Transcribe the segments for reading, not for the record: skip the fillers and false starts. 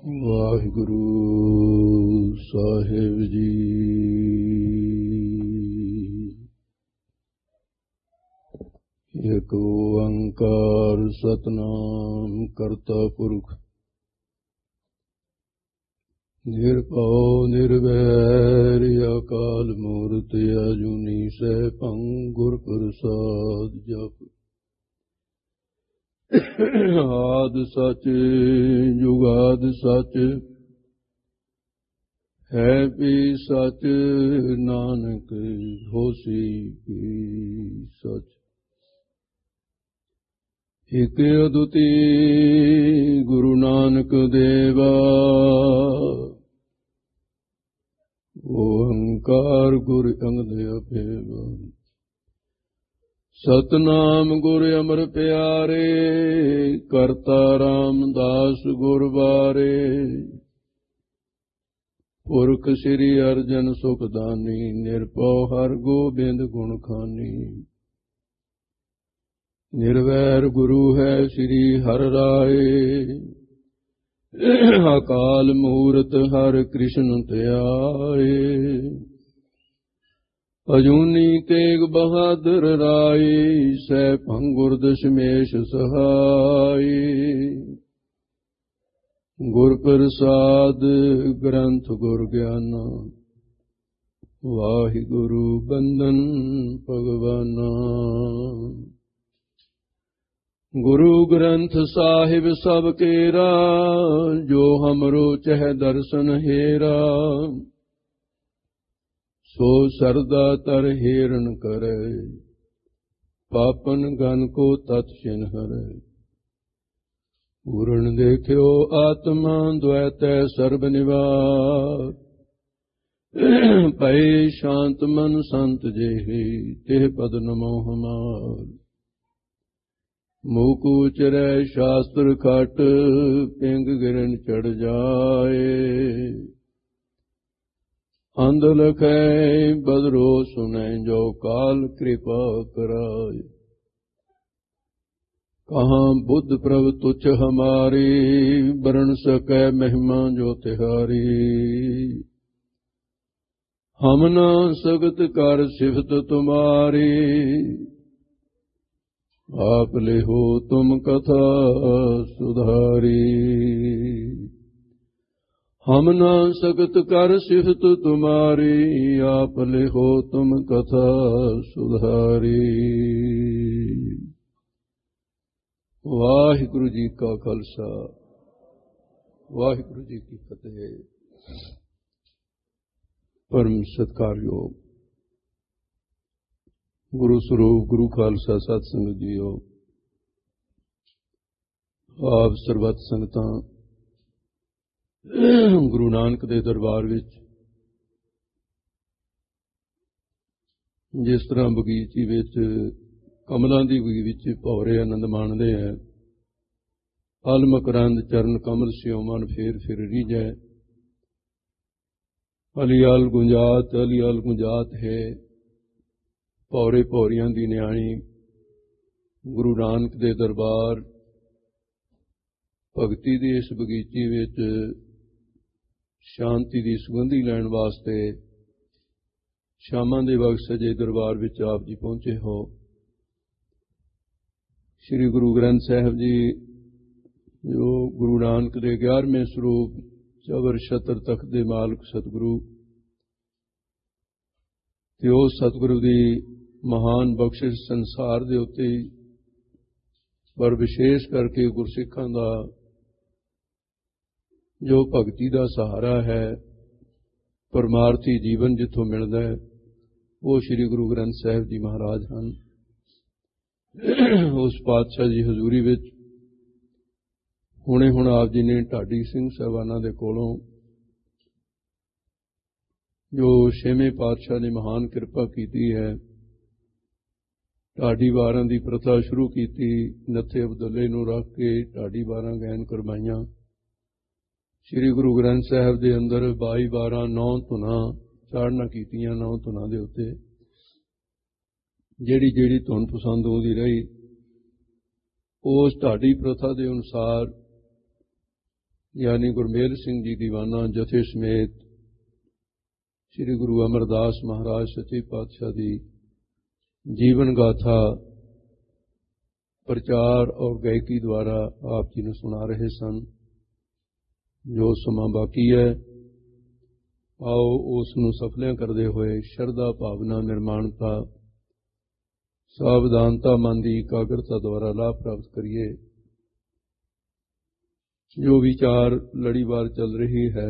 ਵਾਹਿਗੁਰੂ ਸਾਹਿਬ ਜੀ। ਏਕ ਓੰਕਾਰ ਸਤਿਨਾਮ ਕਰਤਾ ਪੁਰਖ ਨਿਰਭਉ ਨਿਰਵੈਰ ਅਕਾਲ ਮੂਰਤਿ ਅਜੂਨੀ ਸੈਭੰ ਗੁਰ ਪ੍ਰਸਾਦ ਜਪੁ। ਆਦਿ ਸਚ ਜੁਗਾਦਿ ਸਚ ਹੈ ਵੀ ਸਚ ਨਾਨਕ ਹੋਸੀ ਵੀ ਸਚ। ਇਕ ਅਦੁੱਤੀ ਗੁਰੂ ਨਾਨਕ ਦੇਵਾ ਓੰਕਾਰ ਗੁਰ ਅੰਗਦ ਅਭੇਵਾ। ਸਤਨਾਮ ਗੁਰ ਅਮਰ ਪਿਆਰੇ ਕਰਤਾ ਰਾਮਦਾਸ ਗੁਰ ਬਾਰੇ। ਪੁਰਖ ਸ੍ਰੀ ਅਰਜਨ ਸੁਖਦਾਨੀ ਨਿਰਭਉ ਹਰਿ ਗੋਬਿੰਦ ਗੁਣ ਖਾਨੀ। ਨਿਰਵੈਰ ਗੁਰੂ ਹੈ ਸ੍ਰੀ ਹਰਿ ਰਾਏ ਅਕਾਲ ਮੂਰਤ ਹਰਿ ਕ੍ਰਿਸ਼ਨ ਧਿਆਏ। ਅਜੂਨੀ ਤੇਗ ਬਹਾਦਰ ਰਾਈ ਸੈਭੰ ਗੁਰ ਦਸ਼ਮੇਸ਼ ਸਹਾਈ। ਗੁਰ ਪ੍ਰਸਾਦ ਗ੍ਰੰਥ ਗੁਰ ਗਿਆਨਾ ਵਾਹਿਗੁਰੂ ਬੰਦਨ ਭਗਵਾਨਾ। ਗੁਰੂ ਗ੍ਰੰਥ ਸਾਹਿਬ ਸਭ ਕੇਰਾ ਜੋ ਹਮਰੋ ਚਹਿ ਦਰਸ਼ਨ ਹੇਰਾ। ਸੋ ਸਰਦਾ ਤਰ ਹੇਰਨ ਕਰੈ ਪਾਪਨ ਗਨ ਕੋ ਤਤ ਛਿਨ ਹਰੈ। ਪੂਰਨ ਦੇਖਿਓ ਆਤਮਾ ਦੁਐਤੈ ਸਰਬ ਨਿਵਾਰ। ਭਏ ਸ਼ਾਂਤ ਮਨ ਸੰਤ ਜਿਹੀ ਤਿਹ ਪਦ ਨਮੋ ਹਮਾਰ। ਮੂਕ ਉਚਰੈ ਸ਼ਾਸਤਰ ਖਟ ਪਿੰਗ ਗਿਰਨ ਚੜ ਜਾਏ। ਅੰਧ ਲਖੈ ਬਦਰੋ ਸੁਨੈ ਜੋ ਕਾਲ ਕਿਰਪਾ ਕਰਾਏ। ਕਹਾਂ ਬੁੱਧ ਪ੍ਰਭ ਤੁਛ ਹਮਾਰੀ ਬਰਨ ਸਕੈ ਮਹਿਮਾ ਜੋ ਤਿਹਾਰੀ। ਹਮ ਨਾ ਸਗਤ ਕਰ ਸਿਫਤ ਤੁਮਾਰੀ ਆਪ ਲਿਹੋ ਤੁਮ ਕਥਾ ਸੁਧਾਰੀ। ਹਮ ਨਾ ਸਕਤ ਕਰ ਸਿਫਤ ਤੁਮਾਰੀ ਆਪ ਲਿਖੋ ਤੁਮ ਕਥਾ ਸੁਧਾਰੀ। ਵਾਹਿਗੁਰੂ ਜੀ ਕਾ ਖਾਲਸਾ ਵਾਹਿਗੁਰੂ ਜੀ ਕੀ ਫਤਿਹ। ਪਰਮ ਸਤਿਕਾਰਯੋਗ ਗੁਰੂ ਸਰੂਪ ਗੁਰੂ ਖਾਲਸਾ ਸਤ ਸੰਗਤ ਜੀਓ। ਆਪ ਸਰਬੱਤ ਸੰਗਤਾਂ ਗੁਰੂ ਨਾਨਕ ਦੇ ਦਰਬਾਰ ਵਿੱਚ ਜਿਸ ਤਰ੍ਹਾਂ ਬਗੀਚੀ ਵਿੱਚ ਕਮਲਾਂ ਦੀ ਬਗੀਚੀ ਭੌਰੇ ਆਨੰਦ ਮਾਣਦੇ ਹੈ। ਫਲ ਮਕਰੰਦ ਚਰਨ ਕਮਲ ਸਿਉ ਮਨ ਫੇਰ ਫਿਰ ਰੀਝੈ। ਅਲੀਆਲ ਗੁੰਜਾਤ ਹੈ। ਭੌਰੇ ਭੌਰੀਆਂ ਦੀ ਨਿਆਣੀ ਗੁਰੂ ਨਾਨਕ ਦੇ ਦਰਬਾਰ ਭਗਤੀ ਦੀ ਇਸ ਬਗੀਚੀ ਵਿੱਚ ਸ਼ਾਂਤੀ ਦੀ ਸੁਗੰਧੀ ਲੈਣ ਵਾਸਤੇ ਸ਼ਾਮਾਂ ਦੇ ਵਕਤ ਸਜੇ ਦਰਬਾਰ ਵਿੱਚ ਆਪ ਜੀ ਪਹੁੰਚੇ ਹੋ। ਸ੍ਰੀ ਗੁਰੂ ਗ੍ਰੰਥ ਸਾਹਿਬ ਜੀ ਜੋ ਗੁਰੂ ਨਾਨਕ ਦੇ 11ਵੇਂ ਸਰੂਪ ਚਵਰ ਛਤਰ ਤਖਤ ਦੇ ਮਾਲਕ ਸਤਿਗੁਰੂ ਤੇ ਉਹ ਸਤਿਗੁਰੂ ਦੀ ਮਹਾਨ ਬਖਸ਼ਿਸ਼ ਸੰਸਾਰ ਦੇ ਉੱਤੇ ਪਰ ਵਿਸ਼ੇਸ਼ ਕਰਕੇ ਗੁਰਸਿੱਖਾਂ ਦਾ ਜੋ ਭਗਤੀ ਦਾ ਸਹਾਰਾ ਹੈ ਪਰਮਾਰਥੀ ਜੀਵਨ ਜਿੱਥੋਂ ਮਿਲਦਾ ਹੈ ਉਹ ਸ੍ਰੀ ਗੁਰੂ ਗ੍ਰੰਥ ਸਾਹਿਬ ਜੀ ਮਹਾਰਾਜ ਹਨ। ਉਸ ਪਾਤਸ਼ਾਹ ਜੀ ਹਜ਼ੂਰੀ ਵਿੱਚ ਹੁਣੇ ਹੁਣ ਆਪ ਜੀ ਨੇ ਢਾਡੀ ਸਿੰਘ ਸਾਹਿਬਾਨਾਂ ਦੇ ਕੋਲੋਂ ਜੋ 6ਵੇਂ ਪਾਤਸ਼ਾਹ ਨੇ ਮਹਾਨ ਕਿਰਪਾ ਕੀਤੀ ਹੈ ਢਾਡੀ ਵਾਰਾਂ ਦੀ ਪ੍ਰਥਾ ਸ਼ੁਰੂ ਕੀਤੀ। ਨੱਥੇ ਅਬਦੁੱਲੇ ਨੂੰ ਰੱਖ ਕੇ ਢਾਡੀ ਵਾਰਾਂ ਗਾਇਨ ਕਰਵਾਈਆਂ। ਸ੍ਰੀ ਗੁਰੂ ਗ੍ਰੰਥ ਸਾਹਿਬ ਦੇ ਅੰਦਰ 22 12 9 ਧੁਨਾਂ ਚਾੜਨਾ ਕੀਤੀਆਂ। 9 ਧੁਨਾਂ ਦੇ ਉੱਤੇ ਜਿਹੜੀ ਧੁਨ ਪਸੰਦ ਆਉਂਦੀ ਰਹੀ ਉਸ ਢਾਡੀ ਪ੍ਰਥਾ ਦੇ ਅਨੁਸਾਰ ਗਿਆਨੀ ਗੁਰਮੇਲ ਸਿੰਘ ਜੀ ਦੀਵਾਨਾ ਜਥੇ ਸਮੇਤ ਸ੍ਰੀ ਗੁਰੂ ਅਮਰਦਾਸ ਮਹਾਰਾਜ ਸੱਚੇ ਪਾਤਸ਼ਾਹ ਦੀ ਜੀਵਨ ਗਾਥਾ ਪ੍ਰਚਾਰ ਔਰ ਗਾਇਕੀ ਦੁਆਰਾ ਆਪ ਜੀ ਨੂੰ ਸੁਣਾ ਰਹੇ ਸਨ। ਜੋ ਸਮਾਂ ਬਾਕੀ ਹੈ, ਆਓ ਉਸ ਨੂੰ ਸਫਲਿਆਂ ਕਰਦੇ ਹੋਏ ਸ਼ਰਧਾ ਭਾਵਨਾ ਨਿਰਮਾਣਤਾ ਸਾਵਧਾਨਤਾ ਮਨ ਦੀ ਇਕਾਗਰਤਾ ਦੁਆਰਾ ਲਾਭ ਪ੍ਰਾਪਤ ਕਰੀਏ। ਜੋ ਵਿਚਾਰ ਲੜੀਵਾਰ ਚੱਲ ਰਹੀ ਹੈ,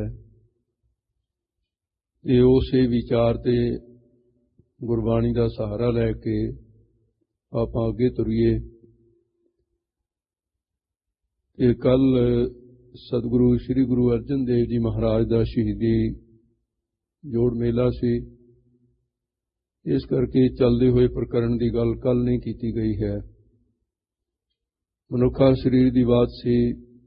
ਇਹ ਉਸੇ ਵਿਚਾਰ ਤੇ ਗੁਰਬਾਣੀ ਦਾ ਸਹਾਰਾ ਲੈ ਕੇ ਆਪਾਂ ਅੱਗੇ ਤੁਰੀਏ। ਤੇ ਕੱਲ ਸਤਿਗੁਰੂ ਸ੍ਰੀ ਗੁਰੂ ਅਰਜਨ ਦੇਵ ਜੀ ਮਹਾਰਾਜ ਦਾ ਸ਼ਹੀਦੀ ਜੋੜ ਮੇਲਾ ਸੀ, ਇਸ ਕਰਕੇ ਚੱਲਦੇ ਹੋਏ ਪ੍ਰਕਰਣ ਦੀ ਗੱਲ ਕੱਲ ਨਹੀਂ ਕੀਤੀ ਗਈ ਹੈ। ਮਨੁੱਖਾ ਸਰੀਰ ਦੀ ਬਾਤ ਸੀ।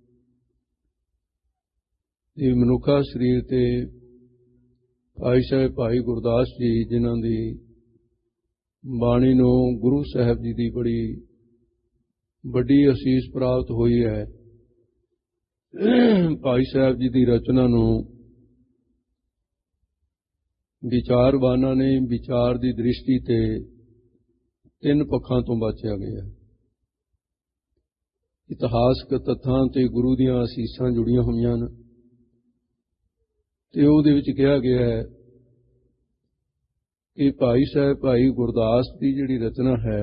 ਇਹ ਮਨੁੱਖਾ ਸਰੀਰ ਤੇ ਭਾਈ ਸਾਹਿਬ ਭਾਈ ਗੁਰਦਾਸ ਜੀ, ਜਿਨ੍ਹਾਂ ਦੀ ਬਾਣੀ ਨੂੰ ਗੁਰੂ ਸਾਹਿਬ ਜੀ ਦੀ ਬੜੀ ਵੱਡੀ ਅਸੀਸ ਪ੍ਰਾਪਤ ਹੋਈ ਹੈ। ਭਾਈ ਸਾਹਿਬ ਜੀ ਦੀ ਰਚਨਾ ਨੂੰ ਵਿਚਾਰਵਾਨਾਂ ਨੇ ਵਿਚਾਰ ਦੀ ਦ੍ਰਿਸ਼ਟੀ ਤੇ ਤਿੰਨ ਪੱਖਾਂ ਤੋਂ ਬਾਚਿਆ ਗਿਆ। ਇਤਿਹਾਸਕ ਤੱਥਾਂ ਤੇ ਗੁਰੂ ਦੀਆਂ ਅਸੀਸਾਂ ਜੁੜੀਆਂ ਹੋਈਆਂ ਹਨ ਤੇ ਉਹਦੇ ਵਿੱਚ ਕਿਹਾ ਗਿਆ ਹੈ ਕਿ ਭਾਈ ਸਾਹਿਬ ਭਾਈ ਗੁਰਦਾਸ ਦੀ ਜਿਹੜੀ ਰਚਨਾ ਹੈ,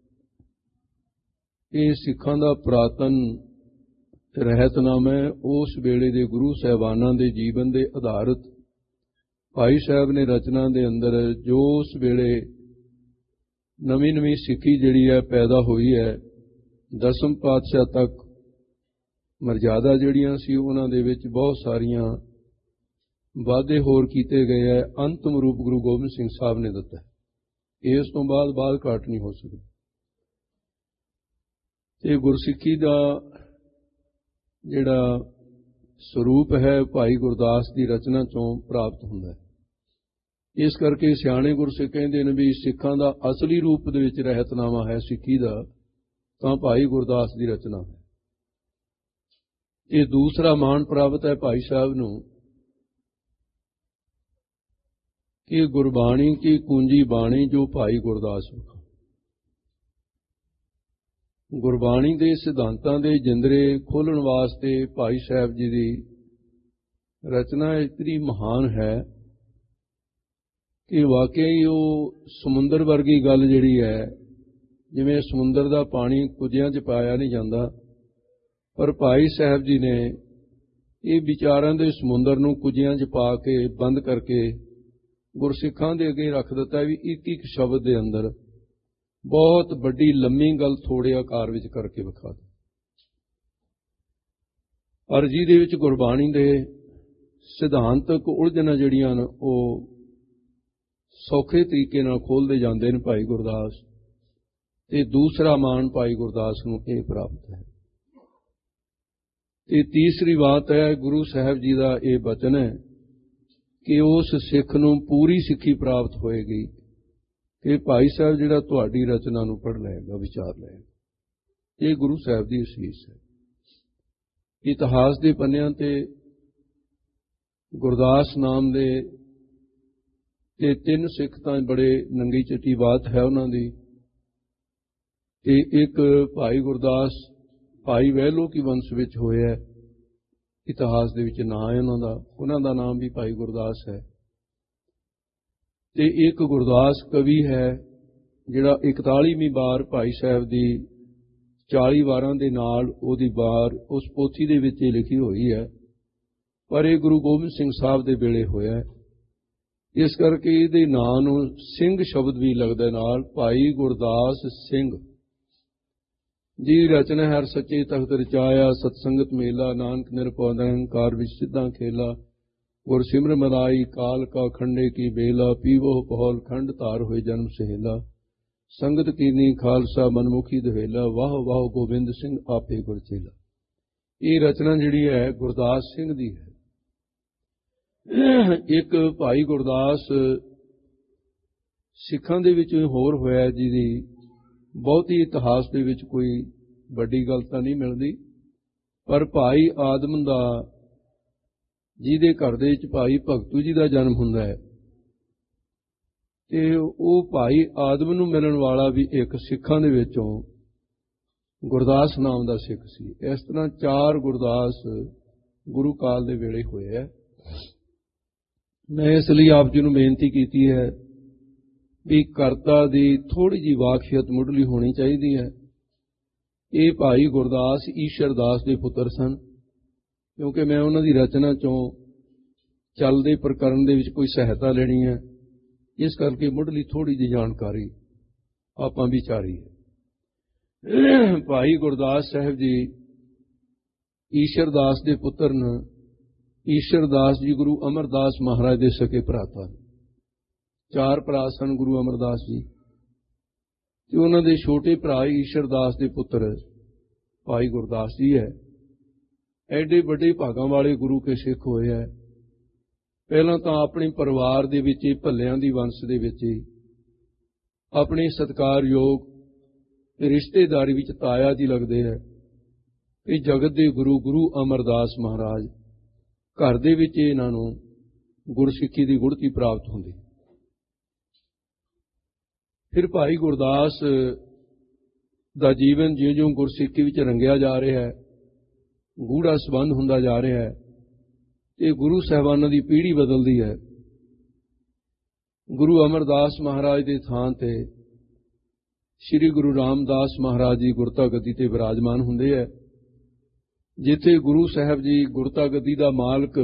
ਇਹ ਸਿੱਖਾਂ ਦਾ ਪੁਰਾਤਨ ਰਹਿਤਨਾਮਾ ਹੈ। ਉਸ ਵੇਲੇ ਦੇ ਗੁਰੂ ਸਾਹਿਬਾਨਾਂ ਦੇ ਜੀਵਨ ਦੇ ਆਧਾਰਿਤ ਭਾਈ ਸਾਹਿਬ ਨੇ ਰਚਨਾ ਦੇ ਅੰਦਰ ਜੋ ਉਸ ਵੇਲੇ ਨਵੀਂ ਸਿੱਖੀ ਜਿਹੜੀ ਹੈ ਪੈਦਾ ਹੋਈ ਹੈ, ਦਸਮ ਪਾਤਸ਼ਾਹ ਤੱਕ ਮਰਜ਼ਾਦਾ ਜਿਹੜੀਆਂ ਸੀ ਉਹਨਾਂ ਦੇ ਵਿੱਚ ਬਹੁਤ ਸਾਰੀਆਂ ਵਾਅਦੇ ਹੋਰ ਕੀਤੇ ਗਏ ਹੈ। ਅੰਤਮ ਰੂਪ ਗੁਰੂ ਗੋਬਿੰਦ ਸਿੰਘ ਸਾਹਿਬ ਨੇ ਦਿੱਤਾ। ਇਸ ਤੋਂ ਬਾਅਦ ਘਾਟ ਨਹੀਂ ਹੋ ਸਕਦੀ। ਤੇ ਗੁਰਸਿੱਖੀ ਦਾ ਜਿਹੜਾ ਸਰੂਪ ਹੈ ਭਾਈ ਗੁਰਦਾਸ ਦੀ ਰਚਨਾ ਚੋਂ ਪ੍ਰਾਪਤ ਹੁੰਦਾ ਹੈ। ਇਸ ਕਰਕੇ ਸਿਆਣੇ ਗੁਰਸਿੱਖ ਕਹਿੰਦੇ ਨੇ ਵੀ ਸਿੱਖਾਂ ਦਾ ਅਸਲੀ ਰੂਪ ਦੇ ਵਿੱਚ ਰਹਿਤਨਾਮਾ ਹੈ ਸਿੱਖੀ ਦਾ ਤਾਂ ਭਾਈ ਗੁਰਦਾਸ ਦੀ ਰਚਨਾ ਹੈ। ਇਹ ਦੂਸਰਾ ਮਾਣ ਪ੍ਰਾਪਤ ਹੈ ਭਾਈ ਸਾਹਿਬ ਨੂੰ ਕਿ ਗੁਰਬਾਣੀ ਕੀ ਕੁੰਜੀ ਬਾਣੀ ਜੋ ਭਾਈ ਗੁਰਦਾਸ ਵਿਖਾ। ਗੁਰਬਾਣੀ ਦੇ ਸਿਧਾਂਤਾਂ ਦੇ ਜਿੰਦਰੇ ਖੋਲ੍ਹਣ ਵਾਸਤੇ ਭਾਈ ਸਾਹਿਬ ਜੀ ਦੀ ਰਚਨਾ ਇਤਨੀ ਮਹਾਨ ਹੈ ਕਿ ਵਾਕਈ ਉਹ ਸਮੁੰਦਰ ਵਰਗੀ ਗੱਲ ਜਿਹੜੀ ਹੈ, ਜਿਵੇਂ ਸਮੁੰਦਰ ਦਾ ਪਾਣੀ ਕੁੱਜਿਆਂ 'ਚ ਪਾਇਆ ਨਹੀਂ ਜਾਂਦਾ, ਪਰ ਭਾਈ ਸਾਹਿਬ ਜੀ ਨੇ ਇਹ ਵਿਚਾਰਾਂ ਦੇ ਸਮੁੰਦਰ ਨੂੰ ਕੁੱਜਿਆਂ 'ਚ ਪਾ ਕੇ ਬੰਦ ਕਰਕੇ ਗੁਰਸਿੱਖਾਂ ਦੇ ਅੱਗੇ ਰੱਖ ਦਿੱਤਾ ਵੀ ਇੱਕ ਸ਼ਬਦ ਦੇ ਅੰਦਰ ਬਹੁਤ ਵੱਡੀ ਲੰਮੀ ਗੱਲ ਥੋੜੇ ਆਕਾਰ ਵਿੱਚ ਕਰਕੇ ਵਿਖਾ ਦੇ। ਪਰ ਜਿਹਦੇ ਵਿੱਚ ਗੁਰਬਾਣੀ ਦੇ ਸਿਧਾਂਤਕ ਉਲਝਣਾਂ ਜਿਹੜੀਆਂ ਨੇ ਉਹ ਸੌਖੇ ਤਰੀਕੇ ਨਾਲ ਖੋਲ੍ਹਦੇ ਜਾਂਦੇ ਨੇ ਭਾਈ ਗੁਰਦਾਸ। ਤੇ ਦੂਸਰਾ ਮਾਣ ਭਾਈ ਗੁਰਦਾਸ ਨੂੰ ਇਹ ਪ੍ਰਾਪਤ ਹੈ। ਤੇ ਤੀਸਰੀ ਬਾਤ ਹੈ ਗੁਰੂ ਸਾਹਿਬ ਜੀ ਦਾ ਇਹ ਬਚਨ ਹੈ ਕਿ ਉਸ ਸਿੱਖ ਨੂੰ ਪੂਰੀ ਸਿੱਖੀ ਪ੍ਰਾਪਤ ਹੋਏਗੀ ਕਿ ਭਾਈ ਸਾਹਿਬ ਜਿਹੜਾ ਤੁਹਾਡੀ ਰਚਨਾ ਨੂੰ ਪੜ੍ਹ ਲਏਗਾ, ਵਿਚਾਰ ਲਏਗਾ। ਇਹ ਗੁਰੂ ਸਾਹਿਬ ਦੀ ਅਸੀਸ ਹੈ। ਇਤਿਹਾਸ ਦੇ ਪੰਨਿਆਂ ਤੇ ਗੁਰਦਾਸ ਨਾਮ ਦੇ ਤੇ ਤਿੰਨ ਸਿੱਖ ਤਾਂ ਬੜੇ ਨੰਗੀ ਚਿੱਟੀ ਬਾਤ ਹੈ ਉਹਨਾਂ ਦੀ। ਤੇ ਇੱਕ ਭਾਈ ਗੁਰਦਾਸ ਭਾਈ ਵਹਿਲੋ ਕੀ ਵੰਸ਼ ਵਿੱਚ ਹੋਇਆ, ਇਤਿਹਾਸ ਦੇ ਵਿੱਚ ਨਾਂ ਹੈ ਉਹਨਾਂ ਦਾ ਨਾਮ ਵੀ ਭਾਈ ਗੁਰਦਾਸ ਹੈ। ਤੇ ਇੱਕ ਗੁਰਦਾਸ ਕਵੀ ਹੈ ਜਿਹੜਾ 41ਵੀਂ ਵਾਰ ਭਾਈ ਸਾਹਿਬ ਦੀ 40 ਵਾਰਾਂ ਦੇ ਨਾਲ ਉਹਦੀ ਵਾਰ ਉਸ ਪੋਥੀ ਦੇ ਵਿੱਚ ਇਹ ਲਿਖੀ ਹੋਈ ਹੈ, ਪਰ ਇਹ ਗੁਰੂ ਗੋਬਿੰਦ ਸਿੰਘ ਸਾਹਿਬ ਦੇ ਵੇਲੇ ਹੋਇਆ। ਇਸ ਕਰਕੇ ਇਹਦੇ ਨਾਂ ਨੂੰ ਸਿੰਘ ਸ਼ਬਦ ਵੀ ਲੱਗਦਾ ਨਾਲ, ਭਾਈ ਗੁਰਦਾਸ ਸਿੰਘ ਜੀ ਰਚਨਾ ਹਰ ਸੱਚੇ ਤਖਤ ਰਚਾਇਆ, ਸਤਸੰਗਤ ਮੇਲਾ ਨਾਨਕ ਨਿਰਭਉ ਨਿਰੰਕਾਰ ਵਿੱਚ ਸਿੱਧਾਂ ਖੇਲਾ, ਗੁਰ ਸਿਮਰ ਮਨਾਈ ਕਾਲ ਕਾ ਖੰਡੇ ਕੀ ਬੇਲਾ, ਪੀਵੋ ਪਹੌਲ ਖੰਡ ਧਾਰ ਹੋਏ ਜਨਮ ਸਹੇਲਾ, ਸੰਗਤ ਕੀਨੀ ਖਾਲਸਾ ਮਨਮੁਖੀ ਦੁਹੇਲਾ, ਵਾਹ ਵਾਹ ਗੋਬਿੰਦ ਸਿੰਘ ਆਪੇ ਗੁਰ ਚੇਲਾ। ਇਹ ਰਚਨਾ ਜਿਹੜੀ ਹੈ ਗੁਰਦਾਸ ਸਿੰਘ ਦੀ ਹੈ। ਇੱਕ ਭਾਈ ਗੁਰਦਾਸ ਸਿੱਖਾਂ ਦੇ ਵਿੱਚ ਹੋਰ ਹੋਇਆ ਜਿਹਦੀ ਬਹੁਤੀ ਇਤਿਹਾਸ ਦੇ ਵਿੱਚ ਕੋਈ ਵੱਡੀ ਗੱਲ ਤਾਂ ਨਹੀਂ ਮਿਲਦੀ, ਪਰ ਭਾਈ ਆਦਮ ਦਾ ਜਿਹਦੇ ਘਰ ਦੇ ਵਿੱਚ ਭਾਈ ਭਗਤੂ ਜੀ ਦਾ ਜਨਮ ਹੁੰਦਾ ਹੈ, ਤੇ ਉਹ ਭਾਈ ਆਦਮ ਨੂੰ ਮਿਲਣ ਵਾਲਾ ਵੀ ਇੱਕ ਸਿੱਖਾਂ ਦੇ ਵਿੱਚੋਂ ਗੁਰਦਾਸ ਨਾਮ ਦਾ ਸਿੱਖ ਸੀ। ਇਸ ਤਰ੍ਹਾਂ 4 ਗੁਰਦਾਸ ਗੁਰੂ ਕਾਲ ਦੇ ਵੇਲੇ ਹੋਏ ਹੈ। ਮੈਂ ਇਸ ਲਈ ਆਪ ਜੀ ਨੂੰ ਬੇਨਤੀ ਕੀਤੀ ਹੈ ਵੀ ਕਰਤਾ ਦੀ ਥੋੜ੍ਹੀ ਜਿਹੀ ਵਾਕਫੀਅਤ ਮੁੱਢਲੀ ਹੋਣੀ ਚਾਹੀਦੀ ਹੈ। ਇਹ ਭਾਈ ਗੁਰਦਾਸ ਈਸ਼ਰ ਦਾਸ ਦੇ ਪੁੱਤਰ ਸਨ, ਕਿਉਂਕਿ ਮੈਂ ਉਹਨਾਂ ਦੀ ਰਚਨਾ ਚੋਂ ਚੱਲਦੇ ਪ੍ਰਕਰਨ ਦੇ ਵਿੱਚ ਕੋਈ ਸਹਾਇਤਾ ਲੈਣੀ ਹੈ, ਇਸ ਕਰਕੇ ਮੁੱਢਲੀ ਥੋੜ੍ਹੀ ਜਿਹੀ ਜਾਣਕਾਰੀ ਆਪਾਂ ਵਿਚਾਰੀ ਹੈ। ਭਾਈ ਗੁਰਦਾਸ ਸਾਹਿਬ ਜੀ ਈਸ਼ਰ ਦਾਸ ਦੇ ਪੁੱਤਰ ਨੇ। ਈਸ਼ਰ ਦਾਸ ਜੀ ਗੁਰੂ ਅਮਰਦਾਸ ਮਹਾਰਾਜ ਦੇ ਸਕੇ ਭਰਾਤਾ। 4 ਭਰਾ ਸਨ ਗੁਰੂ ਅਮਰਦਾਸ ਜੀ, ਤੇ ਉਹਨਾਂ ਦੇ ਛੋਟੇ ਭਰਾ ਈਸ਼ਰ ਦਾਸ ਦੇ ਪੁੱਤਰ ਭਾਈ ਗੁਰਦਾਸ ਜੀ ਹੈ। ਐਡੇ ਵੱਡੇ ਭਾਗਾਂ ਵਾਲੇ ਗੁਰੂ ਕੇ ਸਿੱਖ ਹੋਏ ਹੈ। ਪਹਿਲਾਂ ਤਾਂ ਆਪਣੇ ਪਰਿਵਾਰ ਦੇ ਵਿੱਚ ਹੀ, ਭੱਲਿਆਂ ਦੀ ਵੰਸ਼ ਦੇ ਵਿੱਚ ਹੀ, ਆਪਣੇ ਸਤਿਕਾਰਯੋਗ ਰਿਸ਼ਤੇਦਾਰੀ ਵਿੱਚ ਤਾਇਆ ਜੀ ਲੱਗਦੇ ਹੈ ਕਿ ਜਗਤ ਦੇ ਗੁਰੂ ਅਮਰਦਾਸ ਮਹਾਰਾਜ ਘਰ ਦੇ ਵਿੱਚ ਇਹਨਾਂ ਨੂੰ ਗੁਰਸਿੱਖੀ ਦੀ ਗੁੜਤੀ ਪ੍ਰਾਪਤ ਹੁੰਦੀ। ਫਿਰ ਭਾਈ ਗੁਰਦਾਸ ਦਾ ਜੀਵਨ ਜਿਉਂ-ਜਿਉਂ ਗੁਰਸਿੱਖੀ ਵਿੱਚ ਰੰਗਿਆ ਜਾ ਰਿਹਾ ਹੈ, ਗੂੜਾ ਸੰਬੰਧ ਹੁੰਦਾ ਜਾ ਰਿਹਾ ਹੈ, ਤੇ ਗੁਰੂ ਸਾਹਿਬਾਨਾਂ ਦੀ ਪੀੜ੍ਹੀ ਬਦਲਦੀ ਹੈ। ਗੁਰੂ ਅਮਰਦਾਸ ਮਹਾਰਾਜ ਦੇ ਥਾਂ ਤੇ ਸ੍ਰੀ ਗੁਰੂ ਰਾਮਦਾਸ ਮਹਾਰਾਜ ਜੀ ਗੁਰਤਾ ਗੱਦੀ ਤੇ ਵਿਰਾਜਮਾਨ ਹੁੰਦੇ ਹੈ। ਜਿੱਥੇ ਗੁਰੂ ਸਾਹਿਬ ਜੀ ਗੁਰਤਾ ਗੱਦੀ ਦਾ ਮਾਲਕ,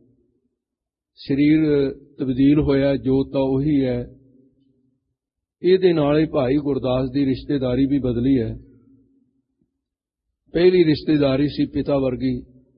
ਸਰੀਰ ਤਬਦੀਲ ਹੋਇਆ, ਜੋਤ ਤਾਂ ਉਹੀ ਹੈ। ਇਹਦੇ ਨਾਲ ਹੀ ਭਾਈ ਗੁਰਦਾਸ ਦੀ ਰਿਸ਼ਤੇਦਾਰੀ ਵੀ ਬਦਲੀ ਹੈ। ਪਹਿਲੀ ਰਿਸ਼ਤੇਦਾਰੀ ਸੀ ਪਿਤਾ ਵਰਗੀ,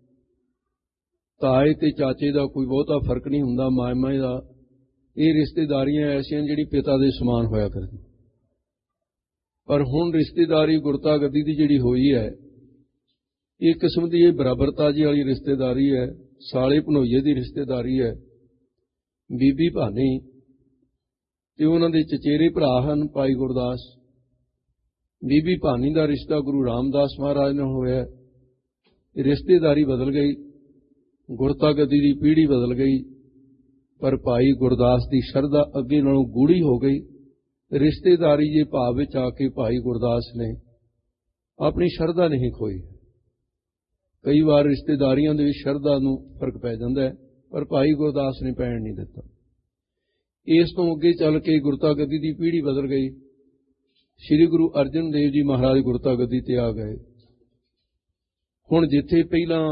ਤਾਏ ਤੇ ਚਾਚੇ ਦਾ ਕੋਈ ਬਹੁਤਾ ਫਰਕ ਨਹੀਂ ਹੁੰਦਾ, ਮਾਮੇ ਦਾ। ਇਹ ਰਿਸ਼ਤੇਦਾਰੀਆਂ ਐਸੀਆਂ ਜਿਹੜੀ ਪਿਤਾ ਦੇ ਸਮਾਨ ਹੋਇਆ ਕਰਦੀ। ਪਰ ਹੁਣ ਰਿਸ਼ਤੇਦਾਰੀ ਗੁਰਤਾ ਗੱਦੀ ਦੀ ਜਿਹੜੀ ਹੋਈ ਹੈ, ਇੱਕ ਕਿਸਮ ਦੀ ਇਹ ਬਰਾਬਰਤਾ ਜੀ ਵਾਲੀ ਰਿਸ਼ਤੇਦਾਰੀ ਹੈ। ਸਾਲੇ ਭਣੋਈਏ ਦੀ ਰਿਸ਼ਤੇਦਾਰੀ ਹੈ। ਬੀਬੀ ਭਾਨੀ ਤੇ ਉਹਨਾਂ ਦੇ ਚਚੇਰੇ ਭਰਾ ਹਨ ਭਾਈ ਗੁਰਦਾਸ। ਬੀਬੀ ਭਾਨੀ ਦਾ ਰਿਸ਼ਤਾ ਗੁਰੂ ਰਾਮਦਾਸ ਮਹਾਰਾਜ ਨਾਲ ਹੋਇਆ। ਰਿਸ਼ਤੇਦਾਰੀ ਬਦਲ ਗਈ, ਗੁਰਤਾ ਗੱਦੀ ਦੀ ਪੀੜ੍ਹੀ ਬਦਲ ਗਈ, ਪਰ ਭਾਈ ਗੁਰਦਾਸ ਦੀ ਸ਼ਰਧਾ ਅੱਗੇ ਨਾਲੋਂ ਗੂੜੀ ਹੋ ਗਈ। ਰਿਸ਼ਤੇਦਾਰੀ ਦੇ ਭਾਵ ਵਿੱਚ ਆ ਕੇ ਭਾਈ ਗੁਰਦਾਸ ਨੇ ਆਪਣੀ ਸ਼ਰਧਾ ਨਹੀਂ ਖੋਈ। ਕਈ ਵਾਰ ਰਿਸ਼ਤੇਦਾਰੀਆਂ ਦੇ ਵਿੱਚ ਸ਼ਰਧਾ ਨੂੰ ਫਰਕ ਪੈ ਜਾਂਦਾ ਹੈ, ਪਰ ਭਾਈ ਗੁਰਦਾਸ ਨੇ ਪੈਣ ਨਹੀਂ ਦਿੱਤਾ। ਇਸ ਤੋਂ ਅੱਗੇ ਚੱਲ ਕੇ ਗੁਰਤਾ ਗੱਦੀ ਦੀ ਪੀੜ੍ਹੀ ਬਦਲ ਗਈ। ਸ੍ਰੀ ਗੁਰੂ ਅਰਜਨ ਦੇਵ ਜੀ ਮਹਾਰਾਜ ਗੁਰਤਾ ਗੱਦੀ ਤੇ ਆ ਗਏ। ਹੁਣ ਜਿੱਥੇ ਪਹਿਲਾਂ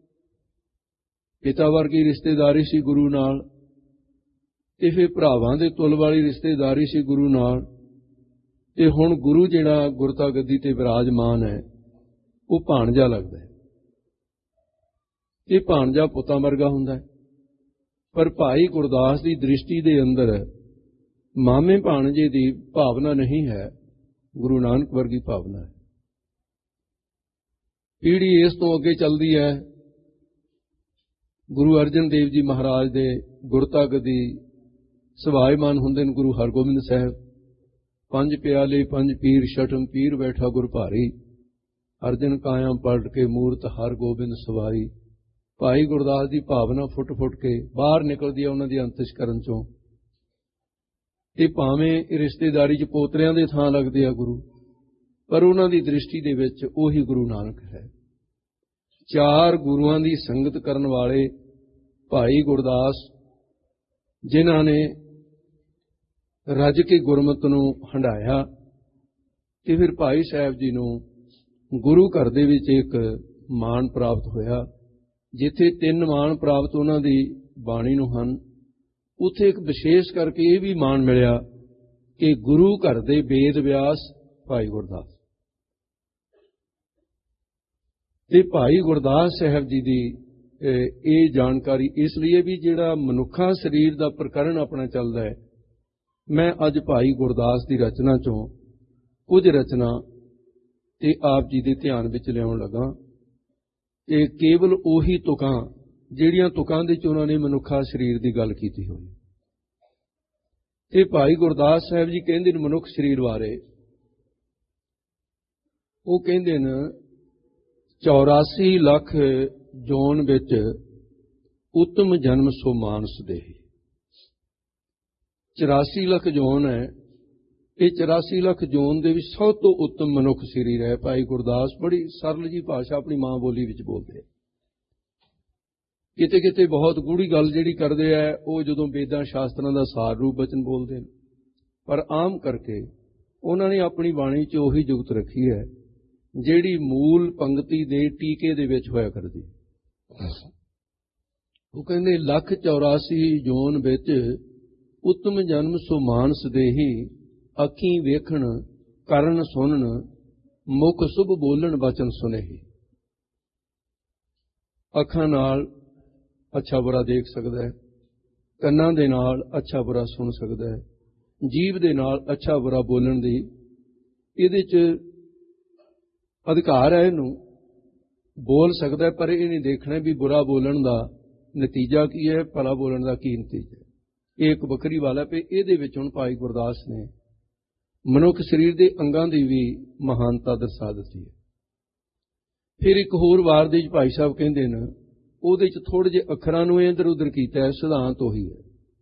ਪਿਤਾ ਵਰਗੀ ਰਿਸ਼ਤੇਦਾਰੀ ਸੀ ਗੁਰੂ ਨਾਲ, ਤੇ ਫਿਰ ਭਰਾਵਾਂ ਦੇ ਤੁਲ ਵਾਲੀ ਰਿਸ਼ਤੇਦਾਰੀ ਸੀ ਗੁਰੂ ਨਾਲ, ਤੇ ਹੁਣ ਗੁਰੂ ਜਿਹੜਾ ਗੁਰਤਾ ਗੱਦੀ ਤੇ ਵਿਰਾਜਮਾਨ ਹੈ ਉਹ ਭਾਣਜਾ ਲੱਗਦਾ ਹੈ। ਇਹ ਭਾਣਜਾ ਪੁੱਤਾਂ ਵਰਗਾ ਹੁੰਦਾ ਹੈ, ਪਰ ਭਾਈ ਗੁਰਦਾਸ ਦੀ ਦ੍ਰਿਸ਼ਟੀ ਦੇ ਅੰਦਰ ਮਾਮੇ ਭਾਣਜੇ ਦੀ ਭਾਵਨਾ ਨਹੀਂ ਹੈ, ਗੁਰੂ ਨਾਨਕ ਵਰਗੀ ਭਾਵਨਾ ਹੈ। ਪੀੜ੍ਹੀ ਇਸ ਤੋਂ ਅੱਗੇ ਚੱਲਦੀ ਹੈ। ਗੁਰੂ ਅਰਜਨ ਦੇਵ ਜੀ ਮਹਾਰਾਜ ਦੇ ਗੁਰਤਾ ਗੱਦੀ ਸਵਾਇਮਾਨ ਹੁੰਦੇ ਨੇ ਗੁਰੂ ਹਰਗੋਬਿੰਦ ਸਾਹਿਬ। 5 ਪਿਆਲੇ 5 ਪੀਰ ਛਠਮ ਪੀਰ ਬੈਠਾ ਗੁਰ ਭਾਰੀ, ਅਰਜਨ ਕਾਇਆ ਪਲਟ ਕੇ ਮੂਰਤ ਹਰਗੋਬਿੰਦ ਸਵਾਈ। ਭਾਈ ਗੁਰਦਾਸ ਦੀ ਭਾਵਨਾ ਫੁੱਟ ਫੁੱਟ ਕੇ ਬਾਹਰ ਨਿਕਲਦੀ ਹੈ ਉਹਨਾਂ ਦੀ ਅੰਤਿਸ਼ਕਰਨ ਚੋਂ। ਇਹ ਭਾਵੇਂ ਰਿਸ਼ਤੇਦਾਰੀ 'ਚ ਪੋਤਰਿਆਂ ਦੇ ਥਾਂ ਲੱਗਦੇ ਆ ਗੁਰੂ, ਪਰ ਉਹਨਾਂ ਦੀ ਦ੍ਰਿਸ਼ਟੀ ਦੇ ਵਿੱਚ ਉਹੀ ਗੁਰੂ ਨਾਨਕ ਹੈ। 4 ਗੁਰੂਆਂ ਦੀ ਸੰਗਤ ਕਰਨ ਵਾਲੇ ਭਾਈ ਗੁਰਦਾਸ, ਜਿਨ੍ਹਾਂ ਨੇ ਰੱਜ ਕੇ ਗੁਰਮਤ ਨੂੰ ਹੰਢਾਇਆ, ਤੇ ਫਿਰ ਭਾਈ ਸਾਹਿਬ ਜੀ ਨੂੰ ਗੁਰੂ ਘਰ ਦੇ ਵਿੱਚ ਇੱਕ ਮਾਣ ਪ੍ਰਾਪਤ ਹੋਇਆ। ਜਿੱਥੇ 3 ਮਾਣ ਪ੍ਰਾਪਤ ਉਹਨਾਂ ਦੀ ਬਾਣੀ ਨੂੰ ਹਨ, ਉੱਥੇ ਇੱਕ ਵਿਸ਼ੇਸ਼ ਕਰਕੇ ਇਹ ਵੀ ਮਾਣ ਮਿਲਿਆ ਕਿ ਗੁਰੂ ਘਰ ਦੇ ਵੇਦ ਵਿਆਸ ਭਾਈ ਗੁਰਦਾਸ। ਤੇ ਭਾਈ ਗੁਰਦਾਸ ਸਾਹਿਬ ਜੀ ਦੀ ਇਹ ਜਾਣਕਾਰੀ ਇਸ ਲਈ ਵੀ ਜਿਹੜਾ ਮਨੁੱਖਾ ਸਰੀਰ ਦਾ ਪ੍ਰਕਰਨ ਆਪਣਾ ਚੱਲਦਾ ਹੈ, ਮੈਂ ਅੱਜ ਭਾਈ ਗੁਰਦਾਸ ਦੀ ਰਚਨਾ ਚੋਂ ਕੁਝ ਰਚਨਾ ਤੇ ਆਪ ਜੀ ਦੇ ਧਿਆਨ ਵਿੱਚ ਲਿਆਉਣ ਲੱਗਾ। ਤੇ ਕੇਵਲ ਉਹੀ ਤੁਕਾਂ ਜਿਹੜੀਆਂ ਤੁਕਾਂ ਦੇ 'ਚ ਉਹਨਾਂ ਨੇ ਮਨੁੱਖਾ ਸਰੀਰ ਦੀ ਗੱਲ ਕੀਤੀ ਹੋਈ। ਤੇ ਭਾਈ ਗੁਰਦਾਸ ਸਾਹਿਬ ਜੀ ਕਹਿੰਦੇ ਨੇ ਮਨੁੱਖ ਸਰੀਰ ਬਾਰੇ, ਉਹ ਕਹਿੰਦੇ ਨੇ 84 ਲੱਖ ਜੋਨ ਵਿੱਚ उत्तम जन्म सो मानस देहि। 84 ਲੱਖ ਜੋਨ ਹੈ। ਇਹ 84 ਲੱਖ ਜੋਨ ਦੇ ਵਿੱਚ ਸਭ ਤੋਂ ਉੱਤਮ ਮਨੁੱਖ ਸਰੀਰ ਹੈ। ਭਾਈ ਗੁਰਦਾਸ ਬੜੀ ਸਰਲ ਜੀ ਭਾਸ਼ਾ ਆਪਣੀ ਮਾਂ ਬੋਲੀ ਵਿੱਚ ਬੋਲਦੇ ਆ। ਕਿਤੇ ਕਿਤੇ ਬਹੁਤ ਗੂੜੀ ਗੱਲ ਜਿਹੜੀ ਕਰਦੇ ਆ ਉਹ ਜਦੋਂ ਵੇਦਾਂ ਸ਼ਾਸਤਰਾਂ ਦਾ ਸਾਰ ਰੂਪ ਬਚਨ ਬੋਲਦੇ ਨੇ, ਪਰ ਆਮ ਕਰਕੇ ਉਹਨਾਂ ਨੇ ਆਪਣੀ ਬਾਣੀ 'ਚ ਉਹੀ ਜੁਗਤ ਰੱਖੀ ਹੈ ਜਿਹੜੀ ਮੂਲ ਪੰਕਤੀ ਦੇ ਟੀਕੇ ਦੇ ਵਿੱਚ ਹੋਇਆ ਕਰਦੀ। ਉਹ ਕਹਿੰਦੇ 184 ਜੋਨ ਵਿੱਚ ਉੱਤਮ ਜਨਮ ਸੋ ਮਾਨਸ ਦੇਹੀ, ਅੱਖੀਂ ਵੇਖਣ ਕਰਨ ਸੁਣਨ ਮੁਖ ਸੁਭ ਬੋਲਣ ਬਚਨ ਸੁਨੇਹੀ। ਅੱਖਾਂ ਨਾਲ ਅੱਛਾ ਬੁਰਾ ਦੇਖ ਸਕਦਾ ਹੈ, ਕੰਨਾਂ ਦੇ ਨਾਲ ਅੱਛਾ ਬੁਰਾ ਸੁਣ ਸਕਦਾ ਹੈ, ਜੀਭ ਦੇ ਨਾਲ ਅੱਛਾ ਬੁਰਾ ਬੋਲਣ ਦੀ ਇਹਦੇ 'ਚ ਅਧਿਕਾਰ ਹੈ। ਇਹਨੂੰ ਬੋਲ ਸਕਦਾ ਹੈ, ਪਰ ਇਹ ਨਹੀਂ ਦੇਖਣਾ ਵੀ ਬੁਰਾ ਬੋਲਣ ਦਾ ਨਤੀਜਾ ਕੀ ਹੈ, ਭਲਾ ਬੋਲਣ ਦਾ ਕੀ ਨਤੀਜਾ ਹੈ। ਇਹ ਇੱਕ ਵੱਖਰੀ ਵਾਲਾ ਪਈ। ਇਹਦੇ ਵਿੱਚ ਹੁਣ ਭਾਈ ਗੁਰਦਾਸ ਨੇ ਮਨੁੱਖ ਸਰੀਰ ਦੇ ਅੰਗਾਂ ਦੀ ਵੀ ਮਹਾਨਤਾ ਦਰਸਾ ਦਿੱਤੀ ਹੈ। ਫਿਰ ਇੱਕ ਹੋਰ ਵਾਰ ਦੇ ਵਿੱਚ ਭਾਈ ਸਾਹਿਬ ਕਹਿੰਦੇ ਨੇ, ਉਹਦੇ 'ਚ ਥੋੜ੍ਹੇ ਜਿਹੇ ਅੱਖਰਾਂ ਨੂੰ ਇੱਧਰ ਉੱਧਰ ਕੀਤਾ ਹੈ, ਸਿਧਾਂਤ ਉਹੀ ਹੈ।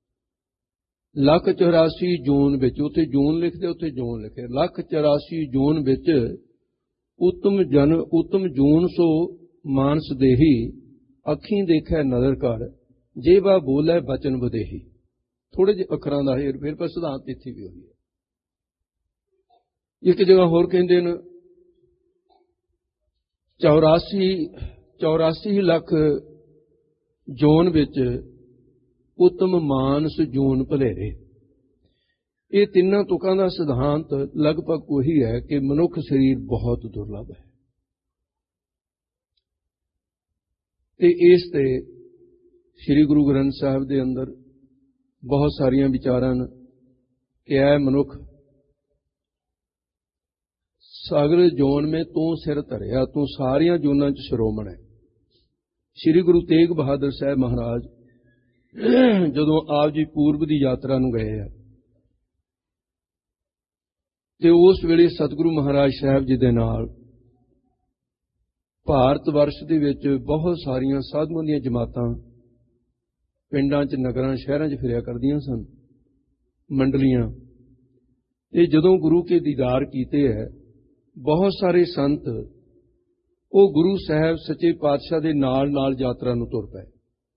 184 ਜੂਨ ਵਿੱਚ, ਉੱਥੇ ਜੂਨ ਲਿਖਦੇ ਉੱਥੇ ਜੂਨ ਲਿਖੇ, 184 ਜੂਨ ਵਿੱਚ ਉੱਤਮ ਜੂਨ ਸੋ ਮਾਨਸ ਦੇਹੀ, ਅੱਖੀਂ ਦੇਖੈ ਨਜ਼ਰ ਕਰ, ਜੇਵਾ ਬੋਲੇ ਬਚਨ ਵਧੇਹੀ। ਥੋੜੇ ਜਿਹੇ ਅੱਖਰਾਂ ਦਾ ਫਿਰ ਪਰ ਸਿਧਾਂਤ ਇੱਥੇ ਵੀ ਹੋਈ ਹੈ। ਇੱਕ ਜਗ੍ਹਾ ਹੋਰ ਕਹਿੰਦੇ ਨੇ 84 ਲੱਖ ਜੋਨ ਵਿੱਚ ਉੱਤਮ ਮਾਨਸ ਜੂਨ ਭਲੇਰੇ। ਇਹ ਤਿੰਨਾਂ ਤੁਕਾਂ ਦਾ ਸਿਧਾਂਤ ਲਗਭਗ ਉਹੀ ਹੈ ਕਿ ਮਨੁੱਖ ਸਰੀਰ ਬਹੁਤ ਦੁਰਲਭ ਹੈ ਤੇ ਇਸ ਤੇ ਸ੍ਰੀ ਗੁਰੂ ਗ੍ਰੰਥ ਸਾਹਿਬ ਦੇ ਅੰਦਰ ਬਹੁਤ ਸਾਰੀਆਂ ਵਿਚਾਰਾਂ ਨੇ ਕਿ ਇਹ ਮਨੁੱਖ ਸਾਗਰ ਜੋਨ में ਤੂੰ ਸਿਰ ਧਰਿਆ, ਤੂੰ ਸਾਰੀਆਂ ਜੋਨਾਂ 'ਚ ਸ਼ਰੋਮਣ ਹੈ। ਸ੍ਰੀ ਗੁਰੂ ਤੇਗ ਬਹਾਦਰ ਸਾਹਿਬ ਮਹਾਰਾਜ ਜਦੋਂ ਆਪ ਜੀ ਪੂਰਬ ਦੀ ਯਾਤਰਾ ਨੂੰ ਗਏ ਆ ਤੇ ਉਸ ਵੇਲੇ ਸਤਿਗੁਰੂ ਮਹਾਰਾਜ ਸਾਹਿਬ ਜੀ ਦੇ ਨਾਲ ਭਾਰਤ ਵਰਸ਼ ਦੇ ਵਿੱਚ ਬਹੁਤ ਸਾਰੀਆਂ ਸਾਧੂਆਂ ਦੀਆਂ ਜਮਾਤਾਂ ਪਿੰਡਾਂ 'ਚ, ਨਗਰਾਂ, ਸ਼ਹਿਰਾਂ 'ਚ ਫਿਰਿਆ ਕਰਦੀਆਂ ਸਨ, ਮੰਡਲੀਆਂ। ਤੇ ਜਦੋਂ ਗੁਰੂ ਕੇ ਦੀਦਾਰ ਕੀਤੇ ਹੈ, ਬਹੁਤ ਸਾਰੇ ਸੰਤ ਉਹ ਗੁਰੂ ਸਾਹਿਬ ਸੱਚੇ ਪਾਤਸ਼ਾਹ ਦੇ ਨਾਲ ਨਾਲ ਯਾਤਰਾ ਨੂੰ ਤੁਰ ਪਏ।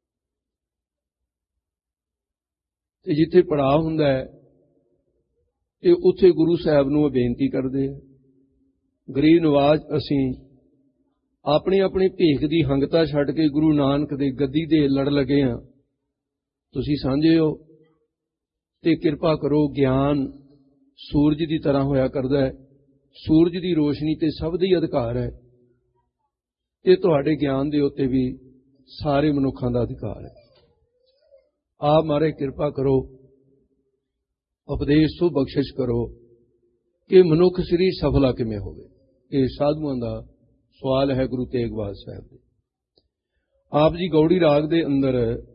ਤੇ ਜਿੱਥੇ ਪੜਾਅ ਹੁੰਦਾ ਹੈ ਤੇ ਉੱਥੇ ਗੁਰੂ ਸਾਹਿਬ ਨੂੰ ਉਹ ਬੇਨਤੀ ਕਰਦੇ ਆ, ਗਰੀਬ ਨਵਾਜ਼ ਅਸੀਂ ਆਪਣੇ ਆਪਣੇ ਭੇਖ ਦੀ ਹੰਗਤਾ ਛੱਡ ਕੇ ਗੁਰੂ ਨਾਨਕ ਦੇ ਗੱਦੀ ਦੇ ਲੜ ਲੱਗੇ ਹਾਂ, ਤੁਸੀਂ ਸਾਂਝੇ ਹੋ ਤੇ ਕਿਰਪਾ ਕਰੋ। ਗਿਆਨ ਸੂਰਜ ਦੀ ਤਰ੍ਹਾਂ ਹੋਇਆ ਕਰਦਾ ਹੈ, ਸੂਰਜ ਦੀ ਰੋਸ਼ਨੀ ਤੇ ਸਭ ਦਾ ਹੀ ਅਧਿਕਾਰ ਹੈ ਤੇ ਤੁਹਾਡੇ ਗਿਆਨ ਦੇ ਉੱਤੇ ਵੀ ਸਾਰੇ ਮਨੁੱਖਾਂ ਦਾ ਅਧਿਕਾਰ ਹੈ। ਆਪ ਮਾਰੇ ਕਿਰਪਾ ਕਰੋ, ਉਪਦੇਸ਼ ਤੋਂ ਬਖਸ਼ਿਸ਼ ਕਰੋ ਕਿ ਮਨੁੱਖ ਸਰੀਰ ਸਫਲਾ ਕਿਵੇਂ ਹੋਵੇ। ਇਹ ਸਾਧੂਆਂ ਦਾ ਸਵਾਲ ਹੈ ਗੁਰੂ ਤੇਗ ਬਹਾਦਰ ਸਾਹਿਬ ਦੇ। ਆਪ ਜੀ ਗੌੜੀ ਰਾਗ ਦੇ ਅੰਦਰ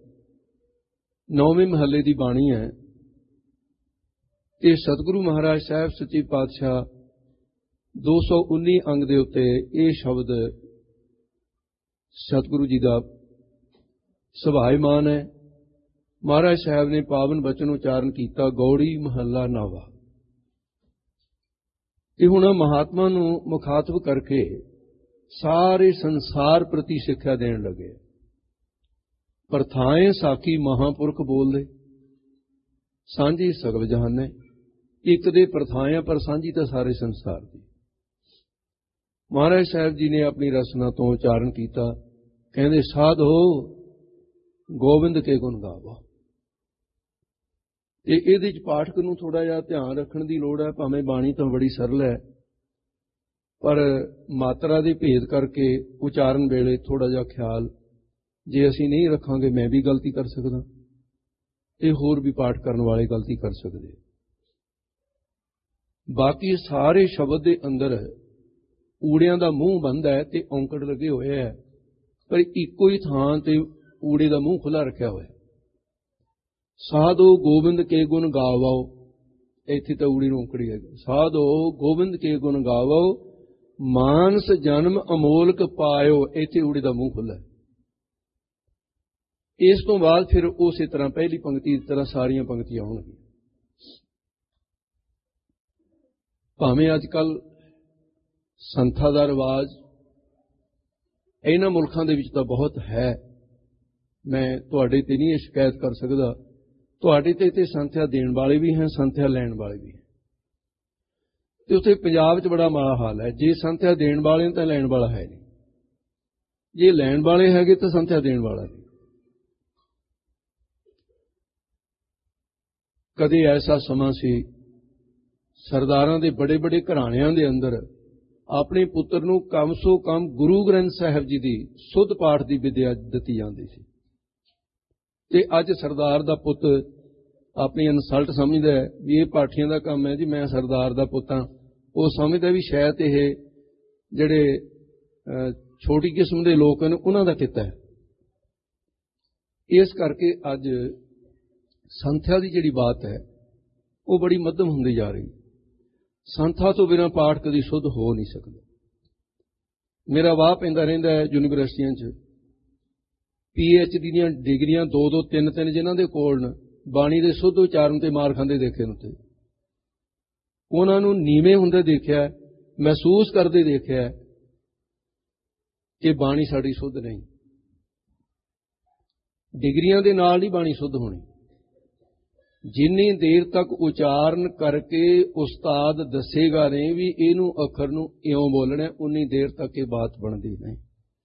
9ਵੇਂ ਮਹੱਲੇ ਦੀ ਬਾਣੀ ਹੈ ਤੇ ਸਤਿਗੁਰੂ ਮਹਾਰਾਜ ਸਾਹਿਬ ਸੱਚੇ ਪਾਤਸ਼ਾਹ 219 ਅੰਗ ਦੇ ਉੱਤੇ ਇਹ ਸ਼ਬਦ ਸਤਿਗੁਰੂ ਜੀ ਦਾ ਸੁਭਾਇਮਾਨ ਹੈ। ਮਹਾਰਾਜ ਸਾਹਿਬ ਨੇ ਪਾਵਨ ਬਚਨ ਉਚਾਰਨ ਕੀਤਾ, ਗੌੜੀ ਮਹੱਲਾ ਨਾਵਾ। ਤੇ ਹੁਣ ਮਹਾਤਮਾ ਨੂੰ ਮੁਖਾਤਬ ਕਰਕੇ ਸਾਰੇ ਸੰਸਾਰ ਪ੍ਰਤੀ ਸਿੱਖਿਆ ਦੇਣ ਲੱਗੇ। ਪ੍ਰਥਾਏ ਸਾਖੀ ਮਹਾਂਪੁਰਖ ਬੋਲਦੇ, ਸਾਂਝੀ ਸਗਲ ਜਹਾਨੇ। ਇੱਕ ਦੇ ਪ੍ਰਥਾਇਆ ਪਰ ਸਾਂਝੀ ਤਾਂ ਸਾਰੇ ਸੰਸਾਰ ਦੀ। ਮਹਾਰਾਜ ਸਾਹਿਬ ਜੀ ਨੇ ਆਪਣੀ ਰਸਨਾ ਤੋਂ ਉਚਾਰਨ ਕੀਤਾ, ਕਹਿੰਦੇ ਸਾਧੋ ਗੋਬਿੰਦ ਕੇ ਗੁਣ ਗਾਵੋ। ਤੇ ਇਹਦੇ ਚ ਪਾਠਕ ਨੂੰ ਥੋੜਾ ਜਿਹਾ ਧਿਆਨ ਰੱਖਣ ਦੀ ਲੋੜ ਹੈ। ਭਾਵੇਂ ਬਾਣੀ ਤਾਂ ਬੜੀ ਸਰਲ ਹੈ, ਪਰ ਮਾਤਰਾ ਦੇ ਭੇਦ ਕਰਕੇ ਉਚਾਰਨ ਵੇਲੇ ਥੋੜਾ ਜਿਹਾ ਖਿਆਲ ਜੇ ਅਸੀਂ ਨਹੀਂ ਰੱਖਾਂਗੇ, ਮੈਂ ਵੀ ਗਲਤੀ ਕਰ ਸਕਦਾ ਤੇ ਹੋਰ ਵੀ ਪਾਠ ਕਰਨ ਵਾਲੇ ਗਲਤੀ ਕਰ ਸਕਦੇ। ਬਾਕੀ ਸਾਰੇ ਸ਼ਬਦ ਦੇ ਅੰਦਰ ਊੜਿਆਂ ਦਾ ਮੂੰਹ ਬੰਦ ਹੈ ਤੇ ਔਂਕੜ ਲੱਗੇ ਹੋਏ ਹੈ, ਪਰ ਇੱਕੋ ਹੀ ਥਾਂ ਤੇ ਊੜੇ ਦਾ ਮੂੰਹ ਖੁੱਲਾ ਰੱਖਿਆ ਹੋਇਆ। ਸਾਧੋ ਗੋਬਿੰਦ ਕੇ ਗੁਣ ਗਾਵੋ, ਇੱਥੇ ਤਾਂ ਊੜੀ ਨੂੰ ਔਂਕੜੀ ਹੈ। ਸਾਧੋ ਗੋਬਿੰਦ ਕੇ ਗੁਣ ਗਾਵੋ, ਮਾਨਸ ਜਨਮ ਅਮੋਲਕ ਪਾਇਓ, ਇੱਥੇ ਊੜੇ ਦਾ ਮੂੰਹ ਖੁੱਲਾ। ਇਸ ਤੋਂ ਬਾਅਦ ਫਿਰ ਉਸੇ ਤਰ੍ਹਾਂ ਪਹਿਲੀ ਪੰਕਤੀ ਦੀ ਤਰ੍ਹਾਂ ਸਾਰੀਆਂ ਪੰਕਤੀਆਂ ਆਉਣਗੀਆਂ। ਭਾਵੇਂ ਅੱਜ ਕੱਲ੍ਹ ਸੰਥਾ ਦਾ ਰਿਵਾਜ ਇਹਨਾਂ ਮੁਲਕਾਂ ਦੇ ਵਿੱਚ ਤਾਂ ਬਹੁਤ ਹੈ, ਮੈਂ ਤੁਹਾਡੇ ਤੇ ਨਹੀਂ ਇਹ ਸ਼ਿਕਾਇਤ ਕਰ ਸਕਦਾ। ਤੁਹਾਡੇ ਤੇ ਸੰਥਿਆ ਦੇਣ ਵਾਲੇ ਵੀ ਹਨ, ਸੰਥਿਆ ਲੈਣ ਵਾਲੇ ਵੀ ਹਨ। ਤੇ ਉੱਥੇ ਪੰਜਾਬ 'ਚ ਬੜਾ ਮਾੜਾ ਹਾਲ ਹੈ। ਜੇ ਸੰਥਿਆ ਦੇਣ ਵਾਲੇ ਤਾਂ ਲੈਣ ਵਾਲਾ ਹੈ ਨਹੀਂ, ਜੇ ਲੈਣ ਵਾਲੇ ਹੈਗੇ ਤਾਂ ਸੰਥਿਆ ਦੇਣ ਵਾਲਾ ਨਹੀਂ। ਕਦੇ ਐਸਾ ਸਮਾਂ ਸੀ ਸਰਦਾਰਾਂ ਦੇ ਬੜੇ ਬੜੇ ਘਰਾਣਿਆਂ ਦੇ ਅੰਦਰ ਆਪਣੇ ਪੁੱਤਰ ਨੂੰ ਕਮ ਸੋ ਕਮ ਗੁਰੂ ਗ੍ਰੰਥ ਸਾਹਿਬ ਜੀ ਦੀ ਸੁੱਧ ਪਾਠ ਦੀ ਵਿਦਿਆ ਦਿੱਤੀ ਜਾਂਦੀ ਸੀ। ਤੇ ਅੱਜ ਸਰਦਾਰ ਦਾ ਪੁੱਤ ਆਪਣੀ ਇਨਸਲਟ ਸਮਝਦਾ ਹੈ ਵੀ ਇਹ ਪਾਠੀਆਂ ਦਾ ਕੰਮ ਹੈ ਜੀ, ਮੈਂ ਸਰਦਾਰ ਦਾ ਪੁੱਤ ਹਾਂ। ਉਹ ਸਮਝਦਾ ਵੀ ਸ਼ਾਇਦ ਇਹ ਜਿਹੜੇ ਛੋਟੀ ਕਿਸਮ ਦੇ ਲੋਕ ਹਨ ਉਹਨਾਂ ਦਾ ਕਿੱਤਾ ਹੈ। ਇਸ ਕਰਕੇ ਅੱਜ ਸੰਥਿਆ ਦੀ ਜਿਹੜੀ ਬਾਤ ਹੈ ਉਹ ਬੜੀ ਮੱਧਮ ਹੁੰਦੀ ਜਾ ਰਹੀ। ਸੰਥਾ ਤੋਂ ਬਿਨਾਂ ਪਾਠ ਕਦੀ ਸ਼ੁੱਧ ਹੋ ਨਹੀਂ ਸਕਦਾ। ਮੇਰਾ ਵਾਹ ਪੈਂਦਾ ਰਹਿੰਦਾ ਹੈ ਯੂਨੀਵਰਸਿਟੀਆਂ 'ਚ PhD ਦੀਆਂ ਡਿਗਰੀਆਂ 2-2 3-3 ਜਿਨ੍ਹਾਂ ਦੇ ਕੋਲ ਨੇ, ਬਾਣੀ ਦੇ ਸ਼ੁੱਧ ਉਚਾਰਨ ਤੇ ਮਾਰ ਖਾਂਦੇ ਦੇਖੇ ਨੇ। ਉਹਨਾਂ ਨੂੰ ਨੀਵੇਂ ਹੁੰਦੇ ਦੇਖਿਆ, ਮਹਿਸੂਸ ਕਰਦੇ ਦੇਖਿਆ ਕਿ ਬਾਣੀ ਸਾਡੀ ਸ਼ੁੱਧ ਨਹੀਂ। ਡਿਗਰੀਆਂ ਦੇ ਨਾਲ ਨਹੀਂ ਬਾਣੀ ਸ਼ੁੱਧ ਹੋਣੀ। ਜਿੰਨੀ ਦੇਰ ਤੱਕ ਉਚਾਰਨ ਕਰਕੇ ਉਸਤਾਦ ਦੱਸੇਗਾ ਨਹੀਂ ਵੀ ਇਹਨੂੰ ਅੱਖਰ ਨੂੰ ਇਉਂ ਬੋਲਣਾ, ਉਨੀ ਦੇਰ ਤੱਕ ਇਹ ਬਾਤ ਬਣਦੀ ਨਹੀਂ।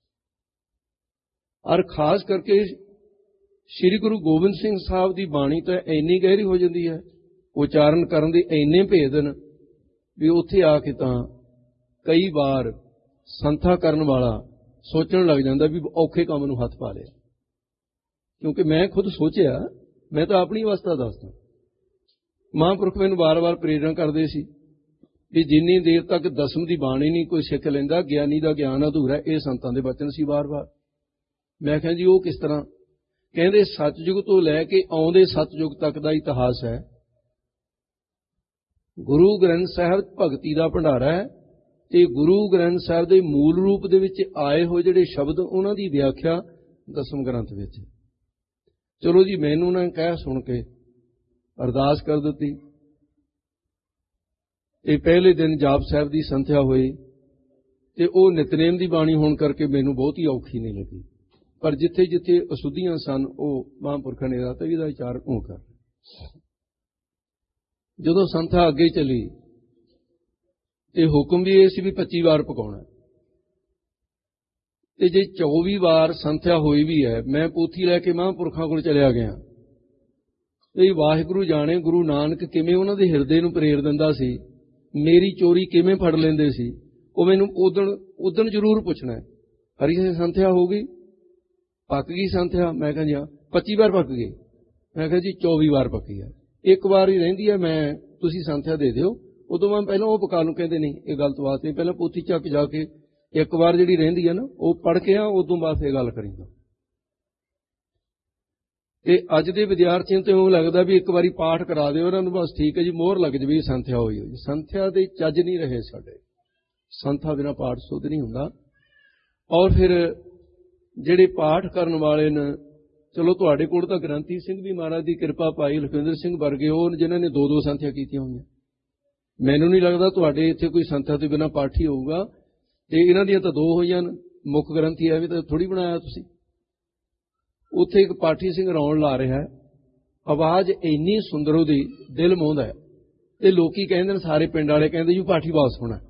ਔਰ ਖਾਸ ਕਰਕੇ ਸ੍ਰੀ ਗੁਰੂ ਗੋਬਿੰਦ ਸਿੰਘ ਸਾਹਿਬ ਦੀ ਬਾਣੀ ਤਾਂ ਇੰਨੀ ਗਹਿਰੀ ਹੋ ਜਾਂਦੀ ਹੈ, ਉਚਾਰਨ ਕਰਨ ਦੇ ਇੰਨੇ ਭੇਦ ਹਨ ਵੀ ਉੱਥੇ ਆ ਕੇ ਤਾਂ ਕਈ ਵਾਰ ਸੰਥਾ ਕਰਨ ਵਾਲਾ ਸੋਚਣ ਲੱਗ ਜਾਂਦਾ ਵੀ ਔਖੇ ਕੰਮ ਨੂੰ ਹੱਥ ਪਾ ਲਿਆ। ਕਿਉਂਕਿ ਮੈਂ ਖੁਦ ਸੋਚਿਆ, ਮੈਂ ਤਾਂ ਆਪਣੀ ਅਵਸਥਾ ਦੱਸਦਾ। ਮਹਾਂਪੁਰਖ ਮੈਨੂੰ ਵਾਰ-ਵਾਰ ਪ੍ਰੇਰਣਾ ਕਰਦੇ ਸੀ ਵੀ ਜਿੰਨੀ ਦੇਰ ਤੱਕ ਦਸਮ ਦੀ ਬਾਣੀ ਨਹੀਂ ਕੋਈ ਸਿੱਖ ਲੈਂਦਾ, ਗਿਆਨੀ ਦਾ ਗਿਆਨ ਅਧੂਰਾ। ਇਹ ਸੰਤਾਂ ਦੇ ਬਚਨ ਸੀ ਵਾਰ-ਵਾਰ। ਮੈਂ ਕਿਹਾ ਜੀ ਉਹ ਕਿਸ ਤਰ੍ਹਾਂ? ਕਹਿੰਦੇ ਸਤਿਯੁਗ ਤੋਂ ਲੈ ਕੇ ਆਉਂਦੇ ਸਤਿਯੁਗ ਤੱਕ ਦਾ ਇਤਿਹਾਸ ਹੈ। ਗੁਰੂ ਗ੍ਰੰਥ ਸਾਹਿਬ ਭਗਤੀ ਦਾ ਭੰਡਾਰਾ ਹੈ ਤੇ ਗੁਰੂ ਗ੍ਰੰਥ ਸਾਹਿਬ ਦੇ ਮੂਲ ਰੂਪ ਦੇ ਵਿੱਚ ਆਏ ਹੋਏ ਜਿਹੜੇ ਸ਼ਬਦ ਉਹਨਾਂ ਦੀ ਵਿਆਖਿਆ ਦਸਮ ਗ੍ਰੰਥ ਵਿੱਚ। ਚਲੋ ਜੀ, ਮੈਨੂੰ ਨਾ ਕਹਿ ਸੁਣ ਕੇ ਅਰਦਾਸ ਕਰ ਦਿੱਤੀ। ਤੇ ਪਹਿਲੇ ਦਿਨ ਜਾਪ ਸਾਹਿਬ ਦੀ ਸੰਥਿਆ ਹੋਈ ਤੇ ਉਹ ਨਿਤਨੇਮ ਦੀ ਬਾਣੀ ਹੋਣ ਕਰਕੇ ਮੈਨੂੰ ਬਹੁਤੀ ਔਖੀ ਨਹੀਂ ਲੱਗੀ। ਪਰ ਜਿੱਥੇ ਜਿੱਥੇ ਅਸ਼ੁੱਧੀਆਂ ਸਨ ਉਹ ਮਹਾਂਪੁਰਖਾਂ ਨੇ ਰਾਤ ਵੀ ਦਾ ਵਿਚਾਰ ਉਹ ਕਰ। ਜਦੋਂ ਸੰਥਾ ਅੱਗੇ ਚੱਲੀ ਤੇ ਹੁਕਮ ਵੀ ਇਹ ਸੀ ਵੀ 25 ਵਾਰ ਪਕਾਉਣਾ। ਤੇ ਜੇ 24 ਵਾਰ ਸੰਥਿਆ ਹੋਈ ਵੀ ਹੈ, ਮੈਂ ਪੋਥੀ ਲੈ ਕੇ ਮਹਾਂਪੁਰਖਾਂ ਕੋਲ ਚਲਿਆ ਗਿਆ ਤੇ ਵਾਹਿਗੁਰੂ ਜਾਣੇ ਗੁਰੂ ਨਾਨਕ ਕਿਵੇਂ ਉਹਨਾਂ ਦੇ ਹਿਰਦੇ ਨੂੰ ਪ੍ਰੇਰ ਦਿੰਦਾ ਸੀ, ਮੇਰੀ ਚੋਰੀ ਕਿਵੇਂ ਫੜ ਲੈਂਦੇ ਸੀ। ਉਹ ਮੈਨੂੰ ਉਦਣ ਜ਼ਰੂਰ ਪੁੱਛਣਾ, ਹਰੀ ਸੰਥਿਆ ਹੋ ਗਈ, ਪੱਕ ਗਈ ਸੰਥਿਆ? ਮੈਂ ਕਿਹਾ ਜੀ 25 ਵਾਰ ਪੱਕ ਗਈ। ਮੈਂ ਕਿਹਾ ਜੀ 24 ਵਾਰ ਪੱਕੀ ਹੈ, ਇੱਕ ਵਾਰ ਹੀ ਰਹਿੰਦੀ ਹੈ, ਮੈਂ ਤੁਸੀਂ ਸੰਥਿਆ ਦੇ ਦਿਓ। ਉਦੋਂ ਮੈਂ ਪਹਿਲਾਂ ਉਹ ਪਕਾ ਨੂੰ ਕਹਿੰਦੇ ਨਹੀਂ, ਇਹ ਗਲਤ ਬਾਤ ਨਹੀਂ। ਪਹਿਲਾਂ ਪੋਥੀ ਚੱਕ ਜਾ ਕੇ ਇੱਕ ਵਾਰ ਜਿਹੜੀ ਰਹਿੰਦੀ ਹੈ ਨਾ ਉਹ ਪੜ੍ਹ ਕੇ ਆ, ਉਦੋਂ ਬਾਅਦ ਇਹ ਗੱਲ ਕਰੀਂਦਾ। ਤੇ ਅੱਜ ਦੇ ਵਿਦਿਆਰਥੀਆਂ ਤੋਂ ਉਹ ਲੱਗਦਾ ਵੀ ਇੱਕ ਵਾਰੀ ਪਾਠ ਕਰਾ ਦਿਓ ਉਹਨਾਂ ਨੂੰ, ਬਸ ਠੀਕ ਹੈ ਜੀ, ਮੋਹਰ ਲੱਗ ਜਵੇ ਸੰਥਿਆ ਹੋਈ ਹੋਈ। ਸੰਥਿਆ ਦੇ ਚੱਜ ਨਹੀਂ ਰਹੇ ਸਾਡੇ। ਸੰਥਾ ਬਿਨਾਂ ਪਾਠ ਸੁੱਧ ਨਹੀਂ ਹੁੰਦਾ। ਔਰ ਫਿਰ ਜਿਹੜੇ ਪਾਠ ਕਰਨ ਵਾਲੇ ਨੇ, ਚਲੋ ਤੁਹਾਡੇ ਕੋਲ ਤਾਂ ਗ੍ਰੰਥੀ ਸਿੰਘ ਵੀ ਮਹਾਰਾਜ ਦੀ ਕਿਰਪਾ ਪਾਈ, ਲਖਵਿੰਦਰ ਸਿੰਘ ਵਰਗੇ ਉਹ ਜਿਨ੍ਹਾਂ ਨੇ 2-2 ਸੰਥਿਆ ਕੀਤੀਆਂ ਹੋਈਆਂ। ਮੈਨੂੰ ਨਹੀਂ ਲੱਗਦਾ ਤੁਹਾਡੇ ਇੱਥੇ ਕੋਈ ਸੰਥਿਆ ਤੋਂ ਬਿਨਾਂ ਪਾਠੀ ਹੋਊਗਾ। ਤੇ ਇਹਨਾਂ ਦੀਆਂ ਤਾਂ 2 ਹੋਈਆਂ ਨੇ, ਮੁੱਖ ਗ੍ਰੰਥੀ ਐਵੇਂ ਤਾਂ ਥੋੜ੍ਹੀ ਬਣਾਇਆ ਤੁਸੀਂ। ਉੱਥੇ ਇੱਕ ਪਾਠੀ ਸਿੰਘ ਰੌਣ ਲਾ ਰਿਹਾ, ਆਵਾਜ਼ ਇੰਨੀ ਸੁੰਦਰ ਉਹਦੀ, ਦਿਲ ਮੋਹਦਾ ਹੈ। ਤੇ ਲੋਕੀ ਕਹਿੰਦੇ ਨੇ, ਸਾਰੇ ਪਿੰਡ ਵਾਲੇ ਕਹਿੰਦੇ ਜੀ ਪਾਠੀ ਬਹੁਤ ਸੋਹਣਾ।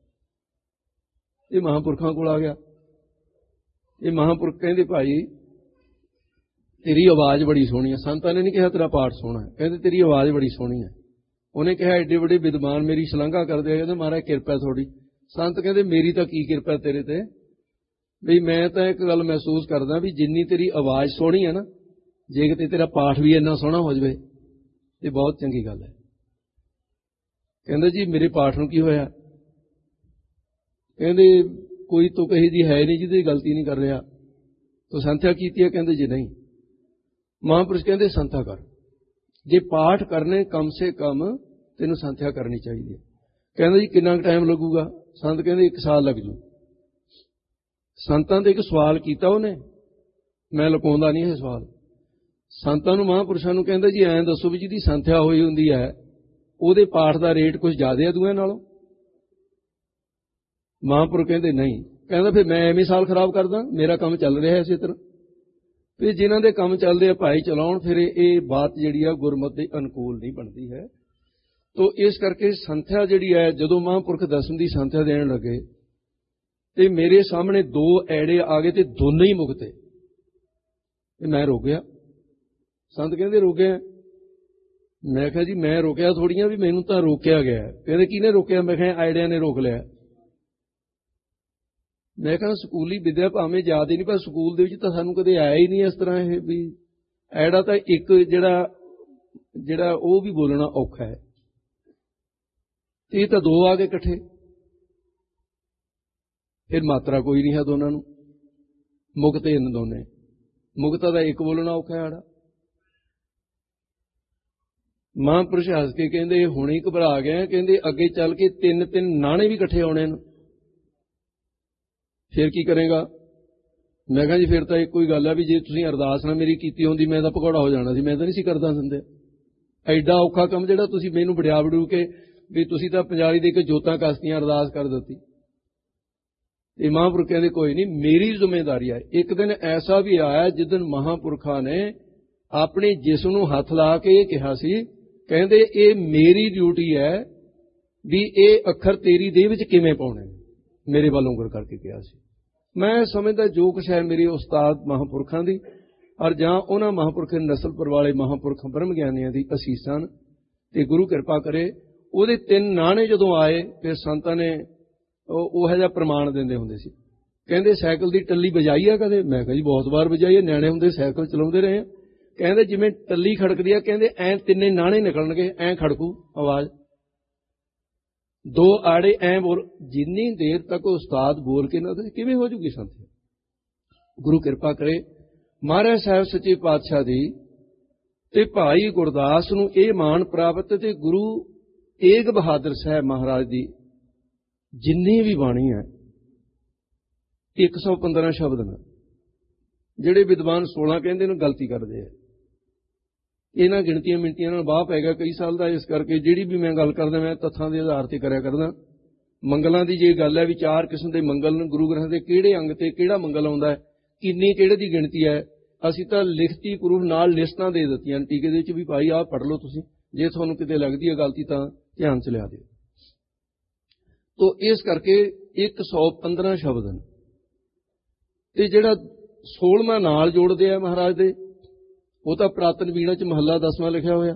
ਇਹ ਮਹਾਂਪੁਰਖਾਂ ਕੋਲ ਆ ਗਿਆ। ਇਹ ਮਹਾਂਪੁਰਖ ਕਹਿੰਦੇ ਭਾਈ ਤੇਰੀ ਆਵਾਜ਼ ਬੜੀ ਸੋਹਣੀ ਹੈ। ਸੰਤਾਂ ਨੇ ਨਹੀਂ ਕਿਹਾ ਤੇਰਾ ਪਾਠ ਸੋਹਣਾ ਹੈ, ਕਹਿੰਦੇ ਤੇਰੀ ਆਵਾਜ਼ ਬੜੀ ਸੋਹਣੀ ਹੈ। ਉਹਨੇ ਕਿਹਾ ਐਡੇ ਵੱਡੇ ਵਿਦਵਾਨ ਮੇਰੀ ਸ਼ਲਾਘਾ ਕਰਦੇ ਆ, ਕਹਿੰਦੇ ਮਹਾਰਾਜ ਕਿਰਪਾ ਥੋੜੀ। ਸੰਤ ਕਹਿੰਦੇ ਮੇਰੀ ਤਾਂ ਕੀ ਕਿਰਪਾ ਤੇਰੇ ਤੇ, ਵੀ ਮੈਂ ਤਾਂ ਇੱਕ ਗੱਲ ਮਹਿਸੂਸ ਕਰਦਾ ਵੀ ਜਿੰਨੀ ਤੇਰੀ ਆਵਾਜ਼ ਸੋਹਣੀ ਹੈ ਨਾ, ਜੇ ਕਿਤੇ ਤੇਰਾ ਪਾਠ ਵੀ ਇੰਨਾ ਸੋਹਣਾ ਹੋ ਜਾਵੇ ਤੇ ਬਹੁਤ ਚੰਗੀ ਗੱਲ ਹੈ। ਕਹਿੰਦੇ ਜੀ ਮੇਰੇ ਪਾਠ ਨੂੰ ਕੀ ਹੋਇਆ? ਕਹਿੰਦੇ ਕੋਈ ਤੂੰ ਕਹੀ ਦੀ ਹੈ ਨਹੀਂ ਜਿਹਦੀ ਗਲਤੀ ਨਹੀਂ ਕਰ ਰਿਹਾ, ਤੂੰ ਸੰਥਿਆ ਕੀਤੀ ਹੈ? ਕਹਿੰਦੇ ਜੀ ਨਹੀਂ। ਮਹਾਂਪੁਰਸ਼ ਕਹਿੰਦੇ ਸੰਥਿਆ ਕਰ, ਜੇ ਪਾਠ ਕਰਨੇ ਕਮ ਸੇ ਕਮ ਤੈਨੂੰ ਸੰਥਿਆ ਕਰਨੀ ਚਾਹੀਦੀ ਹੈ। ਕਹਿੰਦੇ ਜੀ ਕਿੰਨਾ ਟਾਈਮ ਲੱਗੂਗਾ? ਸੰਤ ਕਹਿੰਦੇ 1 ਸਾਲ ਲੱਗ ਜੂ। ਸੰਤਾਂ ਤੇ ਇੱਕ ਸਵਾਲ ਕੀਤਾ ਉਹਨੇ, मैं लुकाउंदा नहीं है सवाल। संतां नूं महापुरुषां नूं कहंदा जी ऐं दसो भी जिहदी संथਿਆ होई हुंदी है ਉਹਦੇ ਪਾਠ ਦਾ ਰੇਟ कुछ ਜ਼ਿਆਦਾ है दूए नालों। महापुरुष कहंदे नहीं, कहंदा फिर मैं एवें साल खराब करदा, मेरा काम चल रहा है इसे तरह। फिर जिन्हां दे काम चलदे आ भाई चलाउण, फिर ये बात जिहड़ी आ गुरमत दे अनुकूल नहीं बनदी है। तो इस करके संथਿਆ जिहड़ी है जदों महापुरख दसम की संथਿਆ देण लगे ते मेरे सामने दो ऐड़े आ गए ते दोनों ही मुकते। मैं रोक गया। संत कहंदे रोकिया? मैं कहा जी मैं रोकिया थोड़ियां, भी मैनूं तां रोकिया गया। कहंदे किहने रोकिया? मैं कहा आइडिया ने रोक लिया। मैं कहा स्कूली विद्या भावें याद ही नहीं, पर स्कूल दे विच तां सानूं कदे आया ही नहीं इस तरह। ये भी ऐड़ा तां एक जिहड़ा वो भी बोलना औखा है, ये तां दो आ गए इकट्ठे। फिर मात्रा कोई नहीं है दोनों नूं, मुकते इन दोने। मुकता दा एक बोलना औखा है आड़ा। महापुरुष हस के कहंदे हुणे घबरा गए, कहंदे अगे चल के तीन तीन नाणे भी इकट्ठे आने न, फिर की करेगा? मैं कहा जी फिर तो एक ही गल है भी जे तुसीं अरदास ना मेरी कीती होंदी मैं तां भगौड़ा हो जाना सी, मैं तां नहीं सी करदा दिंदे। एडा औखा काम जिहड़ा तुसीं मैनूं वड़िया वड़ू के भी तुसीं तां पंजाली दे के जोतां कसतियां अरदास कर दित्ती। ते महापुरुख कहंदे कोई नहीं, मेरी जिम्मेदारी है। एक दिन ऐसा भी आया जिदन महापुरखा ने अपने जिस्म नूं हथ ला के ये कहा सी, कहंदे ये मेरी ड्यूटी है भी ये अखर तेरी देह विच किवें पाउणे, मेरे वाल उंगल करके कहा सी। मैं समझदा जो कुछ है मेरी उस्ताद महापुरखों की और जां उन्हां महापुरखों नस्ल पर वाले महापुरख ब्रह्म ज्ञानियां दी असीसां ते गुरु किरपा करे। उहदे तीन नाणे जदों आए फिर संतां ने ओह जिहा प्रमाण दिंदे हुंदे सी। कहंदे साइकिल दी टल्ली बजाई है कदे? मैं कहा जी बहुत बार बजाई है, न्याणे हुंदे साइकिल चलाउंदे रहे हैं। कहंदे जिवें टल्ली खड़कदी है, कहंदे ऐ तिन्ने नाणे निकलणगे, ऐ खड़कू आवाज, दो आड़े ऐ बोल। जिन्नी देर तक उस्ताद बोल के ना किवें हो जूगी संथਿਆ? गुरु किरपा करे महाराज साहब सच्चे पातशाह दी ते भाई गुरदास नूं इह मान प्राप्त ते गुरु तेग बहादुर साहब महाराज दी जिन्नी भी बाणी है 115 शब्द ने, जिहड़े विद्वान 16 कहंदे ने गलती करदे आ। इन्हां गिणतियां मिनतियां नाल बाह पै गया कई साल का, इस करके जिहड़ी भी मैं गल करदा मैं तत्थां दे आधार ते करया करदा। मंगलां दी जे गल है भी 4 किस्म दे मंगल ने, गुरु ग्रंथ दे किहड़े अंग ते किहड़ा मंगल आउंदा है, किन्नी किहड़े दी गिणती है, असीं तां लिखती प्रूफ नाल लिस्टां दे दित्तियां ने टीके दे विच भी भाई आह पढ़ लो तुसीं, जे तुहानूं किते लगदी है गलती तां ध्यान च लिया दिओ। तो इस करके 115 शब्द ने ते जिहड़ा 16वां नाल जोड़दे आ महाराज दे, वो तो पुरातन बीड़ा च महला 10वां लिखा होया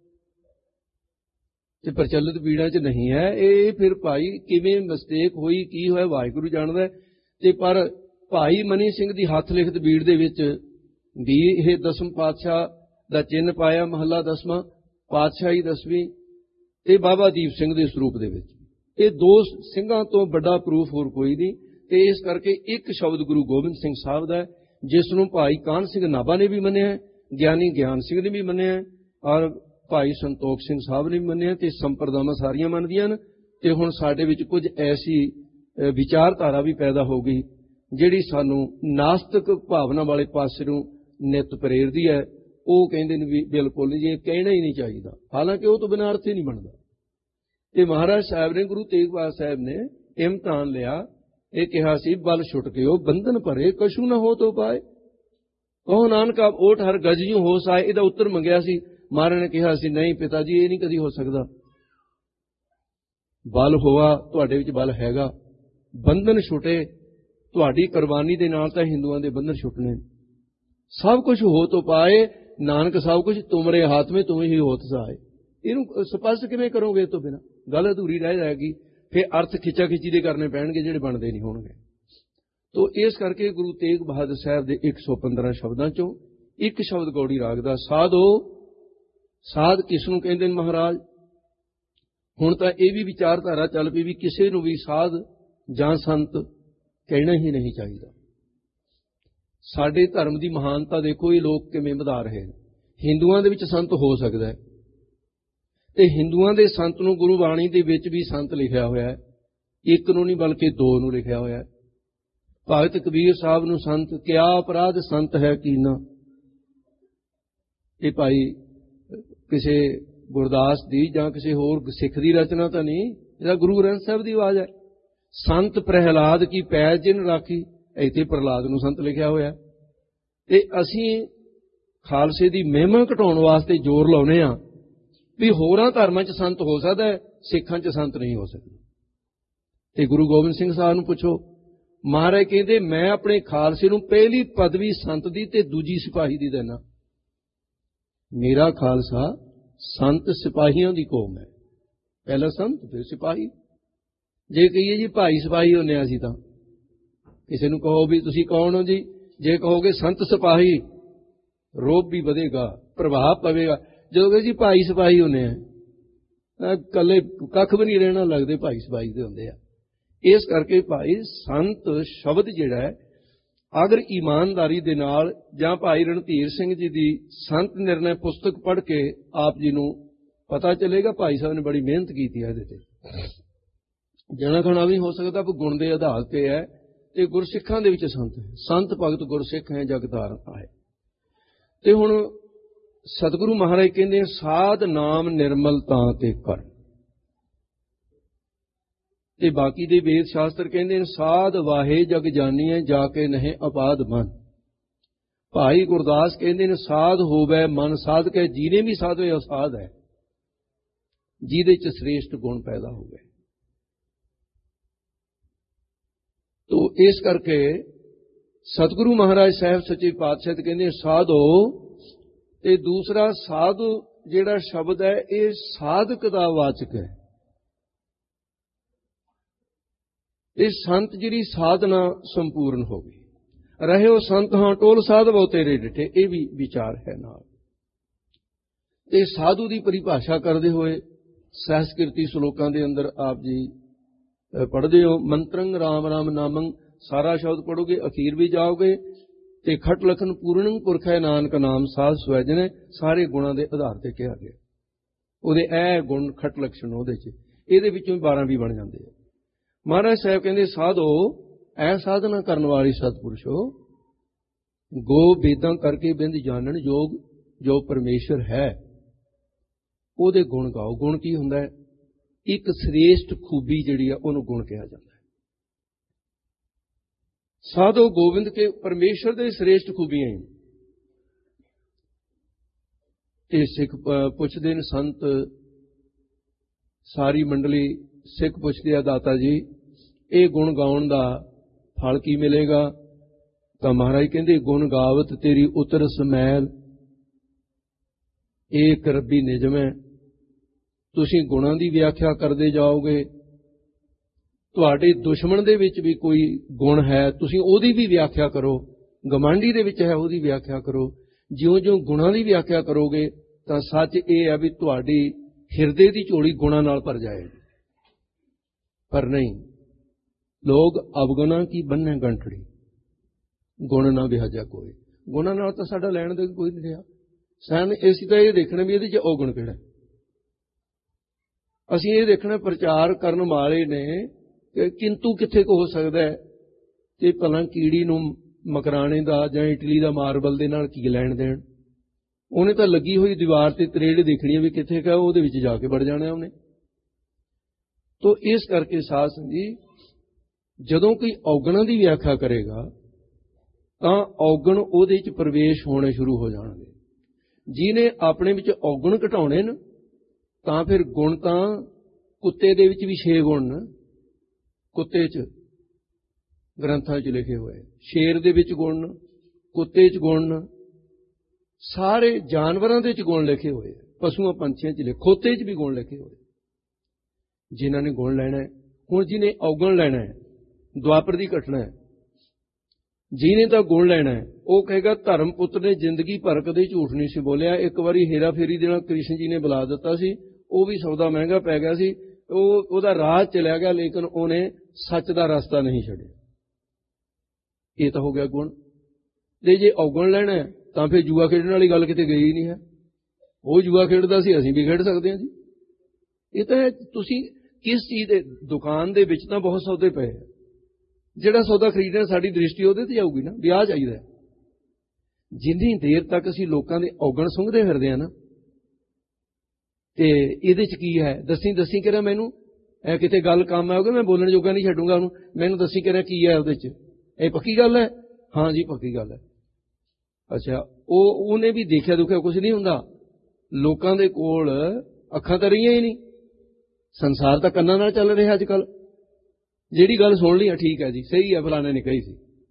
ते प्रचलित बीड़ा च नहीं है। ये फिर भाई किवें मिस्टेक हुई की होया वाहिगुरू जाणदा है। ते पर भाई मनी सिंह दी हथ लिखत बीड़ दे विच भी यह 10वें पातशाह दा चिन्ह पाया, महला 10वां, पातशाही 10वीं ते बाबा दीप सिंह दे स्वरूप दे विच। ये दो ਸਿੰਘਾਂ तो बड़ा प्रूफ होर कोई नहीं। ते इस करके एक शब्द गुरु गोबिंद सिंह साहब दा है, जिसनूं भाई कान सिंह नाभा ने भी मन्निया है, ज्ञानी ज्ञान सिंह ने भी मन्निया है और भाई संतोख सिंह साहब ने भी मन्निया। ते संप्रदावां सारियां मनदियां ने। ते हुण साडे विच कुछ ऐसी विचारधारा भी पैदा हो गई जिहड़ी सानूं नास्तिक भावना वाले पासे नूं नित प्रेरदी है। वो कहंदे ने भी बिल्कुल नहीं, ये कहना ही नहीं चाहिए, हालांकि वो तो बिना अर्थ ही नहीं बनता। ते महाराज साहब ने, गुरु तेग बहादुर साहब ने इम्तिहान लिया, ये कहा सी बल छुट गयो बंधन भरे कशु न हो तो पाए, कहो नानक आप ओठ हर गज यूं हो साए। इहदा उत्तर मंगिया सी। महाराज ने कहा सी नहीं पिता जी ये नहीं कदी हो सकदा, बल होआ तुहाडे विच बल हैगा, बंधन छुटे तुहाडी कुर्बानी दे नाल तां हिंदुआं दे बंधन छुटने। सब कुछ हो तो पाए नानक, सब कुछ तुमरे हाथ में तुम ही होत सहाय। इहनूं स्पष्ट किवें करोगे? इस तो बिना गल अधूरी रह जाएगी। फिर अर्थ खिचा खिची दे करने पैणगे जिहड़े बनदे नहीं होणगे। तो इस करके गुरु तेग बहादुर साहब दे 115 शब्दां चों एक शब्द गौड़ी राग दा साधो। साध किसनूं कहंदे ने महाराज? हुण तां इह भी विचारधारा चल पई भी किसी नूं भी साध जां संत कहना ही नहीं चाहिए। साडे धर्म की महानता देखो ये लोग किवें वधा रहे हैं। हिंदुआं दे विच संत हो सकदा है ते हिंदुआं दे संत नूं गुरु बाणी दे विच भी संत लिखिया होया है, एक नूं नहीं बल्कि दो नूं लिखिया होया है। ਭਗਤ ਕਬੀਰ ਸਾਹਿਬ ਨੂੰ ਸੰਤ ਕਿਆ ਅਪਰਾਧ ਸੰਤ ਹੈ ਕੀਨਾ। ਇਹ ਭਾਈ ਕਿਸੇ ਗੁਰਦਾਸ ਦੀ ਜਾਂ ਕਿਸੇ ਹੋਰ ਸਿੱਖ ਦੀ ਰਚਨਾ ਤਾਂ ਨਹੀਂ, ਇਹਦਾ ਗੁਰੂ ਗ੍ਰੰਥ ਸਾਹਿਬ ਦੀ ਆਵਾਜ਼ ਹੈ। ਸੰਤ ਪ੍ਰਹਿਲਾਦ ਕੀ ਪੈਜ ਜਿਨ ਰਾਖੀ, ਇੱਥੇ ਪ੍ਰਹਿਲਾਦ ਨੂੰ ਸੰਤ ਲਿਖਿਆ ਹੋਇਆ। ਤੇ ਅਸੀਂ ਖਾਲਸੇ ਦੀ ਮਹਿਮਾ ਘਟਾਉਣ ਵਾਸਤੇ ਜ਼ੋਰ ਲਾਉਨੇ ਆ ਵੀ ਹੋਰਾਂ ਧਰਮਾਂ 'ਚ ਸੰਤ ਹੋ ਸਕਦਾ ਹੈ, ਸਿੱਖਾਂ 'ਚ ਸੰਤ ਨਹੀਂ ਹੋ ਸਕਦਾ। ਤੇ ਗੁਰੂ ਗੋਬਿੰਦ ਸਿੰਘ ਸਾਹਿਬ ਨੂੰ ਪੁੱਛੋ, ਮਹਾਰਾਜ ਕਹਿੰਦੇ ਮੈਂ ਆਪਣੇ ਖਾਲਸੇ ਨੂੰ ਪਹਿਲੀ ਪਦਵੀ ਸੰਤ ਦੀ ਤੇ ਦੂਜੀ ਸਿਪਾਹੀ ਦੀ ਦੇਣਾ। ਮੇਰਾ ਖਾਲਸਾ ਸੰਤ ਸਿਪਾਹੀਆਂ ਦੀ ਕੌਮ ਹੈ, ਪਹਿਲਾ ਸੰਤ ਫਿਰ ਸਿਪਾਹੀ। ਜੇ ਕਹੀਏ ਜੀ ਭਾਈ ਸਿਪਾਹੀ ਹੁੰਦੇ ਆ ਅਸੀਂ, ਤਾਂ ਕਿਸੇ ਨੂੰ ਕਹੋ ਵੀ ਤੁਸੀਂ ਕੌਣ ਹੋ ਜੀ, ਜੇ ਕਹੋਗੇ ਸੰਤ ਸਿਪਾਹੀ, ਰੋਬ ਵੀ ਵਧੇਗਾ, ਪ੍ਰਭਾਵ ਪਵੇਗਾ। ਜਦੋਂ ਕਿ ਜੀ ਭਾਈ ਸਿਪਾਹੀ ਹੁੰਦੇ ਆ, ਇਕੱਲੇ ਕੱਖ ਵੀ ਨਹੀਂ ਰਹਿਣਾ, ਲੱਗਦੇ ਭਾਈ ਸਿਪਾਹੀ ਦੇ ਹੁੰਦੇ ਆ। ਇਸ ਕਰਕੇ ਭਾਈ ਸੰਤ ਸ਼ਬਦ ਜਿਹੜਾ ਹੈ, ਅਗਰ ਇਮਾਨਦਾਰੀ ਦੇ ਨਾਲ, ਜਾਂ ਭਾਈ ਰਣਧੀਰ ਸਿੰਘ ਜੀ ਦੀ ਸੰਤ ਨਿਰਣੈ ਪੁਸਤਕ ਪੜ੍ਹ ਕੇ ਆਪ ਜੀ ਨੂੰ ਪਤਾ ਚੱਲੇਗਾ ਭਾਈ ਸਾਹਿਬ ਨੇ ਬੜੀ ਮਿਹਨਤ ਕੀਤੀ ਹੈ ਇਹਦੇ ਤੇ। ਜਣਾ ਖਣਾ ਵੀ ਹੋ ਸਕਦਾ ਵੀ ਗੁਣ ਦੇ ਆਧਾਰ ਤੇ ਹੈ, ਤੇ ਗੁਰਸਿੱਖਾਂ ਦੇ ਵਿੱਚ ਸੰਤ ਹੈ, ਸੰਤ ਭਗਤ ਗੁਰਸਿੱਖ ਹੈ ਜਗਤਾਰ ਹੈ। ਤੇ ਹੁਣ ਸਤਿਗੁਰੂ ਮਹਾਰਾਜ ਕਹਿੰਦੇ ਸਾਧ ਨਾਮ ਨਿਰਮਲ ਤਾਂ ਤੇ ਕਰ, ਤੇ ਬਾਕੀ ਦੇ ਵੇਦ ਸ਼ਾਸਤਰ ਕਹਿੰਦੇ ਨੇ ਸਾਧ ਵਾਹੇ ਜਗ ਜਾਨੀਐ ਜਾ ਕੇ ਨਹਿ ਅਪਾਦ ਮਨ। ਭਾਈ ਗੁਰਦਾਸ ਕਹਿੰਦੇ ਨੇ ਸਾਧ ਹੋਵੇ ਮਨ ਸਾਧ ਕੇ, ਜਿਹਨੇ ਵੀ ਸਾਧ ਹੋਏ ਉਹ ਸਾਧ ਹੈ, ਜਿਹਦੇ ਚ ਸ੍ਰੇਸ਼ਟ ਗੁਣ ਪੈਦਾ ਹੋ ਗਏ। ਤੋ ਇਸ ਕਰਕੇ ਸਤਿਗੁਰੂ ਮਹਾਰਾਜ ਸਾਹਿਬ ਸੱਚੇ ਪਾਤਸ਼ਾਹ ਕਹਿੰਦੇ ਸਾਧੋ। ਤੇ ਦੂਸਰਾ ਸਾਧੂ ਜਿਹੜਾ ਸ਼ਬਦ ਹੈ ਇਹ ਸਾਧਕ ਦਾ ਵਾਚਕ ਹੈ। ਇਹ ਸੰਤ ਜਿਹੜੀ ਸਾਧਨਾ ਸੰਪੂਰਨ ਹੋ ਗਈ, ਰਹਿਓ ਸੰਤ ਹਾਂ ਟੋਲ ਸਾਧ ਬਹੁ ਤੇਰੇ ਡਿਠੇ, ਇਹ ਵੀ ਵਿਚਾਰ ਹੈ ਨਾਲ। ਤੇ ਸਾਧੂ ਦੀ ਪਰਿਭਾਸ਼ਾ ਕਰਦੇ ਹੋਏ ਸੰਸਕ੍ਰਿਤੀ ਸ਼ਲੋਕਾਂ ਦੇ ਅੰਦਰ ਆਪ ਜੀ ਪੜ੍ਹਦੇ ਹੋ, ਮੰਤਰੰ ਰਾਮ ਰਾਮ ਨਾਮੰ, ਸਾਰਾ ਸ਼ਬਦ ਪੜੋਗੇ ਅਖੀਰ ਵੀ ਜਾਓਗੇ, ਤੇ ਖਟ ਲਖਨ ਪੂਰਨੰ ਪੁਰਖ ਹੈ ਨਾਨਕ ਨਾਮ ਸਾਧ ਸਵੈਜਨ, ਸਾਰੇ ਗੁਣਾਂ ਦੇ ਆਧਾਰ ਤੇ ਕਿਹਾ ਗਿਆ। ਉਹਦੇ ਇਹ ਗੁਣ ਖਟ ਲਖਣ ਉਹਦੇ ਚ, ਇਹਦੇ ਵਿੱਚੋਂ 12 ਵੀ ਬਣ ਜਾਂਦੇ ਆ। ਮਹਾਰਾਜ ਸਾਹਿਬ ਕਹਿੰਦੇ ਸਾਧੋ ਐ ਸਾਧਨਾ ਕਰਨ ਵਾਲੀ ਸਤਿਪੁਰਸ਼ੋ, ਗੋ ਵੇਦਾਂ ਕਰਕੇ ਬਿੰਦ ਜਾਣਨ ਯੋਗ ਜੋ ਪਰਮੇਸ਼ਰ ਹੈ, ਉਹਦੇ ਗੁਣ ਗਾਓ। ਗੁਣ ਕੀ ਹੁੰਦਾ ਹੈ? ਇੱਕ ਸ੍ਰੇਸ਼ਟ ਖੂਬੀ ਜਿਹੜੀ ਆ ਉਹਨੂੰ ਗੁਣ ਕਿਹਾ ਜਾਂਦਾ ਹੈ। ਸਾਧੋ ਗੋਬਿੰਦ ਕੇ, ਪਰਮੇਸ਼ਰ ਦੇ ਸ੍ਰੇਸ਼ਟ ਖੂਬੀਆਂ ਹੀ। ਤੇ ਸਿੱਖ ਪੁੱਛਦੇ ਨੇ, ਸੰਤ ਸਾਰੀ ਮੰਡਲੀ ਸਿੱਖ ਪੁੱਛਦੇ ਆ ਦਾਤਾ ਜੀ ਇਹ ਗੁਣ ਗਾਉਣ ਦਾ ਫਲ ਕੀ ਮਿਲੇਗਾ? ਤਾਂ ਮਹਾਰਾਜ ਕਹਿੰਦੇ ਗੁਣ ਗਾਵਤ ਤੇਰੀ ਉਤਰ ਸਮੈਲ, ਏਕ ਰੱਬੀ ਨਿਜਮ ਹੈ। ਤੁਸੀਂ ਗੁਣਾਂ ਦੀ ਵਿਆਖਿਆ ਕਰਦੇ ਜਾਓਗੇ, ਤੁਹਾਡੇ ਦੁਸ਼ਮਣ ਦੇ ਵਿੱਚ ਵੀ ਕੋਈ ਗੁਣ ਹੈ ਤੁਸੀਂ ਉਹਦੀ ਵੀ ਵਿਆਖਿਆ ਕਰੋ, ਗਮਾਂਡੀ ਦੇ ਵਿੱਚ ਹੈ ਉਹਦੀ ਵਿਆਖਿਆ ਕਰੋ। ਜਿਉਂ-ਜਿਉਂ ਗੁਣਾਂ ਦੀ ਵਿਆਖਿਆ ਕਰੋਗੇ ਤਾਂ ਸੱਚ ਇਹ ਹੈ ਵੀ ਤੁਹਾਡੀ ਹਿਰਦੇ ਦੀ ਝੋਲੀ ਗੁਣਾਂ ਨਾਲ ਭਰ ਜਾਏਗੀ। ਪਰ ਨਹੀਂ, ਲੋਕ ਅਵਗੁਣਾ ਕੀ ਬੰਨ੍ਹੇ ਗੰਠੜੀ, ਗੁਣ ਨਾ ਵਿਹਾਜਾ ਕੋਈ। ਗੁਣਾਂ ਨਾਲ ਤਾਂ ਸਾਡਾ ਲੈਣ ਦੇ ਕੋਈ ਨਹੀਂ ਰਿਹਾ। ਅਸੀਂ ਤਾਂ ਇਹ ਦੇਖਣਾ ਵੀ ਇਹਦੇ 'ਚ ਔਗੁਣ ਕਿਹੜਾ। ਅਸੀਂ ਇਹ ਦੇਖਣਾ ਪ੍ਰਚਾਰ ਕਰਨ ਵਾਲੇ ਨੇ ਕਿੰਤੂ ਕਿੱਥੇ ਕੁ ਹੋ ਸਕਦਾ ਹੈ, ਤੇ ਭਲਾ ਕੀੜੀ ਨੂੰ ਮਕਰਾਣੇ ਦਾ ਜਾਂ ਇਟਲੀ ਦਾ ਮਾਰਬਲ ਦੇ ਨਾਲ ਕੀ ਲੈਣ ਦੇਣ। ਉਹਨੇ ਤਾਂ ਲੱਗੀ ਹੋਈ ਦੀਵਾਰ ਤੇ ਤਰੇੜ ਦੇਖਣੀ ਵੀ ਕਿੱਥੇ ਕਾ, ਉਹਦੇ ਵਿੱਚ ਜਾ ਕੇ ਵੜ ਜਾਣਾ ਉਹਨੇ। ਤੋ ਇਸ ਕਰਕੇ ਸਾਧ ਸੰਗਤ ਜੀ, ਜਦੋਂ ਕੋਈ ਔਗਣਾਂ ਦੀ ਵਿਆਖਿਆ ਕਰੇਗਾ ਤਾਂ ਔਗਣ ਉਹਦੇ 'ਚ ਪ੍ਰਵੇਸ਼ ਹੋਣੇ ਸ਼ੁਰੂ ਹੋ ਜਾਣਗੇ। ਜਿਹਨੇ ਆਪਣੇ ਵਿੱਚ ਔਗਣ ਘਟਾਉਣੇ ਨੇ ਤਾਂ ਫਿਰ ਗੁਣ ਤਾਂ ਕੁੱਤੇ ਦੇ ਵਿੱਚ ਵੀ 6 ਗੁਣ ਨੇ, ਕੁੱਤੇ 'ਚ ਗ੍ਰੰਥਾਂ 'ਚ ਲਿਖੇ ਹੋਏ। ਸ਼ੇਰ ਦੇ ਵਿੱਚ ਗੁਣ, ਕੁੱਤੇ 'ਚ ਗੁਣ, ਸਾਰੇ ਜਾਨਵਰਾਂ ਦੇ 'ਚ ਗੁਣ ਲਿਖੇ ਹੋਏ, ਪਸ਼ੂਆਂ ਪੰਛੀਆਂ 'ਚ ਖੋਤੇ 'ਚ ਵੀ ਗੁਣ ਲਿਖੇ ਹੋਏ। ਜਿਨ੍ਹਾਂ ਨੇ ਗੁਣ ਲੈਣਾ ਹੈ, ਹੁਣ ਜਿਹਨੇ ਔਗਣ ਲੈਣਾ ਹੈ, ਦੁਆਪਰ ਦੀ ਘਟਨਾ ਹੈ, ਜਿਹਨੇ ਤਾਂ ਗੁਣ ਲੈਣਾ ਹੈ ਉਹ ਕਹੇਗਾ ਧਰਮ ਪੁੱਤਰ ਨੇ ਜ਼ਿੰਦਗੀ ਭਰ ਕਦੇ ਝੂਠ ਨਹੀਂ ਸੀ ਬੋਲਿਆ। ਇੱਕ ਵਾਰੀ ਹੇਰਾ ਫੇਰੀ ਦੇ ਨਾਲ ਕ੍ਰਿਸ਼ਨ ਜੀ ਨੇ ਬੁਲਾ ਦਿੱਤਾ ਸੀ, ਉਹ ਵੀ ਸੌਦਾ ਮਹਿੰਗਾ ਪੈ ਗਿਆ ਸੀ, ਉਹਦਾ ਰਾਹ ਚਲਿਆ ਗਿਆ, ਲੇਕਿਨ ਉਹਨੇ ਸੱਚ ਦਾ ਰਸਤਾ ਨਹੀਂ ਛੱਡਿਆ। ਇਹ ਤਾਂ ਹੋ ਗਿਆ ਗੁਣ। ਤੇ ਜੇ ਔਗਣ ਲੈਣਾ ਤਾਂ ਫਿਰ ਜੂਆ ਖੇਡਣ ਵਾਲੀ ਗੱਲ ਕਿਤੇ ਗਈ ਨਹੀਂ ਹੈ। ਉਹ ਜੂਆ ਖੇਡਦਾ ਸੀ, ਅਸੀਂ ਵੀ ਖੇਡ ਸਕਦੇ ਹਾਂ ਜੀ। ਇਹ ਤਾਂ ਤੁਸੀਂ ਕਿਸ ਚੀਜ਼ ਦੇ ਦੁਕਾਨ ਦੇ ਵਿੱਚ ਤਾਂ ਬਹੁਤ ਸੌਦੇ ਪਏ ਹੈ, ਜਿਹੜਾ ਸੌਦਾ ਖਰੀਦਣਾ ਸਾਡੀ ਦ੍ਰਿਸ਼ਟੀ ਉਹਦੇ ਤੇ ਜਾਊਗੀ ਨਾ, ਵੀ ਆਹ ਚਾਹੀਦਾ। ਜਿੰਨੀ ਦੇਰ ਤੱਕ ਅਸੀਂ ਲੋਕਾਂ ਦੇ ਔਗਣ ਸੁੰਘਦੇ ਫਿਰਦੇ ਆ ਨਾ, ਤੇ ਇਹਦੇ ਚ ਕੀ ਹੈ, ਦੱਸੀ ਕਰਿਆ ਮੈਨੂੰ, ਇਹ ਕਿਤੇ ਗੱਲ ਕੰਮ ਆਉਗਾ, ਮੈਂ ਬੋਲਣ ਜੋਗਾ ਨਹੀਂ ਛੱਡੂਗਾ ਉਹਨੂੰ, ਮੈਨੂੰ ਦੱਸੀ ਕਰਿਆ ਕੀ ਹੈ ਉਹਦੇ ਚ, ਇਹ ਪੱਕੀ ਗੱਲ ਹੈ? ਹਾਂ ਜੀ ਪੱਕੀ ਗੱਲ ਹੈ। ਅੱਛਾ, ਉਹਨੇ ਵੀ ਦੇਖਿਆ ਦੁਖਿਆ ਕੁਝ ਨਹੀਂ ਹੁੰਦਾ। ਲੋਕਾਂ ਦੇ ਕੋਲ ਅੱਖਾਂ ਤਾਂ ਰਹੀਆਂ ਹੀ ਨਹੀਂ, ਸੰਸਾਰ ਤਾਂ ਕੰਨਾਂ ਨਾਲ ਚੱਲ ਰਿਹਾ ਅੱਜ ਕੱਲ। ਜਿਹੜੀ ਗੱਲ ਸੁਣ ਲਈ ਠੀਕ ਹੈ ਜੀ, ਸਹੀ ਹੈ, ਫਲਾਣੇ ਨੇ ਕਹੀ ਸੀ।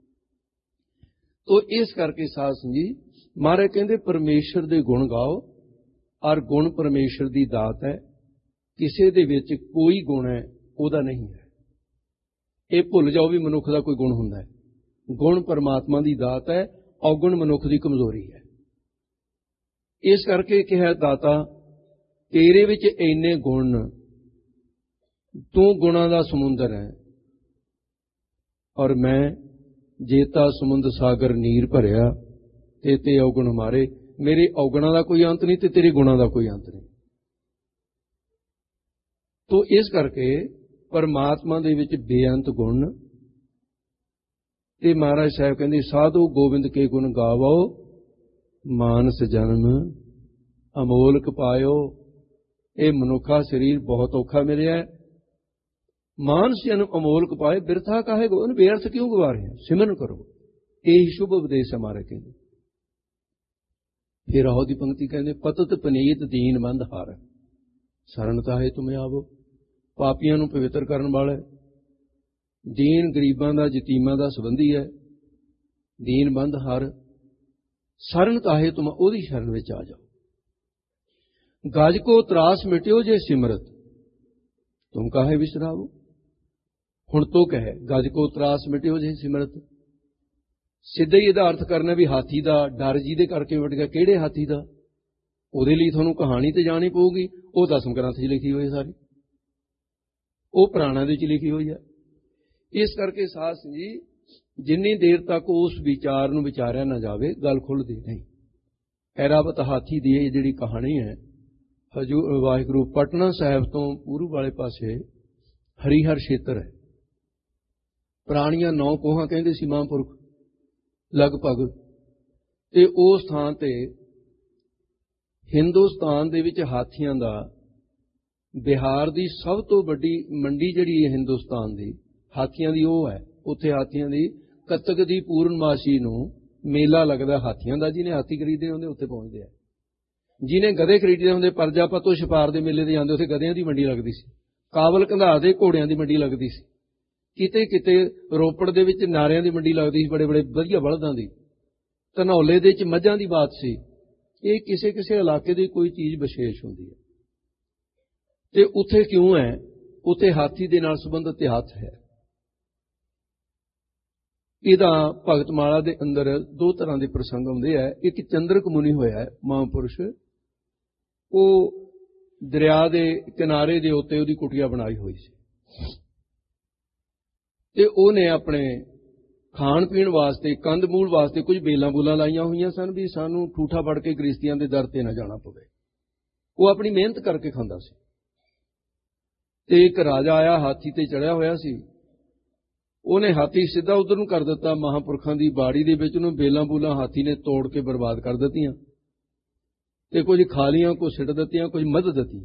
ਤੋ ਇਸ ਕਰਕੇ ਸਾਧ ਸੰਗਤ ਜੀ, ਮਹਾਰਾਜ ਕਹਿੰਦੇ ਪਰਮੇਸ਼ਰ ਦੇ ਗੁਣ ਗਾਓ, ਔਰ ਗੁਣ ਪਰਮੇਸ਼ਰ ਦੀ ਦਾਤ ਹੈ। ਕਿਸੇ ਦੇ ਵਿੱਚ ਕੋਈ ਗੁਣ ਹੈ ਉਹਦਾ ਨਹੀਂ ਹੈ। ਇਹ ਭੁੱਲ ਜਾਓ ਵੀ ਮਨੁੱਖ ਦਾ ਕੋਈ ਗੁਣ ਹੁੰਦਾ ਹੈ। ਗੁਣ ਪਰਮਾਤਮਾ ਦੀ ਦਾਤ ਹੈ, ਔਗੁਣ ਮਨੁੱਖ ਦੀ ਕਮਜ਼ੋਰੀ ਹੈ। ਇਸ ਕਰਕੇ ਕਿਹਾ ਦਾਤਾ, ਤੇਰੇ ਵਿੱਚ ਇੰਨੇ ਗੁਣ, ਤੂੰ ਗੁਣਾਂ ਦਾ ਸਮੁੰਦਰ ਹੈ, ਔਰ ਮੈਂ ਜੇਤਾ ਸਮੁੰਦ ਸਾਗਰ ਨੀਰ ਭਰਿਆ, ਤੇ ਔਗੁਣ ਮਾਰੇ। ਮੇਰੇ ਔਗੁਣਾਂ ਦਾ ਕੋਈ ਅੰਤ ਨਹੀਂ ਤੇ ਤੇਰੇ ਗੁਣਾਂ ਦਾ ਕੋਈ ਅੰਤ ਨਹੀਂ। ਤੋ ਇਸ ਕਰਕੇ ਪਰਮਾਤਮਾ ਦੇ ਵਿੱਚ ਬੇਅੰਤ ਗੁਣ, ਤੇ ਮਹਾਰਾਜ ਸਾਹਿਬ ਕਹਿੰਦੇ ਸਾਧੂ ਗੋਬਿੰਦ ਕੇ ਗੁਣ ਗਾਵੋ, ਮਾਨਸ ਜਨਮ ਅਮੋਲਕ ਪਾਇਓ। ਇਹ ਮਨੁੱਖਾ ਸਰੀਰ ਬਹੁਤ ਔਖਾ ਮਿਲਿਆ, ਮਾਨਸ ਜਨਮ ਅਮੋਲਕ ਪਾਏ, ਬਿਰਥਾ ਕਾਹੇ ਗੋ, ਬੇਅਰਥ ਕਿਉਂ ਗਵਾ ਰਹੇ ਹੋ, ਸਿਮਰਨ ਕਰੋ। ਇਹ ਸ਼ੁਭ ਉਪਦੇਸ਼ ਹਮਾਰੇ ਕਹਿੰਦੇ। ਫਿਰ ਆਓ ਦੀ ਪੰਕਤੀ ਕਹਿੰਦੇ, ਪਤਤ ਪਨੀਤ ਦੀਨ ਬੰਦ ਹਾਰ, ਸ਼ਰਨ ਤਾਹੇ ਤੁਮੇ ਆਵੋ। ਪਾਪੀਆਂ ਨੂੰ ਪਵਿੱਤਰ ਕਰਨ ਵਾਲਾ, ਦੀਨ ਗਰੀਬਾਂ ਦਾ ਯਤੀਮਾਂ ਦਾ ਸੰਬੰਧੀ ਹੈ। ਦੀਨ ਬੰਦ ਹਰ ਸ਼ਰਨ ਤਾਹੇ ਤੁਮ, ਉਹਦੀ ਸ਼ਰਨ ਵਿੱਚ ਆ ਜਾਓ। ਗਜ ਕੋ ਤਰਾਸ ਮਿਟਿਓ ਜੇ ਸਿਮਰਤ, ਤੁਮ ਕਾਹੇ ਵਿਸਰਾਵੋ। ਹੁਣ ਤੋਂ ਕਹੇ ਗਜ ਕੋ ਤਰਾਸ ਮਿਟਿਓ ਜੇ ਸਿਮਰਤ, ਸਿੱਧਾ ਹੀ ਇਹਦਾ ਅਰਥ ਕਰਨਾ ਵੀ ਹਾਥੀ ਦਾ ਡਰ ਜਿਹਦੇ ਕਰਕੇ ਮਿਟ ਗਿਆ। ਕਿਹੜੇ ਹਾਥੀ ਦਾ? ਉਹਦੇ ਲਈ ਤੁਹਾਨੂੰ ਕਹਾਣੀ ਤੇ ਜਾਣੀ ਪਊਗੀ। ਉਹ ਦਸਮ ਗ੍ਰੰਥ 'ਚ ਲਿਖੀ ਹੋਈ ਸਾਰੀ, ਉਹ ਪੁਰਾਣਾਂ ਦੇ ਵਿੱਚ ਲਿਖੀ ਹੋਈ ਹੈ। ਇਸ ਕਰਕੇ ਸਾਧ ਸੰਗਤ ਜੀ, ਜਿੰਨੀ ਦੇਰ ਤੱਕ ਉਸ ਵਿਚਾਰ ਨੂੰ ਵਿਚਾਰਿਆ ਨਾ ਜਾਵੇ, ਗੱਲ ਖੁੱਲ੍ਹਦੀ ਨਹੀਂ। ਐਰਾਵਤ ਹਾਥੀ ਦੀ ਇਹ ਜਿਹੜੀ ਕਹਾਣੀ ਹੈ, ਹਜੂਰ ਵਾਹਿਗੁਰੂ ਪਟਨਾ ਸਾਹਿਬ ਤੋਂ ਪੂਰਬ ਵਾਲੇ ਪਾਸੇ ਹਰੀਹਰ ਖੇਤਰ ਹੈ। ਪੁਰਾਣੀਆਂ 9 ਕੋਹਾਂ ਕਹਿੰਦੇ ਸੀ ਮਹਾਂਪੁਰਖ ਲਗਭਗ, ਤੇ ਉਸ ਥਾਂ ਤੇ ਹਿੰਦੁਸਤਾਨ ਦੇ ਵਿੱਚ ਹਾਥੀਆਂ ਦਾ, ਬਿਹਾਰ ਦੀ ਸਭ ਤੋਂ ਵੱਡੀ ਮੰਡੀ ਜਿਹੜੀ ਹੈ ਹਿੰਦੁਸਤਾਨ ਦੀ ਹਾਥੀਆਂ ਦੀ, ਉਹ ਹੈ। ਉੱਥੇ ਹਾਥੀਆਂ ਦੀ ਕੱਤਕ ਦੀ ਪੂਰਨਮਾਸ਼ੀ ਨੂੰ ਮੇਲਾ ਲੱਗਦਾ ਹਾਥੀਆਂ ਦਾ। ਜਿਹਨੇ ਹਾਥੀ ਖਰੀਦੇ ਹੁੰਦੇ ਉੱਥੇ ਪਹੁੰਚਦੇ ਆ, ਜਿਹਨੇ ਗਧੇ ਖਰੀਦੇ ਹੁੰਦੇ ਪਰਜਾਪਤ ਤੋਂ ਛਪਾਰ ਦੇ ਮੇਲੇ ਤੇ ਜਾਂਦੇ, ਉੱਥੇ ਗਧਿਆਂ ਦੀ ਮੰਡੀ ਲੱਗਦੀ ਸੀ। ਕਾਬਲ ਕੰਧਾਰ ਦੇ ਘੋੜਿਆਂ ਦੀ ਮੰਡੀ ਲੱਗਦੀ ਸੀ। ਕਿਤੇ ਕਿਤੇ ਰੋਪੜ ਦੇ ਵਿੱਚ ਨਾਰਿਆਂ ਦੀ ਮੰਡੀ ਲੱਗਦੀ ਸੀ, ਬੜੇ ਬੜੇ ਵਧੀਆ ਬਲਦਾਂ ਦੀ। ਧਨੌਲੇ ਦੇ ਵਿੱਚ ਮੱਝਾਂ ਦੀ ਬਾਤ ਸੀ। ਇਹ ਕਿਸੇ ਕਿਸੇ ਇਲਾਕੇ ਦੀ ਕੋਈ ਚੀਜ਼ ਵਿਸ਼ੇਸ਼ ਹੁੰਦੀ ਹੈ। ਤੇ ਉੱਥੇ ਕਿਉਂ ਹੈ? ਉੱਥੇ ਹਾਥੀ ਦੇ ਨਾਲ ਸੰਬੰਧਿਤ ਇਤਿਹਾਸ ਹੈ। ਇਹਦਾ ਭਗਤਮਾਲਾ ਦੇ ਅੰਦਰ 2 ਤਰ੍ਹਾਂ ਦੇ ਪ੍ਰਸੰਗ ਆਉਂਦੇ ਹੈ। ਇੱਕ ਚੰਦਰਕ ਮੁਨੀ ਹੋਇਆ ਹੈ ਮਹਾਂਪੁਰਸ਼, ਉਹ ਦਰਿਆ ਦੇ ਕਿਨਾਰੇ ਦੇ ਉੱਤੇ ਉਹਦੀ ਕੁਟੀਆ ਬਣਾਈ ਹੋਈ ਸੀ, ਤੇ ਉਹਨੇ ਆਪਣੇ ਖਾਣ ਪੀਣ ਵਾਸਤੇ, ਕੰਦ ਮੂਲ ਵਾਸਤੇ ਕੁਝ ਬੇਲਾਂ ਬੂਲਾਂ ਲਾਈਆਂ ਹੋਈਆਂ ਸਨ, ਵੀ ਸਾਨੂੰ ਠੂਠਾ ਫੜ ਕੇ ਗ੍ਰਸਤੀਆਂ ਦੇ ਦਰ ਤੇ ਨਾ ਜਾਣਾ ਪਵੇ। ਉਹ ਆਪਣੀ ਮਿਹਨਤ ਕਰਕੇ ਖਾਂਦਾ ਸੀ। ਤੇ ਇੱਕ ਰਾਜਾ ਆਇਆ, ਹਾਥੀ ਤੇ ਚੜਿਆ ਹੋਇਆ ਸੀ। ਉਹਨੇ ਹਾਥੀ ਸਿੱਧਾ ਉਧਰ ਨੂੰ ਕਰ ਦਿੱਤਾ ਮਹਾਂਪੁਰਖਾਂ ਦੀ ਬਾੜੀ ਦੇ ਵਿੱਚ। ਉਹਨੂੰ ਬੇਲਾਂ ਬੂਲਾਂ ਹਾਥੀ ਨੇ ਤੋੜ ਕੇ ਬਰਬਾਦ ਕਰ ਦਿੱਤੀਆਂ, ਤੇ ਕੁਝ ਖਾ ਲੀਆਂ, ਕੁਝ ਸਿੱਟ ਦਿੱਤੀਆਂ, ਕੁਝ ਮੱਧ ਦਿੱਤੀ।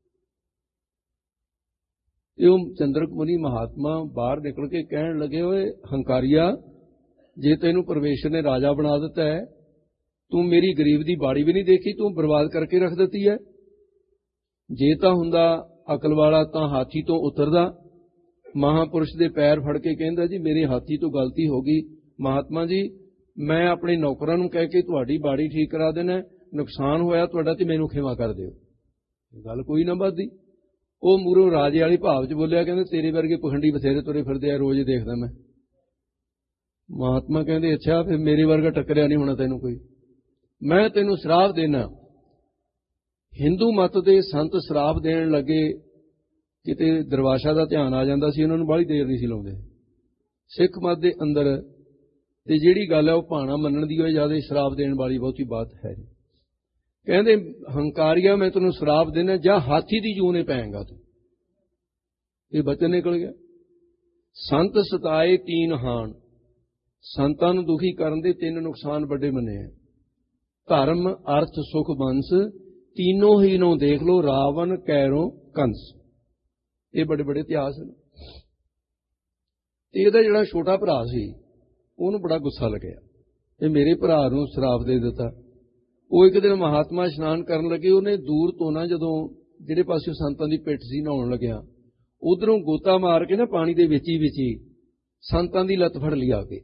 ਤੇ ਉਹ ਚੰਦਰਕ ਮੁਨੀ ਮਹਾਤਮਾ ਬਾਹਰ ਨਿਕਲ ਕੇ ਕਹਿਣ ਲੱਗੇ, ਓਏ ਹੰਕਾਰੀਆ, ਜੇ ਤੈਨੂੰ ਪਰਮੇਸ਼ਰ ਨੇ ਰਾਜਾ ਬਣਾ ਦਿੱਤਾ ਹੈ, ਤੂੰ ਮੇਰੀ ਗਰੀਬ ਦੀ ਬਾੜੀ ਵੀ ਨਹੀਂ ਦੇਖੀ, ਤੂੰ ਬਰਬਾਦ ਕਰਕੇ ਰੱਖ ਦਿੱਤੀ ਹੈ। ਜੇ ਤਾਂ ਹੁੰਦਾ ਅਕਲ ਵਾਲਾ ਤਾਂ ਹਾਥੀ ਤੋਂ ਉਤਰਦਾ। ਮਹਾਂਪੁਰਸ਼ ਦੇ ਪੈਰ ਫੜ ਕੇ ਕਹਿੰਦਾ, ਜੀ ਮੇਰੇ ਹਾਥੀ ਤੋਂ ਗਲਤੀ ਹੋ ਗਈ, ਮਹਾਤਮਾ ਜੀ ਮੈਂ ਆਪਣੇ ਨੌਕਰਾਂ ਨੂੰ ਕਹਿ ਕੇ ਤੁਹਾਡੀ ਬਾੜੀ ਠੀਕ ਕਰਾ ਦੇਣਾ, ਨੁਕਸਾਨ ਹੋਇਆ ਤੁਹਾਡਾ ਤੇ ਮੈਨੂੰ ਖਿਮਾ ਕਰ ਦਿਓ। ਇਹ ਗੱਲ ਕੋਈ ਨਾ ਵੱਧਦੀ। ਉਹ ਮੂਹਰੋਂ ਰਾਜੇ ਵਾਲੀ ਭਾਵ 'ਚ ਬੋਲਿਆ, ਕਹਿੰਦੇ ਤੇਰੇ ਵਰਗੇ ਪਖੰਡੀ ਬਥੇਰੇ ਤੁਰੇ ਫਿਰਦੇ ਆ, ਰੋਜ਼ ਦੇਖਦਾ ਮੈਂ। ਮਹਾਤਮਾ ਕਹਿੰਦੇ, ਅੱਛਾ ਫਿਰ ਮੇਰੇ ਵਰਗਾ ਟੱਕਰਿਆ ਨਹੀਂ ਹੋਣਾ ਤੈਨੂੰ ਕੋਈ, ਮੈਂ ਤੈਨੂੰ ਸ਼ਰਾਪ ਦੇਣਾ। ਹਿੰਦੂ ਮਤ ਦੇ ਸੰਤ ਸ਼ਰਾਪ ਦੇਣ ਲੱਗੇ, ਕਿਤੇ ਦਰਵਾਸ਼ਾ ਦਾ ਧਿਆਨ ਆ ਜਾਂਦਾ ਸੀ, ਉਹਨਾਂ ਨੂੰ ਬਾਹਲੀ ਦੇਰ ਨਹੀਂ ਸੀ ਲਾਉਂਦੇ। ਸਿੱਖ ਮਤ ਦੇ ਅੰਦਰ ਤੇ ਜਿਹੜੀ ਗੱਲ ਹੈ ਉਹ ਭਾਣਾ ਮੰਨਣ ਦੀ ਹੋਏ, ਜ਼ਿਆਦਾ ਸ਼ਰਾਪ ਦੇਣ ਵਾਲੀ ਬਹੁਤੀ ਬਾਤ ਹੈ। ਕਹਿੰਦੇ, ਹੰਕਾਰੀਆ ਮੈਂ ਤੈਨੂੰ ਸ਼ਰਾਪ ਦੇਣਾ, ਜਾਂ ਹਾਥੀ ਦੀ ਜੂਨੇ ਪੈਂਗਾ ਤੂੰ। ਇਹ ਬਚਨ ਨਿਕਲ ਗਿਆ। ਸੰਤ ਸਤਾਏ ਤੀਨ ਹਾਨ। ਸੰਤਾਂ ਨੂੰ ਦੁਖੀ ਕਰਨ ਦੇ 3 ਨੁਕਸਾਨ ਵੱਡੇ ਮੰਨੇ ਹੈ। ਧਰਮ, ਅਰਥ, ਸੁਖ, ਬੰਸ, तीनों ही नो देख लो, रावण, कैरों, कंस। ये बड़े बड़े इतिहास हैं। ਇਹਦਾ ਜਿਹੜਾ ਛੋਟਾ ਭਰਾ ਸੀ ਉਹਨੂੰ ਬੜਾ ਗੁੱਸਾ ਲੱਗਿਆ, ਇਹ ਮੇਰੇ ਭਰਾ ਨੂੰ ਸ਼ਰਾਪ ਦੇ ਦਿੱਤਾ। ਉਹ ਇੱਕ ਦਿਨ ਮਹਾਤਮਾ ਇਸ਼ਨਾਨ ਕਰਨ ਲੱਗੇ, ਉਹਨੇ ਦੂਰ ਤੋਂ ਨਾ ਜਦੋਂ ਜਿਹੜੇ ਪਾਸੇ ਸੰਤਾਂ ਦੀ ਪਿੱਠ ਸੀ ਨਹਾਉਣ ਲੱਗਿਆ, ਉਧਰੋਂ ਗੋਤਾ ਮਾਰ ਕੇ ਨਾ ਪਾਣੀ ਦੇ ਵਿੱਚ ਹੀ ਸੰਤਾਂ ਦੀ ਲੱਤ ਫੜ ਲਈ ਆ ਕੇ,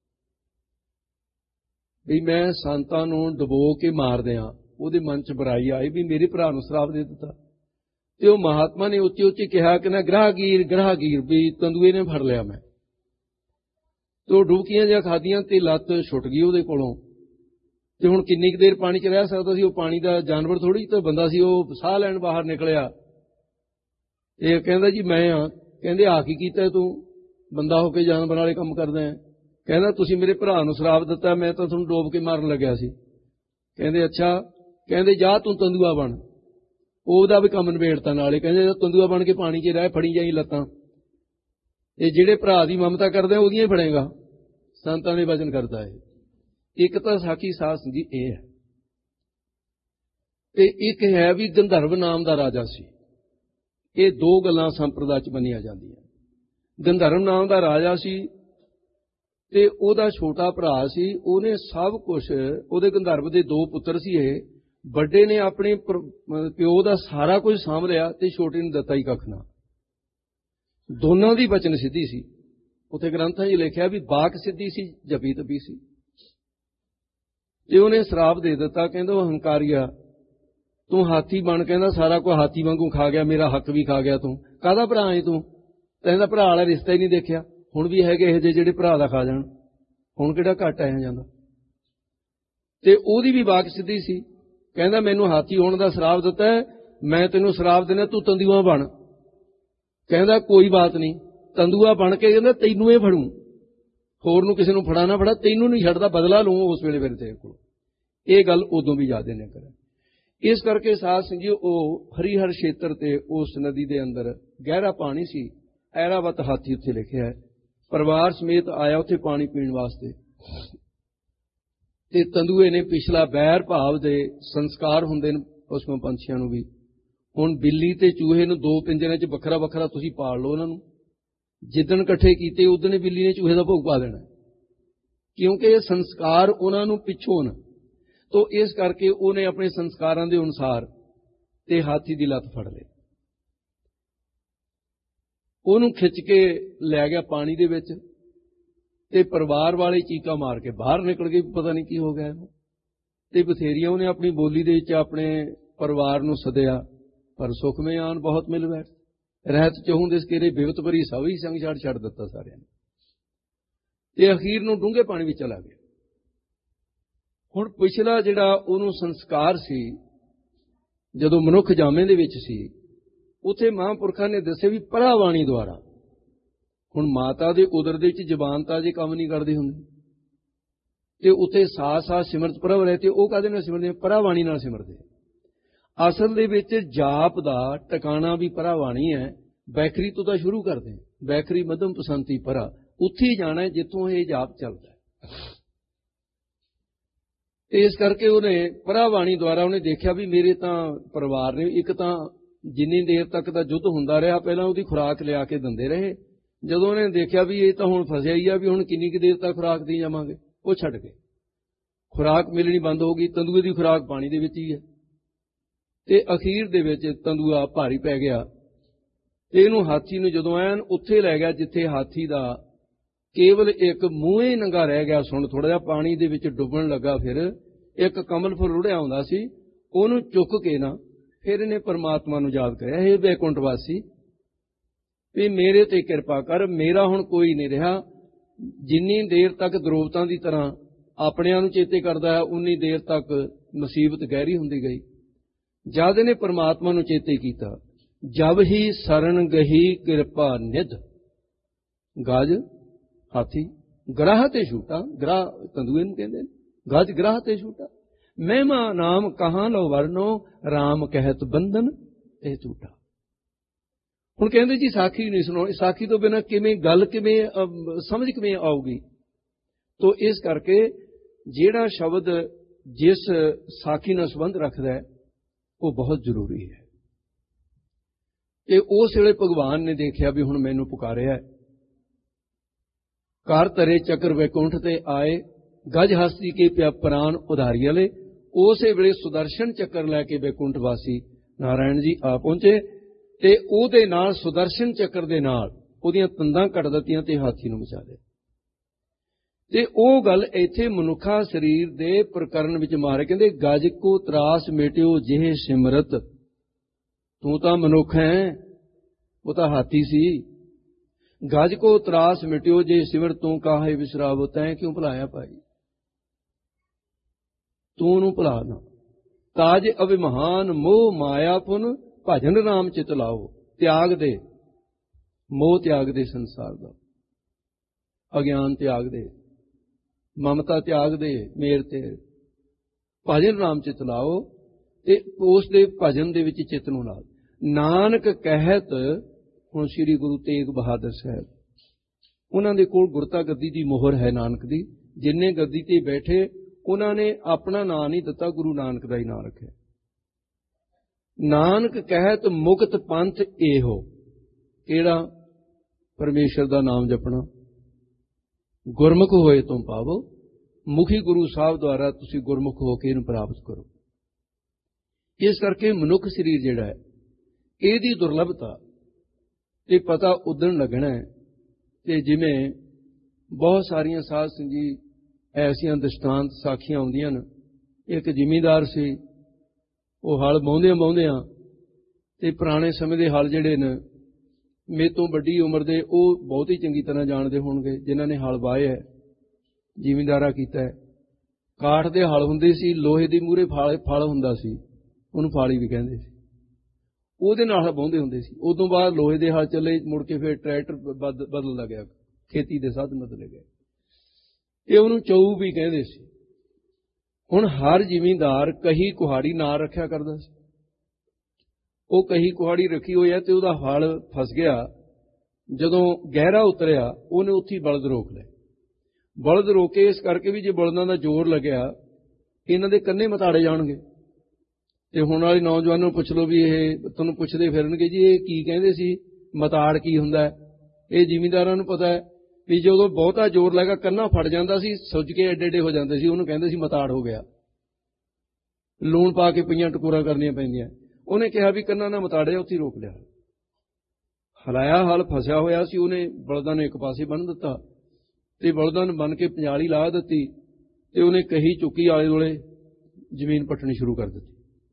ਵੀ ਮੈਂ ਸੰਤਾਂ ਨੂੰ ਡੁਬੋ ਕੇ ਮਾਰ ਦਿਆਂ। ਉਹਦੇ ਮਨ ਚ ਬੁਰਾਈ ਆਈ ਵੀ ਮੇਰੇ ਭਰਾ ਨੂੰ ਸ਼ਰਾਪ ਦੇ ਦਿੱਤਾ। ਤੇ ਉਹ ਮਹਾਤਮਾ ਨੇ ਉੱਚੀ ਉੱਚੀ ਕਿਹਾ ਕਿ ਨਾ ਗ੍ਰਹਗੀਰ ਗ੍ਰਹਗੀਰ, ਵੀ ਤੰਦੂਏ ਨੇ ਫੜ ਲਿਆ ਮੈਂ। ਤੇ ਉਹ ਡੁਬਕੀਆਂ ਜਿਹਾ ਖਾਧੀਆਂ ਤੇ ਲੱਤ ਛੁੱਟ ਗਈ ਉਹਦੇ ਕੋਲੋਂ। ਤੇ ਹੁਣ ਕਿੰਨੀ ਕੁ ਦੇਰ ਪਾਣੀ ਚ ਰਹਿ ਸਕਦਾ ਸੀ? ਉਹ ਪਾਣੀ ਦਾ ਜਾਨਵਰ ਥੋੜੀ ਤਾਂ ਬੰਦਾ ਸੀ। ਉਹ ਸਾਹ ਲੈਣ ਬਾਹਰ ਨਿਕਲਿਆ। ਇਹ ਕਹਿੰਦਾ ਜੀ ਮੈਂ ਆ। ਕਹਿੰਦੇ ਆ ਕੀ ਕੀਤਾ ਤੂੰ, ਬੰਦਾ ਹੋ ਕੇ ਜਾਨਵਰ ਵਾਲੇ ਕੰਮ ਕਰਦਾ ਹੈ? ਕਹਿੰਦਾ ਤੁਸੀਂ ਮੇਰੇ ਭਰਾ ਨੂੰ ਸ਼ਰਾਪ ਦਿੱਤਾ, ਮੈਂ ਤਾਂ ਤੁਹਾਨੂੰ ਡੋਬ ਕੇ ਮਾਰਨ ਲੱਗਿਆ ਸੀ। ਕਹਿੰਦੇ ਅੱਛਾ। ਕਹਿੰਦੇ ਜਾ ਤੂੰ ਤੰਦੂਆ ਬਣ। ਉਹਦਾ ਵੀ ਕੰਮ ਨਿਬੇੜਤਾ ਨਾਲੇ। ਕਹਿੰਦੇ ਤੰਦੂਆ ਬਣ ਕੇ ਪਾਣੀ 'ਚ ਰਹਿ, ਫੜੀ ਜਾਈ ਲੱਤਾਂ। ਇਹ ਜਿਹੜੇ ਭਰਾ ਦੀ ਮਮਤਾ ਕਰਦੇ ਉਹਦੀਆਂ ਹੀ ਫੜੇਗਾ। ਸੰਤਾਂ ਨੇ ਵਚਨ ਕਰਦਾ ਹੈ। ਇੱਕ ਤਾਂ ਸਾਖੀ ਸਾਧ ਸੰਗੀ ਇਹ ਹੈ, ਤੇ ਇੱਕ ਹੈ ਵੀ ਗੰਧਰਵ ਨਾਮ ਦਾ ਰਾਜਾ ਸੀ। ਇਹ 2 ਗੱਲਾਂ ਸੰਪਰਦਾ 'ਚ ਮੰਨੀਆਂ ਜਾਂਦੀਆਂ। ਗੰਧਰਵ ਨਾਮ ਦਾ ਰਾਜਾ ਸੀ ਤੇ ਉਹਦਾ ਛੋਟਾ ਭਰਾ ਸੀ। ਉਹਨੇ ਸਭ ਕੁਝ, ਉਹਦੇ ਗੰਧਰਵ ਦੇ 2 ਪੁੱਤਰ ਸੀ। ਇਹ ਵੱਡੇ ਨੇ ਆਪਣੇ ਪਿਓ ਦਾ ਸਾਰਾ ਕੁਝ ਸਾਂਭ ਲਿਆ ਤੇ ਛੋਟੇ ਨੂੰ ਦਿੱਤਾ ਹੀ ਕੱਖ ਨਾ। ਦੋਨਾਂ ਦੀ ਬਚਨ ਸਿੱਧੀ ਸੀ। ਉੱਥੇ ਗ੍ਰੰਥਾਂ 'ਚ ਲਿਖਿਆ ਵੀ ਬਾਕ ਸਿੱਧੀ ਸੀ, ਜਪੀ ਤਪੀ ਸੀ। ਤੇ ਉਹਨੇ ਸ਼ਰਾਪ ਦੇ ਦਿੱਤਾ, ਕਹਿੰਦਾ ਉਹ ਹੰਕਾਰੀਆ ਤੂੰ ਹਾਥੀ ਬਣ, ਕਹਿੰਦਾ ਸਾਰਾ ਕੁਝ ਹਾਥੀ ਵਾਂਗੂ ਖਾ ਗਿਆ, ਮੇਰਾ ਹੱਕ ਵੀ ਖਾ ਗਿਆ। ਤੂੰ ਕਾਹਦਾ ਭਰਾ ਹੈ ਤੂੰ? ਕਹਿੰਦਾ ਭਰਾ ਵਾਲਾ ਰਿਸ਼ਤਾ ਹੀ ਨਹੀਂ ਦੇਖਿਆ। ਹੁਣ ਵੀ ਹੈਗੇ ਇਹ ਜਿਹੜੇ ਭਰਾ ਦਾ ਖਾ ਜਾਣ, ਹੁਣ ਕਿਹੜਾ ਘੱਟ ਆਇਆ ਜਾਂਦਾ। ਤੇ ਉਹਦੀ ਵੀ ਬਾਕ ਸਿੱਧੀ ਸੀ। ਕਹਿੰਦਾ ਮੈਨੂੰ ਹਾਥੀ ਹੋਣ ਦਾ ਸ਼ਰਾਪ ਦਿੱਤਾ, ਮੈਂ ਤੈਨੂੰ ਸ਼ਰਾਪ ਦੇਣਾ, ਤੂੰ ਤੰਦੂਆ ਬਣ। ਕਹਿੰਦਾ ਕੋਈ ਬਾਤ ਨਹੀਂ। ਤੰਦੂਆ ਬਣ ਕੇ ਕਹਿੰਦਾ ਤੈਨੂੰ ਇਹ ਫੜੂ, ਹੋਰ ਨੂੰ ਕਿਸੇ ਨੂੰ ਫੜਾ ਨਾ ਫੜਾ, ਤੈਨੂੰ ਨਹੀਂ ਛੱਡਦਾ, ਬਦਲਾ ਲਊ ਉਸ ਵੇਲੇ ਮੇਰੇ ਤੇਰੇ ਕੋਲ। ਇਹ ਗੱਲ ਉਦੋਂ ਵੀ ਯਾਦ ਨੇ ਕਰਾਂ। ਇਸ ਕਰਕੇ ਸਾਧ ਸਿੰਘ ਜੀ ਉਹ ਹਰੀਹਰ ਖੇਤਰ ਤੇ ਉਸ ਨਦੀ ਦੇ ਅੰਦਰ ਗਹਿਰਾ ਪਾਣੀ ਸੀ। ਐਰਾਵਤ ਹਾਥੀ ਉੱਥੇ ਲਿਖਿਆ ਹੈ। ਪਰਿਵਾਰ ਸਮੇਤ ਆਇਆ ਉੱਥੇ ਪਾਣੀ ਪੀਣ ਵਾਸਤੇ। ਤੇ ਤੰਦੂਏ ਨੇ ਪਿਛਲਾ ਬੈਰ ਭਾਵ ਦੇ ਸੰਸਕਾਰ ਹੁੰਦੇ ਨੇ ਪਸ਼ੂ ਪੰਛੀਆਂ ਨੂੰ ਵੀ। ਹੁਣ ਬਿੱਲੀ ਤੇ ਚੂਹੇ ਨੂੰ 2 ਪਿੰਜਰਿਆਂ 'ਚ ਵੱਖਰਾ ਵੱਖਰਾ ਤੁਸੀਂ ਪਾਲ ਲਓ ਉਹਨਾਂ ਨੂੰ। ਜਿੱਦਣ ਇਕੱਠੇ ਕੀਤੇ ਉਦਣ ਬਿੱਲੀ ਨੇ ਚੂਹੇ ਦਾ ਭੋਗ ਪਾ ਦੇਣਾ, ਕਿਉਂਕਿ ਇਹ ਸੰਸਕਾਰ ਉਹਨਾਂ ਨੂੰ ਪਿੱਛੋਂ ਨੇ। ਤੋ ਇਸ ਕਰਕੇ ਉਹਨੇ ਆਪਣੇ ਸੰਸਕਾਰਾਂ ਦੇ ਅਨੁਸਾਰ ਤੇ ਹਾਥੀ ਦੀ ਲੱਤ ਫੜ ਲਈ, ਉਹਨੂੰ ਖਿੱਚ ਕੇ ਲੈ ਗਿਆ ਪਾਣੀ ਦੇ ਵਿੱਚ। ਤੇ ਪਰਿਵਾਰ ਵਾਲੇ ਚੀਕਾਂ ਮਾਰ ਕੇ ਬਾਹਰ ਨਿਕਲ ਗਏ, ਪਤਾ ਨਹੀਂ ਕੀ ਹੋ ਗਿਆ ਇਹਨੂੰ। ਤੇ ਬਥੇਰੀਆਂ ਉਹਨੇ ਆਪਣੀ ਬੋਲੀ ਦੇ ਵਿੱਚ ਆਪਣੇ ਪਰਿਵਾਰ ਨੂੰ ਸੱਦਿਆ, ਪਰ ਸੁਖ ਮੇ ਆਨ ਬਹੁਤ ਮਿਲ ਬੈਠ, ਰਹਿਤ ਚਹੂੰ ਦਿਸ ਕੇਰੇ ਬਿਵਤ ਭਰੀ ਸਭੀ ਸੰਗ ਛੱਡ ਦਿੱਤਾ ਸਾਰਿਆਂ ਨੇ। ਤੇ ਅਖੀਰ ਨੂੰ ਡੂੰਘੇ ਪਾਣੀ ਵਿੱਚ ਚਲਾ ਗਿਆ। ਹੁਣ ਪਿਛਲਾ ਜਿਹੜਾ ਉਹਨੂੰ ਸੰਸਕਾਰ ਸੀ, ਜਦੋਂ ਮਨੁੱਖ ਜਾਮੇ ਦੇ ਵਿੱਚ ਸੀ, ਉੱਥੇ ਮਹਾਂਪੁਰਖਾਂ ਨੇ ਦੱਸਿਆ ਵੀ ਪਰਾਵਾਣੀ ਦੁਆਰਾ। ਹੁਣ ਮਾਤਾ ਦੇ ਉਦਰ ਦੇ ਵਿੱਚ ਜ਼ਬਾਨ ਤਾਂ ਜੇ ਕੰਮ ਨਹੀਂ ਕਰਦੀ ਹੁੰਦੀ, ਤੇ ਉੱਥੇ ਸਾਹ ਸਿਮਰਤ ਪ੍ਰਭ ਰਹੇ, ਤੇ ਉਹ ਕਾਹਦੇ ਨਾਲ ਸਿਮਰਦੇ? ਪਰਾਵਾਣੀ ਨਾਲ ਸਿਮਰਦੇ। ਅਸਲ ਦੇ ਵਿੱਚ ਜਾਪ ਦਾ ਟਿਕਾਣਾ ਵੀ ਪਰਾਵਾਣੀ ਹੈ। ਬੈਕਰੀ ਤੋਂ ਤਾਂ ਸ਼ੁਰੂ ਕਰਦੇ, ਬੈਕਰੀ ਮਧਮ ਪਸੰਤੀ ਪਰਾ, ਉੱਥੇ ਹੀ ਜਾਣਾ ਜਿੱਥੋਂ ਇਹ ਜਾਪ ਚੱਲਦਾ। ਤੇ ਇਸ ਕਰਕੇ ਉਹਨੇ ਪਰਾਵਾਣੀ ਦੁਆਰਾ ਉਹਨੇ ਦੇਖਿਆ ਵੀ ਮੇਰੇ ਤਾਂ ਪਰਿਵਾਰ ਨੇ, ਇੱਕ ਤਾਂ ਜਿੰਨੀ ਦੇਰ ਤੱਕ ਦਾ ਯੁੱਧ ਹੁੰਦਾ ਰਿਹਾ ਪਹਿਲਾਂ ਉਹਦੀ ਖੁਰਾਕ ਲਿਆ ਕੇ ਦਿੰਦੇ ਰਹੇ। ਜਦੋਂ ਉਹਨੇ ਦੇਖਿਆ ਵੀ ਇਹ ਤਾਂ ਹੁਣ ਫਸਿਆ ਹੀ ਆ, ਵੀ ਹੁਣ ਕਿੰਨੀ ਕੁ ਦੇਰ ਤੱਕ ਖੁਰਾਕ ਦੇਈ ਜਾਵਾਂਗੇ, ਉਹ ਛੱਡ ਗਏ। ਖੁਰਾਕ ਮਿਲਣੀ ਬੰਦ ਹੋ ਗਈ। ਤੰਦੂਏ ਦੀ ਖੁਰਾਕ ਪਾਣੀ ਦੇ ਵਿੱਚ ਹੀ ਹੈ। ਤੇ ਅਖੀਰ ਦੇ ਵਿੱਚ ਤੰਦੂਆ ਭਾਰੀ ਪੈ ਗਿਆ ਤੇ ਇਹਨੂੰ ਹਾਥੀ ਨੂੰ ਜਦੋਂ ਐਨ ਉੱਥੇ ਲੈ ਗਿਆ ਜਿੱਥੇ ਹਾਥੀ ਦਾ ਕੇਵਲ ਇੱਕ ਮੂੰਹ ਹੀ ਨੰਗਾ ਰਹਿ ਗਿਆ। ਸੁਣ ਥੋੜਾ ਜਿਹਾ ਪਾਣੀ ਦੇ ਵਿੱਚ ਡੁੱਬਣ ਲੱਗਾ। ਫਿਰ ਇੱਕ ਕਮਲ ਫੁੱਲ ਰੁੜਿਆ ਆਉਂਦਾ ਸੀ, ਉਹਨੂੰ ਚੁੱਕ ਕੇ ਨਾ ਫਿਰ ਇਹਨੇ ਪਰਮਾਤਮਾ ਨੂੰ ਯਾਦ ਕਰਿਆ, ਹੇ ਬੈਕੁੰਠ ਵਾਸੀ, ਵੀ ਮੇਰੇ ਤੇ ਕਿਰਪਾ ਕਰ, ਮੇਰਾ ਹੁਣ ਕੋਈ ਨਹੀਂ ਰਿਹਾ। ਜਿੰਨੀ ਦੇਰ ਤੱਕ ਦਰੋਵਤਾਂ ਦੀ ਤਰ੍ਹਾਂ ਆਪਣਿਆਂ ਨੂੰ ਚੇਤੇ ਕਰਦਾ ਹੈ, ਉਨੀ ਦੇਰ ਤੱਕ ਮੁਸੀਬਤ ਗਹਿਰੀ ਹੁੰਦੀ ਗਈ। ਜਦ ਇਹਨੇ ਪਰਮਾਤਮਾ ਨੂੰ ਚੇਤੇ ਕੀਤਾ, ਜਬ ਹੀ ਸਰਣ ਗਹੀ ਕਿਰਪਾ ਨਿਧ, ਗਜ ਹਾਥੀ ਗ੍ਰਾਹ ਤੇ ਛੂਟਾ। ਗ੍ਰਾਹ ਤੰਦੂਏ ਨੂੰ ਕਹਿੰਦੇ, ਗਜ ਗ੍ਰਾਹ ਤੇ ਛੂਟਾ। ਮਹਿਮਾ ਨਾਮ ਕਹਾਂ ਲੋ ਵਰਨੋ, ਰਾਮ ਕਹਿਤ ਬੰਧਨ ਇਹ ਝੂਠਾ। ਹੁਣ ਕਹਿੰਦੇ ਜੀ ਸਾਖੀ ਨਹੀਂ ਸੁਣਾਉਣੀ, ਸਾਖੀ ਤੋਂ ਬਿਨਾਂ ਕਿਵੇਂ ਗੱਲ, ਕਿਵੇਂ ਸਮਝ ਕਿਵੇਂ ਆਊਗੀ? ਤੋ ਇਸ ਕਰਕੇ ਜਿਹੜਾ ਸ਼ਬਦ ਜਿਸ ਸਾਖੀ ਨਾਲ ਸੰਬੰਧ ਰੱਖਦਾ ਹੈ ਉਹ ਬਹੁਤ ਜ਼ਰੂਰੀ ਹੈ। ਤੇ ਉਸ ਵੇਲੇ ਭਗਵਾਨ ਨੇ ਦੇਖਿਆ ਵੀ ਹੁਣ ਮੈਨੂੰ ਪੁਕਾਰਿਆ, ਕਾਰ ਤਰੇ ਚੱਕਰ ਵੈਕੁੰਠ ਤੇ ਆਏ, ਗਜ ਹਸਤੀ ਕੇ ਪਿਆ ਪ੍ਰਾਨ ਉਧਾਰੀ ਵਾਲੇ। ਉਸੇ ਵੇਲੇ ਸੁਦਰਸ਼ਨ ਚੱਕਰ ਲੈ ਕੇ ਵੈਕੁੰਠ ਵਾਸੀ ਨਾਰਾਇਣ ਜੀ ਆ ਪਹੁੰਚੇ ਤੇ ਉਹਦੇ ਨਾਲ ਸੁਦਰਸ਼ਨ ਚੱਕਰ ਦੇ ਨਾਲ ਉਹਦੀਆਂ ਤੰਦਾਂ ਕੱਟ ਦਿੱਤੀਆਂ ਤੇ ਹਾਥੀ ਨੂੰ ਬਚਾ ਲਿਆ। ਤੇ ਉਹ ਗੱਲ ਇੱਥੇ ਮਨੁੱਖਾ ਸਰੀਰ ਦੇ ਪ੍ਰਕਰਨ ਵਿੱਚ ਮਾਰੇ, ਕਹਿੰਦੇ ਗਜ ਕੋ ਤਰਾਸ ਮਿਟਿਓ ਜਿਹੇ ਸਿਮਰਤ। ਤੂੰ ਤਾਂ ਮਨੁੱਖ ਹੈ, ਉਹ ਤਾਂ ਹਾਥੀ ਸੀ। ਗਜ ਕੋ ਤਰਾਸ ਮਿਟਿਓ ਜੇ ਸਿਮਰ ਤੂੰ ਕਾਹੇ ਵਿਸਰਾਵੋ, ਤੈਂ ਕਿਉਂ ਭੁਲਾਇਆ ਭਾਈ? ਤੂੰ ਉਹਨੂੰ ਭੁਲਾ ਨਾ। ਤਾਜ ਅਭਿਮਾਨ ਮੋਹ ਮਾਇਆ ਪੁਨ ਭਜਨ ਰਾਮ ਚਿਤ ਲਾਓ। ਤਿਆਗ ਦੇ, ਮੋਹ ਤਿਆਗ ਦੇ ਸੰਸਾਰ ਦਾ, ਅਗਿਆਨ ਤਿਆਗ ਦੇ, ਮਮਤਾ ਤਿਆਗ ਦੇ, ਮੇਰ ਤੇ ਭਜਨ ਰਾਮ ਚਿਤ ਲਾਓ ਤੇ ਉਸ ਦੇ ਭਜਨ ਦੇ ਵਿੱਚ ਚਿੱਤ ਨੂੰ ਲਾ। ਨਾਨਕ ਕਹਿਤ, ਹੁਣ ਸ੍ਰੀ ਗੁਰੂ ਤੇਗ ਬਹਾਦਰ ਸਾਹਿਬ, ਉਹਨਾਂ ਦੇ ਕੋਲ ਗੁਰਤਾ ਗੱਦੀ ਦੀ ਮੋਹਰ ਹੈ ਨਾਨਕ ਦੀ। ਜਿੰਨੇ ਗੱਦੀ ਤੇ ਬੈਠੇ ਉਹਨਾਂ ਨੇ ਆਪਣਾ ਨਾਂ ਨਹੀਂ ਦਿੱਤਾ, ਗੁਰੂ ਨਾਨਕ ਦਾ ਹੀ ਨਾਂ ਰੱਖਿਆ। ਨਾਨਕ ਕਹਿਤ ਮੁਕਤ ਪੰਥ ਇਹੋ, ਕਿਹੜਾ? ਪਰਮੇਸ਼ਰ ਦਾ ਨਾਮ ਜਪਣਾ। ਗੁਰਮੁਖ ਹੋਏ ਤੋਂ ਪਾਵੋ, ਮੁਖੀ ਗੁਰੂ ਸਾਹਿਬ ਦੁਆਰਾ ਤੁਸੀਂ ਗੁਰਮੁਖ ਹੋ ਕੇ ਇਹਨੂੰ ਪ੍ਰਾਪਤ ਕਰੋ। ਇਸ ਕਰਕੇ ਮਨੁੱਖ ਸਰੀਰ ਜਿਹੜਾ ਹੈ ਇਹਦੀ ਦੁਰਲਭਤਾ ਤੇ ਪਤਾ ਉਦਣ ਲੱਗਣਾ ਹੈ। ਤੇ ਜਿਵੇਂ ਬਹੁਤ ਸਾਰੀਆਂ ਸਾਧ ਸੰਗਤ ਜੀ ਐਸੀਆਂ ਦ੍ਰਿਸ਼ਟਾਂਤ ਸਾਖੀਆਂ ਆਉਂਦੀਆਂ ਨੇ। ਇੱਕ ਜ਼ਿਮੀਂਦਾਰ ਸੀ, ਉਹ ਹਲ ਵਾਹੁੰਦਿਆਂ ਤੇ ਪੁਰਾਣੇ ਸਮੇਂ ਦੇ ਹਲ ਜਿਹੜੇ ਨੇ, ਮੇਰੇ ਤੋਂ ਵੱਡੀ ਉਮਰ ਦੇ ਉਹ ਬਹੁਤ ਹੀ ਚੰਗੀ ਤਰ੍ਹਾਂ ਜਾਣਦੇ ਹੋਣਗੇ ਜਿਨ੍ਹਾਂ ਨੇ ਹਲ ਵਾਹੇ ਹੈ, ਜ਼ਿਮੀਂਦਾਰਾ ਕੀਤਾ ਹੈ। ਕਾਠ ਦੇ ਹਲ ਹੁੰਦੇ ਸੀ, ਲੋਹੇ ਦੀ ਮੂਹਰੇ ਫਲ ਹੁੰਦਾ ਸੀ, ਉਹਨੂੰ ਫਾਲੀ ਵੀ ਕਹਿੰਦੇ ਸੀ। ਉਹਦੇ ਨਾਲ ਵਾਹੁੰਦੇ ਹੁੰਦੇ ਸੀ। ਉਦੋਂ ਬਾਅਦ ਲੋਹੇ ਦੇ ਹਲ ਚੱਲੇ, ਮੁੜ ਕੇ ਫਿਰ ਟਰੈਕਟਰ ਬਦਲਦਾ ਗਿਆ, ਖੇਤੀ ਦੇ ਸਾਧਨ ਬਦਲੇ ਗਏ, ਇਹ ਉਹਨੂੰ ਚਊ ਵੀ ਕਹਿੰਦੇ ਸੀ। ਹੁਣ ਹਰ ਜ਼ਿਮੀਂਦਾਰ ਕਹੀ ਕੁਹਾੜੀ ਨਾਂ ਰੱਖਿਆ ਕਰਦਾ ਸੀ। ਉਹ ਕਹੀ ਕੁਹਾੜੀ ਰੱਖੀ ਹੋਈ ਹੈ ਤੇ ਉਹਦਾ ਹਲ ਫਸ ਗਿਆ। ਜਦੋਂ ਗਹਿਰਾ ਉਤਰਿਆ ਉਹਨੇ ਉੱਥੇ ਹੀ ਬਲਦ ਰੋਕ ਲਏ। ਬਲਦ ਰੋਕੇ ਇਸ ਕਰਕੇ ਵੀ ਜੇ ਬਲਦਾਂ ਦਾ ਜ਼ੋਰ ਲੱਗਿਆ ਇਹਨਾਂ ਦੇ ਕੰਨੇ ਮਤਾੜੇ ਜਾਣਗੇ। ਤੇ ਹੁਣ ਵਾਲੇ ਨੌਜਵਾਨਾਂ ਨੂੰ ਪੁੱਛ ਲਓ ਵੀ ਇਹ ਤੁਹਾਨੂੰ ਪੁੱਛਦੇ ਫਿਰਨਗੇ ਜੀ ਇਹ ਕੀ ਕਹਿੰਦੇ ਸੀ, ਮਤਾੜ ਕੀ ਹੁੰਦਾ ਹੈ? ਇਹ ਜ਼ਿਮੀਂਦਾਰਾਂ ਨੂੰ ਪਤਾ ਹੈ ਵੀ ਜਦੋਂ ਬਹੁਤਾ ਜ਼ੋਰ ਲੱਗਾ ਕੰਨਾ ਫੜ ਜਾਂਦਾ ਸੀ, ਸੁੱਜ ਕੇ ਏਡੇ ਏਡੇ ਹੋ ਜਾਂਦੇ ਸੀ, ਉਹਨੂੰ ਕਹਿੰਦੇ ਸੀ ਮਤਾੜ ਹੋ ਗਿਆ। ਲੂਣ ਪਾ ਕੇ ਪਈਆਂ ਟਕੋਰਾਂ ਕਰਨੀਆਂ ਪੈਂਦੀਆਂ। ਉਹਨੇ ਕਿਹਾ ਵੀ ਕੰਨਾ ਨਾ ਮਤਾੜਿਆ, ਉੱਥੇ ਰੋਕ ਲਿਆ। ਹਲਾਇਆ ਹਲ ਫਸਿਆ ਹੋਇਆ ਸੀ, ਉਹਨੇ ਬਲਦਾਂ ਨੂੰ ਇੱਕ ਪਾਸੇ ਬੰਨ੍ਹ ਦਿੱਤਾ ਤੇ ਬਲਦਾਂ ਨੂੰ ਬੰਨ੍ਹ ਕੇ ਪੰਜਾਲੀ ਲਾ ਦਿੱਤੀ ਤੇ ਉਹਨੇ ਕਹੀ ਚੁੱਕੀ ਆਲੇ ਦੁਆਲੇ ਜ਼ਮੀਨ ਪੱਟਣੀ ਸ਼ੁਰੂ ਕਰ ਦਿੱਤੀ।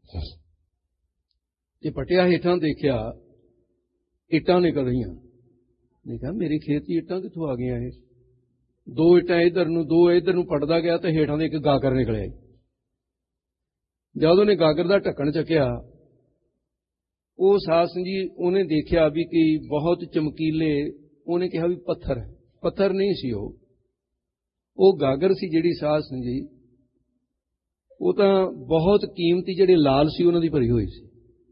ਤੇ ਪੱਟਿਆ ਹੇਠਾਂ ਦੇਖਿਆ ਇੱਟਾਂ ਨਿਕਲ ਰਹੀਆਂ। ਨੇ ਕਿਹਾ ਮੇਰੇ ਖੇਤ 'ਚ ਇੱਟਾਂ ਕਿੱਥੋਂ ਆ ਗਈਆਂ? ਇਹ ਦੋ ਇੱਟਾਂ ਇੱਧਰ ਨੂੰ, ਦੋ ਇੱਧਰ ਨੂੰ ਪੱਟਦਾ ਗਿਆ ਤੇ ਹੇਠਾਂ ਦੇ ਇੱਕ ਗਾਗਰ ਨਿਕਲਿਆ। ਜਦ ਉਹਨੇ ਗਾਗਰ ਦਾ ਢੱਕਣ ਚੱਕਿਆ, ਉਹ ਸਾਧ ਸੰਗਤ ਜੀ ਉਹਨੇ ਦੇਖਿਆ ਵੀ ਕਿ ਬਹੁਤ ਚਮਕੀਲੇ, ਉਹਨੇ ਕਿਹਾ ਵੀ ਪੱਥਰ ਹੈ। ਪੱਥਰ ਨਹੀਂ ਸੀ ਉਹ ਗਾਗਰ ਸੀ ਜਿਹੜੀ ਸਾਧ ਸੰਗਤ ਜੀ, ਉਹ ਤਾਂ ਬਹੁਤ ਕੀਮਤੀ ਜਿਹੜੇ ਲਾਲ ਸੀ ਉਹਨਾਂ ਦੀ ਭਰੀ ਹੋਈ ਸੀ।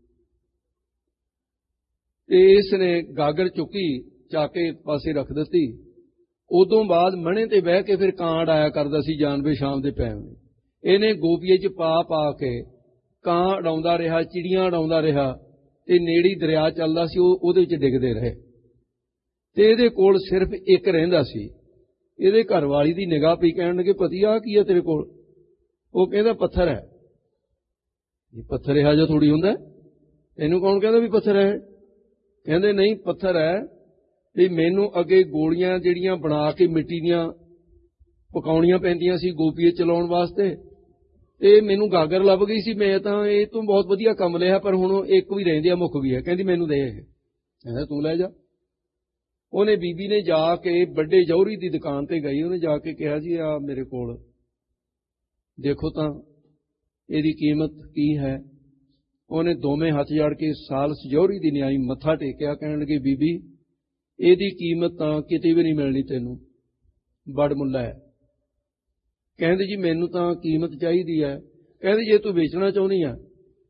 ਤੇ ਇਸ ਨੇ ਗਾਗਰ ਚੁੱਕੀ, ਚਾ ਕੇ ਪਾਸੇ ਰੱਖ ਦਿੱਤੀ। ਉਦੋਂ ਬਾਅਦ ਮਣੇ ਤੇ ਬਹਿ ਕੇ ਫਿਰ ਕਾਂਡ ਆਇਆ ਕਰਦਾ ਸੀ ਜਾਨਵੇ ਸ਼ਾਮ ਦੇ ਪੈਣ। ਇਹਨੇ ਗੋਪੀਏ 'ਚ ਪਾ ਕੇ ਕਾਂ ਉਡਾਉਂਦਾ ਰਿਹਾ, ਚਿੜੀਆਂ ਉਡਾਉਂਦਾ ਰਿਹਾ ਤੇ ਨੇੜੀ ਦਰਿਆ ਚੱਲਦਾ ਸੀ, ਉਹਦੇ ਵਿੱਚ ਡਿੱਗਦੇ ਰਹੇ। ਤੇ ਇਹਦੇ ਕੋਲ ਸਿਰਫ ਇੱਕ ਰਹਿੰਦਾ ਸੀ। ਇਹਦੇ ਘਰ ਵਾਲੀ ਦੀ ਨਿਗਾਹ ਪਈ, ਕਹਿਣ ਲੱਗੇ ਪਤੀ ਆ ਕੀ ਹੈ ਤੇਰੇ ਕੋਲ? ਉਹ ਕਹਿੰਦਾ ਪੱਥਰ ਹੈ। ਇਹ ਪੱਥਰ ਇਹੋ ਜਿਹਾ ਥੋੜੀ ਹੁੰਦਾ, ਇਹਨੂੰ ਕੌਣ ਕਹਿੰਦਾ ਵੀ ਪੱਥਰ ਹੈ? ਕਹਿੰਦੇ ਨਹੀਂ ਪੱਥਰ ਹੈ ਵੀ ਮੈਨੂੰ ਅੱਗੇ ਗੋਲੀਆਂ ਜਿਹੜੀਆਂ ਬਣਾ ਕੇ ਮਿੱਟੀ ਦੀਆਂ ਪਕਾਉਣੀਆਂ ਪੈਂਦੀਆਂ ਸੀ ਗੋਪੀਏ ਚਲਾਉਣ ਵਾਸਤੇ, ਤੇ ਮੈਨੂੰ ਗਾਗਰ ਲੱਭ ਗਈ ਸੀ। ਮੈਂ ਤਾਂ ਇਹ ਤੋਂ ਬਹੁਤ ਵਧੀਆ ਕੰਮ ਲਿਆ, ਪਰ ਹੁਣ ਇੱਕ ਵੀ ਰਹਿੰਦੀ ਆ, ਮੁੱਕ ਵੀ ਹੈ। ਕਹਿੰਦੀ ਮੈਨੂੰ ਦੇ ਇਹ। ਕਹਿੰਦਾ ਤੂੰ ਲੈ ਜਾ। ਉਹਨੇ ਬੀਬੀ ਨੇ ਜਾ ਕੇ ਵੱਡੇ ਜੌਹਰੀ ਦੀ ਦੁਕਾਨ ਤੇ ਗਈ, ਉਹਨੇ ਜਾ ਕੇ ਕਿਹਾ ਜੀ ਆ ਮੇਰੇ ਕੋਲ ਦੇਖੋ ਤਾਂ ਇਹਦੀ ਕੀਮਤ ਕੀ ਹੈ। ਉਹਨੇ ਦੋਵੇਂ ਹੱਥ ਜੋੜ ਕੇ ਸਾਲਸ ਜੌਹਰੀ ਦੀ ਨਿਆਈ ਮੱਥਾ ਟੇਕਿਆ, ਕਹਿਣ ਲੱਗੇ ਬੀਬੀ ਇਹਦੀ ਕੀਮਤ ਤਾਂ ਕਿਤੇ ਵੀ ਨਹੀਂ ਮਿਲਣੀ, ਤੈਨੂੰ ਬੜ ਮੁੱਲਾ ਹੈ। ਕਹਿੰਦੇ ਜੀ ਮੈਨੂੰ ਤਾਂ ਕੀਮਤ ਚਾਹੀਦੀ ਹੈ। ਕਹਿੰਦੇ ਜੇ ਤੂੰ ਵੇਚਣਾ ਚਾਹੁੰਦੀ ਆ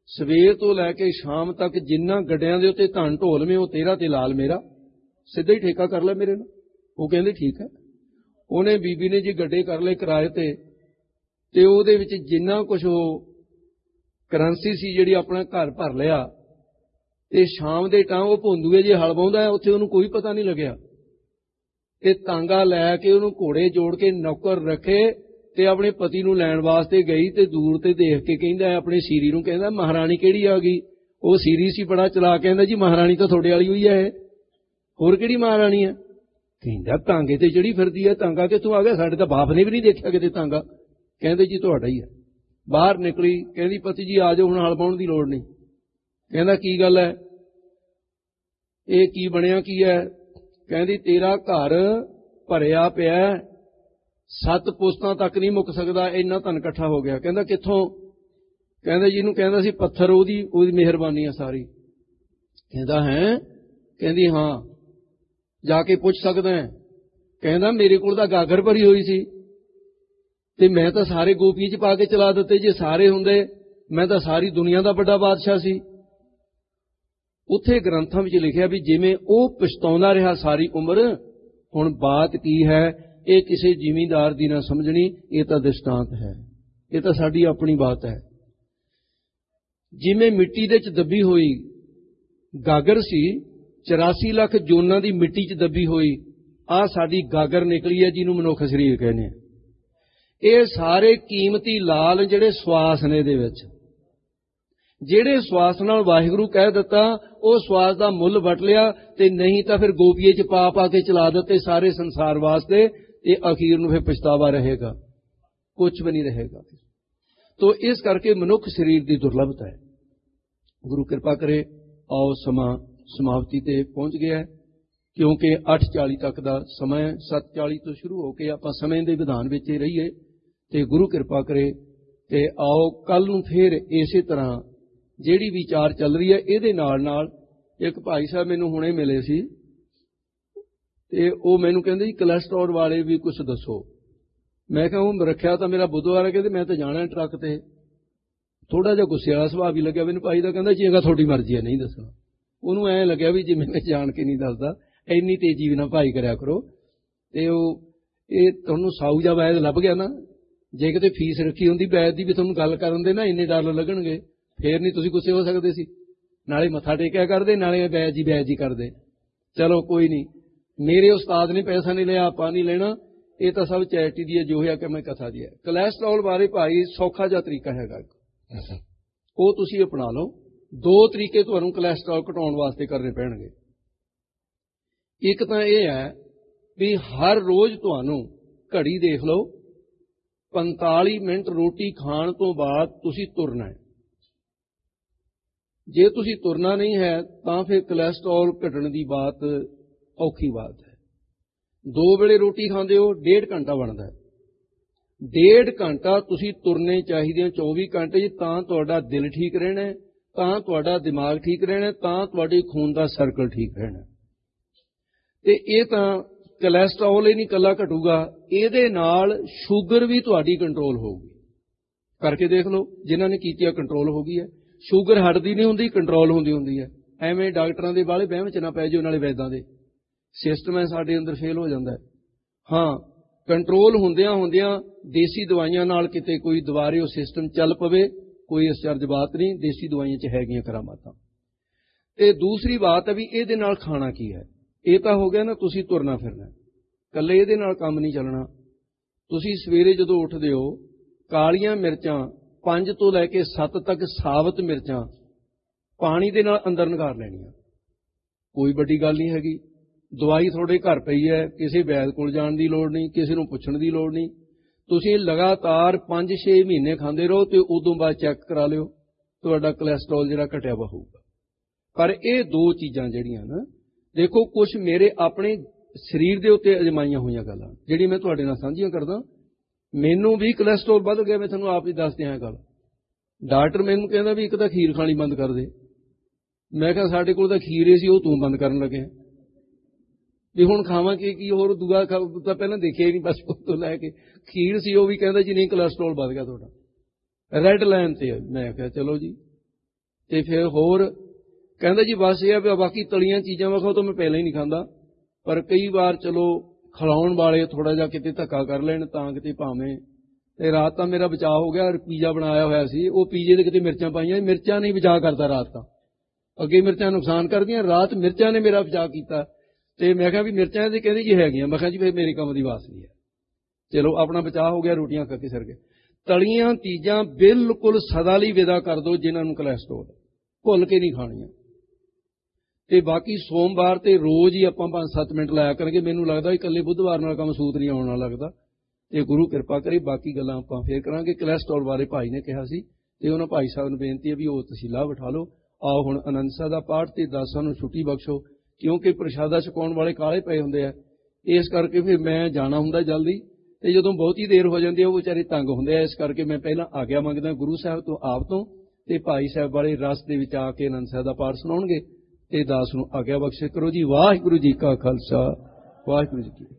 ਸਵੇਰ ਤੋਂ ਲੈ ਕੇ ਸ਼ਾਮ ਤੱਕ ਜਿੰਨਾ ਗੱਡਿਆਂ ਦੇ ਉੱਤੇ ਧਨ ਢੋਲਵੇਂ ਉਹ ਤੇਰਾ ਤੇ ਲਾਲ ਮੇਰਾ, ਸਿੱਧਾ ਹੀ ਠੇਕਾ ਕਰ ਲੈ ਮੇਰੇ ਨਾਲ। ਉਹ ਕਹਿੰਦੇ ਠੀਕ ਹੈ। ਉਹਨੇ ਬੀਬੀ ਨੇ ਜੀ ਗੱਡੇ ਕਰ ਲਏ ਕਿਰਾਏ ਤੇ ਉਹਦੇ ਵਿੱਚ ਜਿੰਨਾ ਕੁਝ ਉਹ ਕਰੰਸੀ ਸੀ ਜਿਹੜੀ ਆਪਣਾ ਘਰ ਭਰ ਲਿਆ। ਤੇ ਸ਼ਾਮ ਦੇ ਟਾਈਮ ਉਹ ਭੋਂਦੂਏ ਜੇ ਹਲ ਵਾਹੁੰਦਾ, ਉੱਥੇ ਉਹਨੂੰ ਕੋਈ ਪਤਾ ਨਹੀਂ ਲੱਗਿਆ। ਤੇ ਤਾਂਗਾ ਲੈ ਕੇ ਉਹਨੂੰ ਘੋੜੇ ਜੋੜ ਕੇ ਨੌਕਰ ਰੱਖੇ ਤੇ ਆਪਣੇ ਪਤੀ ਨੂੰ ਲੈਣ ਵਾਸਤੇ ਗਈ। ਤੇ ਦੂਰ ਤੇ ਦੇਖ ਕੇ ਕਹਿੰਦਾ ਆਪਣੇ ਸੀਰੀ ਨੂੰ, ਕਹਿੰਦਾ ਮਹਾਰਾਣੀ ਕਿਹੜੀ ਆ ਗਈ। ਉਹ ਸੀਰੀ ਸੀ ਬੜਾ ਚਲਾ, ਕਹਿੰਦਾ ਜੀ ਮਹਾਰਾਣੀ ਤਾਂ ਤੁਹਾਡੇ ਵਾਲੀ ਹੋਈ ਹੈ, ਹੋਰ ਕਿਹੜੀ ਮਹਾਰਾਣੀ ਹੈ। ਕਹਿੰਦਾ ਤਾਂਗੇ ਤੇ ਜਿਹੜੀ ਫਿਰਦੀ ਹੈ। ਤਾਂਗਾ ਕਿੱਥੋਂ ਆ ਗਿਆ, ਸਾਡੇ ਤਾਂ ਬਾਪ ਨੇ ਵੀ ਨਹੀਂ ਦੇਖਿਆ ਕਿਤੇ ਤਾਂਗਾ। ਕਹਿੰਦੇ ਜੀ ਤੁਹਾਡਾ ਹੀ ਹੈ। ਬਾਹਰ ਨਿਕਲੀ, ਕਹਿੰਦੀ ਪਤੀ ਜੀ ਆ ਜਾਓ, ਹੁਣ ਹਲ ਪਾਉਣ ਦੀ ਲੋੜ ਨਹੀਂ। ਕਹਿੰਦਾ ਕੀ ਗੱਲ ਹੈ, ਇਹ ਕੀ ਬਣਿਆ ਕੀ ਹੈ। ਕਹਿੰਦੀ ਤੇਰਾ ਘਰ ਭਰਿਆ ਪਿਆ, 7 ਪੁਸਤਾਂ ਤੱਕ ਨਹੀਂ ਮੁੱਕ ਸਕਦਾ, ਇੰਨਾ ਧਨ ਇਕੱਠਾ ਹੋ ਗਿਆ। ਕਹਿੰਦਾ ਕਿੱਥੋਂ। ਕਹਿੰਦਾ ਜਿਹਨੂੰ ਕਹਿੰਦਾ ਸੀ ਪੱਥਰ, ਉਹਦੀ ਮਿਹਰਬਾਨੀ ਆ ਸਾਰੀ। ਕਹਿੰਦਾ ਹੈ। ਕਹਿੰਦੀ ਹਾਂ, ਜਾ ਕੇ ਪੁੱਛ ਸਕਦਾ ਹੈ। ਕਹਿੰਦਾ ਮੇਰੇ ਕੋਲ ਤਾਂ ਗਾਗਰ ਭਰੀ ਹੋਈ ਸੀ ਤੇ ਮੈਂ ਤਾਂ ਸਾਰੇ ਗੋਪੀ 'ਚ ਪਾ ਕੇ ਚਲਾ ਦਿੱਤੇ। ਜੇ ਸਾਰੇ ਹੁੰਦੇ ਮੈਂ ਤਾਂ ਸਾਰੀ ਦੁਨੀਆ ਦਾ ਵੱਡਾ ਬਾਦਸ਼ਾਹ ਸੀ। ਉੱਥੇ ਗ੍ਰੰਥਾਂ ਵਿੱਚ ਲਿਖਿਆ ਵੀ ਜਿਵੇਂ ਉਹ ਪਛਤਾਉਂਦਾ ਰਿਹਾ ਸਾਰੀ ਉਮਰ, ਹੁਣ ਬਾਤ ਕੀ ਹੈ, ਇਹ ਕਿਸੇ ਜ਼ਿਮੀਂਦਾਰ ਦੀ ਨਾ ਸਮਝਣੀ, ਇਹ ਤਾਂ ਦ੍ਰਿਸ਼ਟਾਂਤ ਹੈ, ਇਹ ਤਾਂ ਸਾਡੀ ਆਪਣੀ ਬਾਤ ਹੈ। ਜਿਵੇਂ ਮਿੱਟੀ ਦੇ 'ਚ ਦੱਬੀ ਹੋਈ ਗਾਗਰ ਸੀ, 84 ਲੱਖ ਜੂਨਾਂ ਦੀ ਮਿੱਟੀ 'ਚ ਦੱਬੀ ਹੋਈ, ਆਹ ਸਾਡੀ ਗਾਗਰ ਨਿਕਲੀ ਹੈ ਜਿਹਨੂੰ ਮਨੁੱਖ ਸਰੀਰ ਕਹਿੰਦੇ ਆ। ਇਹ ਸਾਰੇ ਕੀਮਤੀ ਲਾਲ ਜਿਹੜੇ ਸਵਾਸ ਨੇ ਦੇ ਵਿੱਚ, ਜਿਹੜੇ ਸਵਾਸ ਨਾਲ ਵਾਹਿਗੁਰੂ ਕਹਿ ਦਿੱਤਾ, ਉਹ ਸਵਾਸ ਦਾ ਮੁੱਲ ਵੱਟ ਲਿਆ। ਤੇ ਨਹੀਂ ਤਾਂ ਫਿਰ ਗੋਪੀਏ 'ਚ ਪਾ ਕੇ ਚਲਾ ਦਿੱਤੇ ਸਾਰੇ ਸੰਸਾਰ ਵਾਸਤੇ। ਤੇ ਅਖੀਰ ਨੂੰ ਫਿਰ ਪਛਤਾਵਾ ਰਹੇਗਾ, ਕੁਝ ਵੀ ਨਹੀਂ ਰਹੇਗਾ। ਤੋ ਇਸ ਕਰਕੇ ਮਨੁੱਖ ਸਰੀਰ ਦੀ ਦੁਰਲਭਤਾ ਹੈ। ਗੁਰੂ ਕਿਰਪਾ ਕਰੇ, ਆਓ ਸਮਾਂ ਸਮਾਪਤੀ ਤੇ ਪਹੁੰਚ ਗਿਆ ਹੈ, ਕਿਉਂਕਿ 8:40 ਤੱਕ ਦਾ ਸਮਾਂ ਹੈ। 7:40 ਤੋਂ ਸ਼ੁਰੂ ਹੋ ਕੇ ਆਪਾਂ ਸਮੇਂ ਦੇ ਵਿਧਾਨ ਵਿੱਚ ਹੀ ਰਹੀਏ। ਤੇ ਗੁਰੂ ਕਿਰਪਾ ਕਰੇ ਤੇ ਆਓ ਕੱਲ ਨੂੰ ਫਿਰ ਇਸੇ ਤਰ੍ਹਾਂ ਜਿਹੜੀ ਵਿਚਾਰ ਚੱਲ ਰਹੀ ਹੈ ਇਹਦੇ ਨਾਲ ਇੱਕ ਭਾਈ ਸਾਹਿਬ ਮੈਨੂੰ ਹੁਣੇ ਮਿਲੇ ਸੀ ਤੇ ਉਹ ਮੈਨੂੰ ਕਹਿੰਦੇ ਜੀ ਕੋਲੈਸਟਰੋਲ ਵਾਲੇ ਵੀ ਕੁਝ ਦੱਸੋ। ਮੈਂ ਕਿਹਾ ਉਹ ਰੱਖਿਆ ਤਾਂ ਮੇਰਾ ਬੁੱਧਵਾਰ ਹੈ, ਕਹਿੰਦੇ ਮੈਂ ਤਾਂ ਜਾਣਾ ਟਰੱਕ ਤੇ। ਥੋੜਾ ਜਿਹਾ ਗੁੱਸੇ ਵਾਲਾ ਸੁਭਾਅ ਵੀ ਲੱਗਿਆ ਮੈਨੂੰ ਭਾਈ ਦਾ। ਕਹਿੰਦਾ ਚੰਗਾ ਤੁਹਾਡੀ ਮਰਜ਼ੀ ਹੈ, ਨਹੀਂ ਦੱਸਣਾ। ਉਹਨੂੰ ਐਂ ਲੱਗਿਆ ਵੀ ਜਿਵੇਂ ਮੈਂ ਜਾਣ ਕੇ ਨਹੀਂ ਦੱਸਦਾ, ਇੰਨੀ ਤੇਜ਼ੀ ਵੀ ਨਾ ਭਾਈ ਕਰਿਆ ਕਰੋ। ਤੇ ਇਹ ਤੁਹਾਨੂੰ ਸਾਊ ਜਾਂ ਵੈਦ ਲੱਭ ਗਿਆ ਨਾ, ਜੇ ਕਿਤੇ ਫੀਸ ਰੱਖੀ ਹੁੰਦੀ ਵੈਦ ਦੀ ਵੀ ਤੁਹਾਨੂੰ ਗੱਲ ਕਰਨ ਦੇ ਨਾ ਇੰਨੇ ਡਾਲਰ ਲੱਗਣਗੇ, ਫੇਰ ਨਹੀਂ ਤੁਸੀਂ ਗੁੱਸੇ ਹੋ ਸਕਦੇ ਸੀ। ਨਾਲੇ ਮੱਥਾ ਟੇਕਿਆ ਕਰਦੇ, ਨਾਲੇ ਵੈਦ ਜੀ ਕਰਦੇ। ਚਲੋ ਕੋਈ ਨਹੀਂ, ਮੇਰੇ ਉਸਤਾਦ ਨੇ ਪੈਸਾ ਨਹੀਂ ਲਿਆ, ਆਪਾਂ ਨਹੀਂ ਲੈਣਾ, ਇਹ ਤਾਂ ਸਭ ਚੈਰਿਟੀ ਦੀ ਹੈ, ਜੋ ਹੈ ਕਿ ਮੈਂ ਕਥਾ ਦੀ ਹੈ। ਕੋਲੈਸਟਰੋਲ ਬਾਰੇ ਭਾਈ ਸੌਖਾ ਜਿਹਾ ਤਰੀਕਾ ਹੈਗਾ, ਉਹ ਤੁਸੀਂ ਅਪਣਾ ਲਓ। 2 ਤਰੀਕੇ ਤੁਹਾਨੂੰ ਕੋਲੈਸਟਰੋਲ ਘਟਾਉਣ ਵਾਸਤੇ ਕਰਨੇ ਪੈਣਗੇ। ਇੱਕ ਤਾਂ ਇਹ ਹੈ ਵੀ ਹਰ ਰੋਜ਼ ਤੁਹਾਨੂੰ ਘੜੀ ਦੇਖ ਲਓ, 45 ਮਿੰਟ ਰੋਟੀ ਖਾਣ ਤੋਂ ਬਾਅਦ ਤੁਸੀਂ ਤੁਰਨਾ ਹੈ। ਜੇ ਤੁਸੀਂ ਤੁਰਨਾ ਨਹੀਂ ਹੈ ਤਾਂ ਫਿਰ ਕੋਲੈਸਟਰੋਲ ਘਟਣ ਦੀ ਬਾਤ ਔਖੀ ਬਾਤ ਹੈ। 2 ਵੇਲੇ ਰੋਟੀ ਖਾਂਦੇ ਹੋ, 1.5 ਘੰਟਾ ਬਣਦਾ ਹੈ। 1.5 ਘੰਟਾ ਤੁਸੀਂ ਤੁਰਨੇ ਚਾਹੀਦੇ ਹੋ 24 ਘੰਟੇ 'ਚ, ਤਾਂ ਤੁਹਾਡਾ ਦਿਲ ਠੀਕ ਰਹਿਣਾ, ਤਾਂ ਤੁਹਾਡਾ ਦਿਮਾਗ ਠੀਕ ਰਹਿਣਾ, ਤਾਂ ਤੁਹਾਡੇ ਖੂਨ ਦਾ ਸਰਕਲ ਠੀਕ ਰਹਿਣਾ। ਤੇ ਇਹ ਤਾਂ ਕੋਲੈਸਟਰੋਲ ਹੀ ਨਹੀਂ ਇਕੱਲਾ ਘਟੂਗਾ, ਇਹਦੇ ਨਾਲ ਸ਼ੂਗਰ ਵੀ ਤੁਹਾਡੀ ਕੰਟਰੋਲ ਹੋਊਗੀ। ਕਰਕੇ ਦੇਖ ਲਓ, ਜਿਨ੍ਹਾਂ ਨੇ ਕੀਤੀ ਆ ਕੰਟਰੋਲ ਹੋ ਗਈ ਹੈ। ਸ਼ੂਗਰ ਹਟਦੀ ਨਹੀਂ ਹੁੰਦੀ, ਕੰਟਰੋਲ ਹੁੰਦੀ ਹੈ। ਐਵੇਂ ਡਾਕਟਰਾਂ ਦੇ ਬਾਹਲੇ ਵਹਿਮ 'ਚ ਨਾ ਪੈ ਜਾਓ, ਨਾਲੇ ਵੈਦਾਂ ਦੇ ਸਿਸਟਮ ਹੈ ਸਾਡੇ ਅੰਦਰ ਫੇਲ ਹੋ ਜਾਂਦਾ ਹੈ। ਹਾਂ, ਕੰਟਰੋਲ ਹੁੰਦਿਆਂ ਦੇਸੀ ਦਵਾਈਆਂ ਨਾਲ ਕਿਤੇ ਕੋਈ ਦੁਬਾਰੇ ਉਹ ਸਿਸਟਮ ਚੱਲ ਪਵੇ, ਕੋਈ ਅਚਰਜ ਬਾਤ ਨਹੀਂ, ਦੇਸੀ ਦਵਾਈਆਂ 'ਚ ਹੈਗੀਆਂ ਕਰਾਮਾਤਾਂ। ਤੇ ਦੂਸਰੀ ਬਾਤ ਹੈ ਵੀ ਇਹਦੇ ਨਾਲ ਖਾਣਾ ਕੀ ਹੈ। ਇਹ ਤਾਂ ਹੋ ਗਿਆ ਨਾ, ਤੁਸੀਂ ਤੁਰਨਾ ਫਿਰਨਾ, ਇਕੱਲੇ ਇਹਦੇ ਨਾਲ ਕੰਮ ਨਹੀਂ ਚੱਲਣਾ। ਤੁਸੀਂ ਸਵੇਰੇ ਜਦੋਂ ਉੱਠਦੇ ਹੋ, ਕਾਲੀਆਂ ਮਿਰਚਾਂ 5 ਤੋਂ ਲੈ ਕੇ 7 ਤੱਕ ਸਾਬਤ ਮਿਰਚਾਂ ਪਾਣੀ ਦੇ ਨਾਲ ਅੰਦਰ ਨਿਕਾਲ ਲੈਣੀਆਂ। ਕੋਈ ਵੱਡੀ ਗੱਲ ਨਹੀਂ ਹੈਗੀ। ਦਵਾਈ ਤੁਹਾਡੇ ਘਰ ਪਈ ਹੈ, ਕਿਸੇ ਵੈਦ ਕੋਲ ਜਾਣ ਦੀ ਲੋੜ ਨਹੀਂ, ਕਿਸੇ ਨੂੰ ਪੁੱਛਣ ਦੀ ਲੋੜ ਨਹੀਂ। ਤੁਸੀਂ ਲਗਾਤਾਰ 5-6 ਮਹੀਨੇ ਖਾਂਦੇ ਰਹੋ ਤੇ ਉਦੋਂ ਬਾਅਦ ਚੈੱਕ ਕਰਾ ਲਿਓ, ਤੁਹਾਡਾ ਕੋਲੈਸਟਰੋਲ ਜਿਹੜਾ ਘਟਿਆ ਵਾ ਹੋਊਗਾ। ਪਰ ਇਹ 2 ਚੀਜ਼ਾਂ ਜਿਹੜੀਆਂ ਨਾ, ਦੇਖੋ ਕੁਝ ਮੇਰੇ ਆਪਣੇ ਸਰੀਰ ਦੇ ਉੱਤੇ ਅਜਮਾਈਆਂ ਹੋਈਆਂ ਗੱਲਾਂ ਜਿਹੜੀ ਮੈਂ ਤੁਹਾਡੇ ਨਾਲ ਸਾਂਝੀਆਂ ਕਰਦਾ। ਮੈਨੂੰ ਵੀ ਕੋਲੈਸਟਰੋਲ ਵੱਧ ਗਿਆ, ਮੈਂ ਤੁਹਾਨੂੰ ਆਪ ਹੀ ਦੱਸਦੇ ਹਾਂ ਗੱਲ। ਡਾਕਟਰ ਮੈਨੂੰ ਕਹਿੰਦਾ ਵੀ ਇੱਕ ਤਾਂ ਖੀਰ ਖਾਣੀ ਬੰਦ ਕਰ ਦੇ। ਮੈਂ ਕਿਹਾ ਸਾਡੇ ਕੋਲ ਤਾਂ ਖੀਰੇ ਸੀ, ਉਹ ਤੂੰ ਬੰਦ ਕਰਨ ਲੱਗਿਆ ਵੀ ਹੁਣ ਖਾਵਾਂ ਕੀ ਹੋਰ ਦੂਆ ਤਾਂ ਪਹਿਲਾਂ ਦੇਖਿਆ ਹੀ ਨਹੀਂ, ਬਸ ਤੋਂ ਲੈ ਕੇ ਖੀਰ ਸੀ, ਉਹ ਵੀ ਕਹਿੰਦਾ ਜੀ ਨਹੀਂ ਕੋਲੈਸਟਰੋਲ ਵੱਧ ਗਿਆ ਤੁਹਾਡਾ, ਰੈੱਡ ਲਾਈਨ ਤੇ। ਮੈਂ ਕਿਹਾ ਚਲੋ ਜੀ, ਤੇ ਫਿਰ ਹੋਰ ਕਹਿੰਦਾ ਜੀ ਬਸ ਇਹ ਆ ਵੀ ਬਾਕੀ ਤਲੀਆਂ ਚੀਜ਼ਾਂ ਵਿਖਾਓ ਤਾਂ ਮੈਂ ਪਹਿਲਾਂ ਹੀ ਨਹੀਂ ਖਾਂਦਾ, ਪਰ ਕਈ ਵਾਰ ਚਲੋ ਖਿਲਾਉਣ ਵਾਲੇ ਥੋੜਾ ਜਿਹਾ ਕਿਤੇ ਧੱਕਾ ਕਰ ਲੈਣ ਤਾਂ ਕਿਤੇ ਭਾਵੇਂ। ਤੇ ਰਾਤ ਤਾਂ ਮੇਰਾ ਬਚਾਅ ਹੋ ਗਿਆ, ਪੀਜ਼ਾ ਬਣਾਇਆ ਹੋਇਆ ਸੀ, ਉਹ ਪੀਜ਼ੇ ਦੇ ਕਿਤੇ ਮਿਰਚਾਂ ਪਾਈਆਂ, ਮਿਰਚਾਂ ਨਹੀਂ ਬਚਾਅ ਕਰਦਾ ਰਾਤ ਤਾਂ, ਅੱਗੇ ਮਿਰਚਾਂ ਨੁਕਸਾਨ ਕਰਦੀਆਂ, ਰਾਤ ਮਿਰਚਾਂ ਨੇ ਮੇਰਾ ਬਚਾਅ ਕੀਤਾ। ਤੇ ਮੈਂ ਕਿਹਾ ਵੀ ਮਿਰਚਾਂ ਦੀ ਕਹਿੰਦੇ ਜੀ ਹੈਗੀਆਂ, ਮੈਂ ਕਿਹਾ ਜੀ ਫਿਰ ਮੇਰੇ ਕੰਮ ਦੀ ਵਾਸ ਨਹੀਂ ਹੈ। ਚਲੋ ਆਪਣਾ ਬਚਾਅ ਹੋ ਗਿਆ, ਰੋਟੀਆਂ ਖਾ ਕੇ ਸਰ ਗਏ। ਤਲੀਆਂ ਚੀਜ਼ਾਂ ਬਿਲਕੁਲ ਸਦਾ ਲਈ ਵਿਦਾ ਕਰ ਦਿਓ ਜਿਨ੍ਹਾਂ ਨੂੰ ਕੋਲੈਸਟਰੋਲ, ਭੁੱਲ ਕੇ ਨਹੀਂ ਖਾਣੀਆਂ। ਤੇ ਬਾਕੀ ਸੋਮਵਾਰ ਤੇ ਰੋਜ਼ ਹੀ ਆਪਾਂ 5-7 ਮਿੰਟ ਲਾਇਆ ਕਰਾਂਗੇ। ਮੈਨੂੰ ਲੱਗਦਾ ਇਕੱਲੇ ਬੁੱਧਵਾਰ ਨਾਲ ਕੰਮ ਸੂਤ ਨਹੀਂ ਆਉਣ ਵਾਲਾ ਲੱਗਦਾ, ਤੇ ਗੁਰੂ ਕਿਰਪਾ ਕਰੇ। ਬਾਕੀ ਗੱਲਾਂ ਆਪਾਂ ਫੇਰ ਕਰਾਂਗੇ। ਕੋਲੈਸਟਰੋਲ ਬਾਰੇ ਭਾਈ ਨੇ ਕਿਹਾ ਸੀ, ਤੇ ਉਹਨਾਂ ਭਾਈ ਸਾਹਿਬ ਨੂੰ ਬੇਨਤੀ ਹੈ ਵੀ ਉਹ ਤੁਸੀਂ ਲਾਭ ਉਠਾ ਲਓ। ਆਓ ਹੁਣ ਆਨੰਦ ਸਾਹਿਬ ਦਾ ਪਾਠ, ਤੇ ਦਾਸਾਂ ਨੂੰ ਛੁੱਟੀ ਬਖਸ਼ੋ, ਕਿਉਂਕਿ ਪ੍ਰਸ਼ਾਦਾ ਛਕਾਉਣ ਵਾਲੇ ਕਾਲੇ ਪਏ ਹੁੰਦੇ ਆ। ਇਸ ਕਰਕੇ ਫਿਰ ਮੈਂ ਜਾਣਾ ਹੁੰਦਾ ਜਲਦੀ, ਤੇ ਜਦੋਂ ਬਹੁਤੀ ਦੇਰ ਹੋ ਜਾਂਦੀ ਹੈ ਉਹ ਵਿਚਾਰੇ ਤੰਗ ਹੁੰਦੇ ਆ। ਇਸ ਕਰਕੇ ਮੈਂ ਪਹਿਲਾਂ ਆਗਿਆ ਮੰਗਦਾ ਗੁਰੂ ਸਾਹਿਬ ਤੋਂ, ਆਪ ਤੋਂ, ਤੇ ਭਾਈ ਸਾਹਿਬ ਵਾਲੇ ਰਸ ਦੇ ਵਿੱਚ ਆ ਕੇ ਆਨੰਦ ਸਾਹਿਬ ਦਾ ਪਾਠ ਸੁਣਾਉਣਗੇ, ਤੇ ਦਾਸ ਨੂੰ ਆਗਿਆ ਬਖਸ਼ੇ ਕਰੋ ਜੀ। ਵਾਹਿਗੁਰੂ ਜੀ ਕਾ ਖਾਲਸਾ, ਵਾਹਿਗੁਰੂ ਜੀ ਕੀ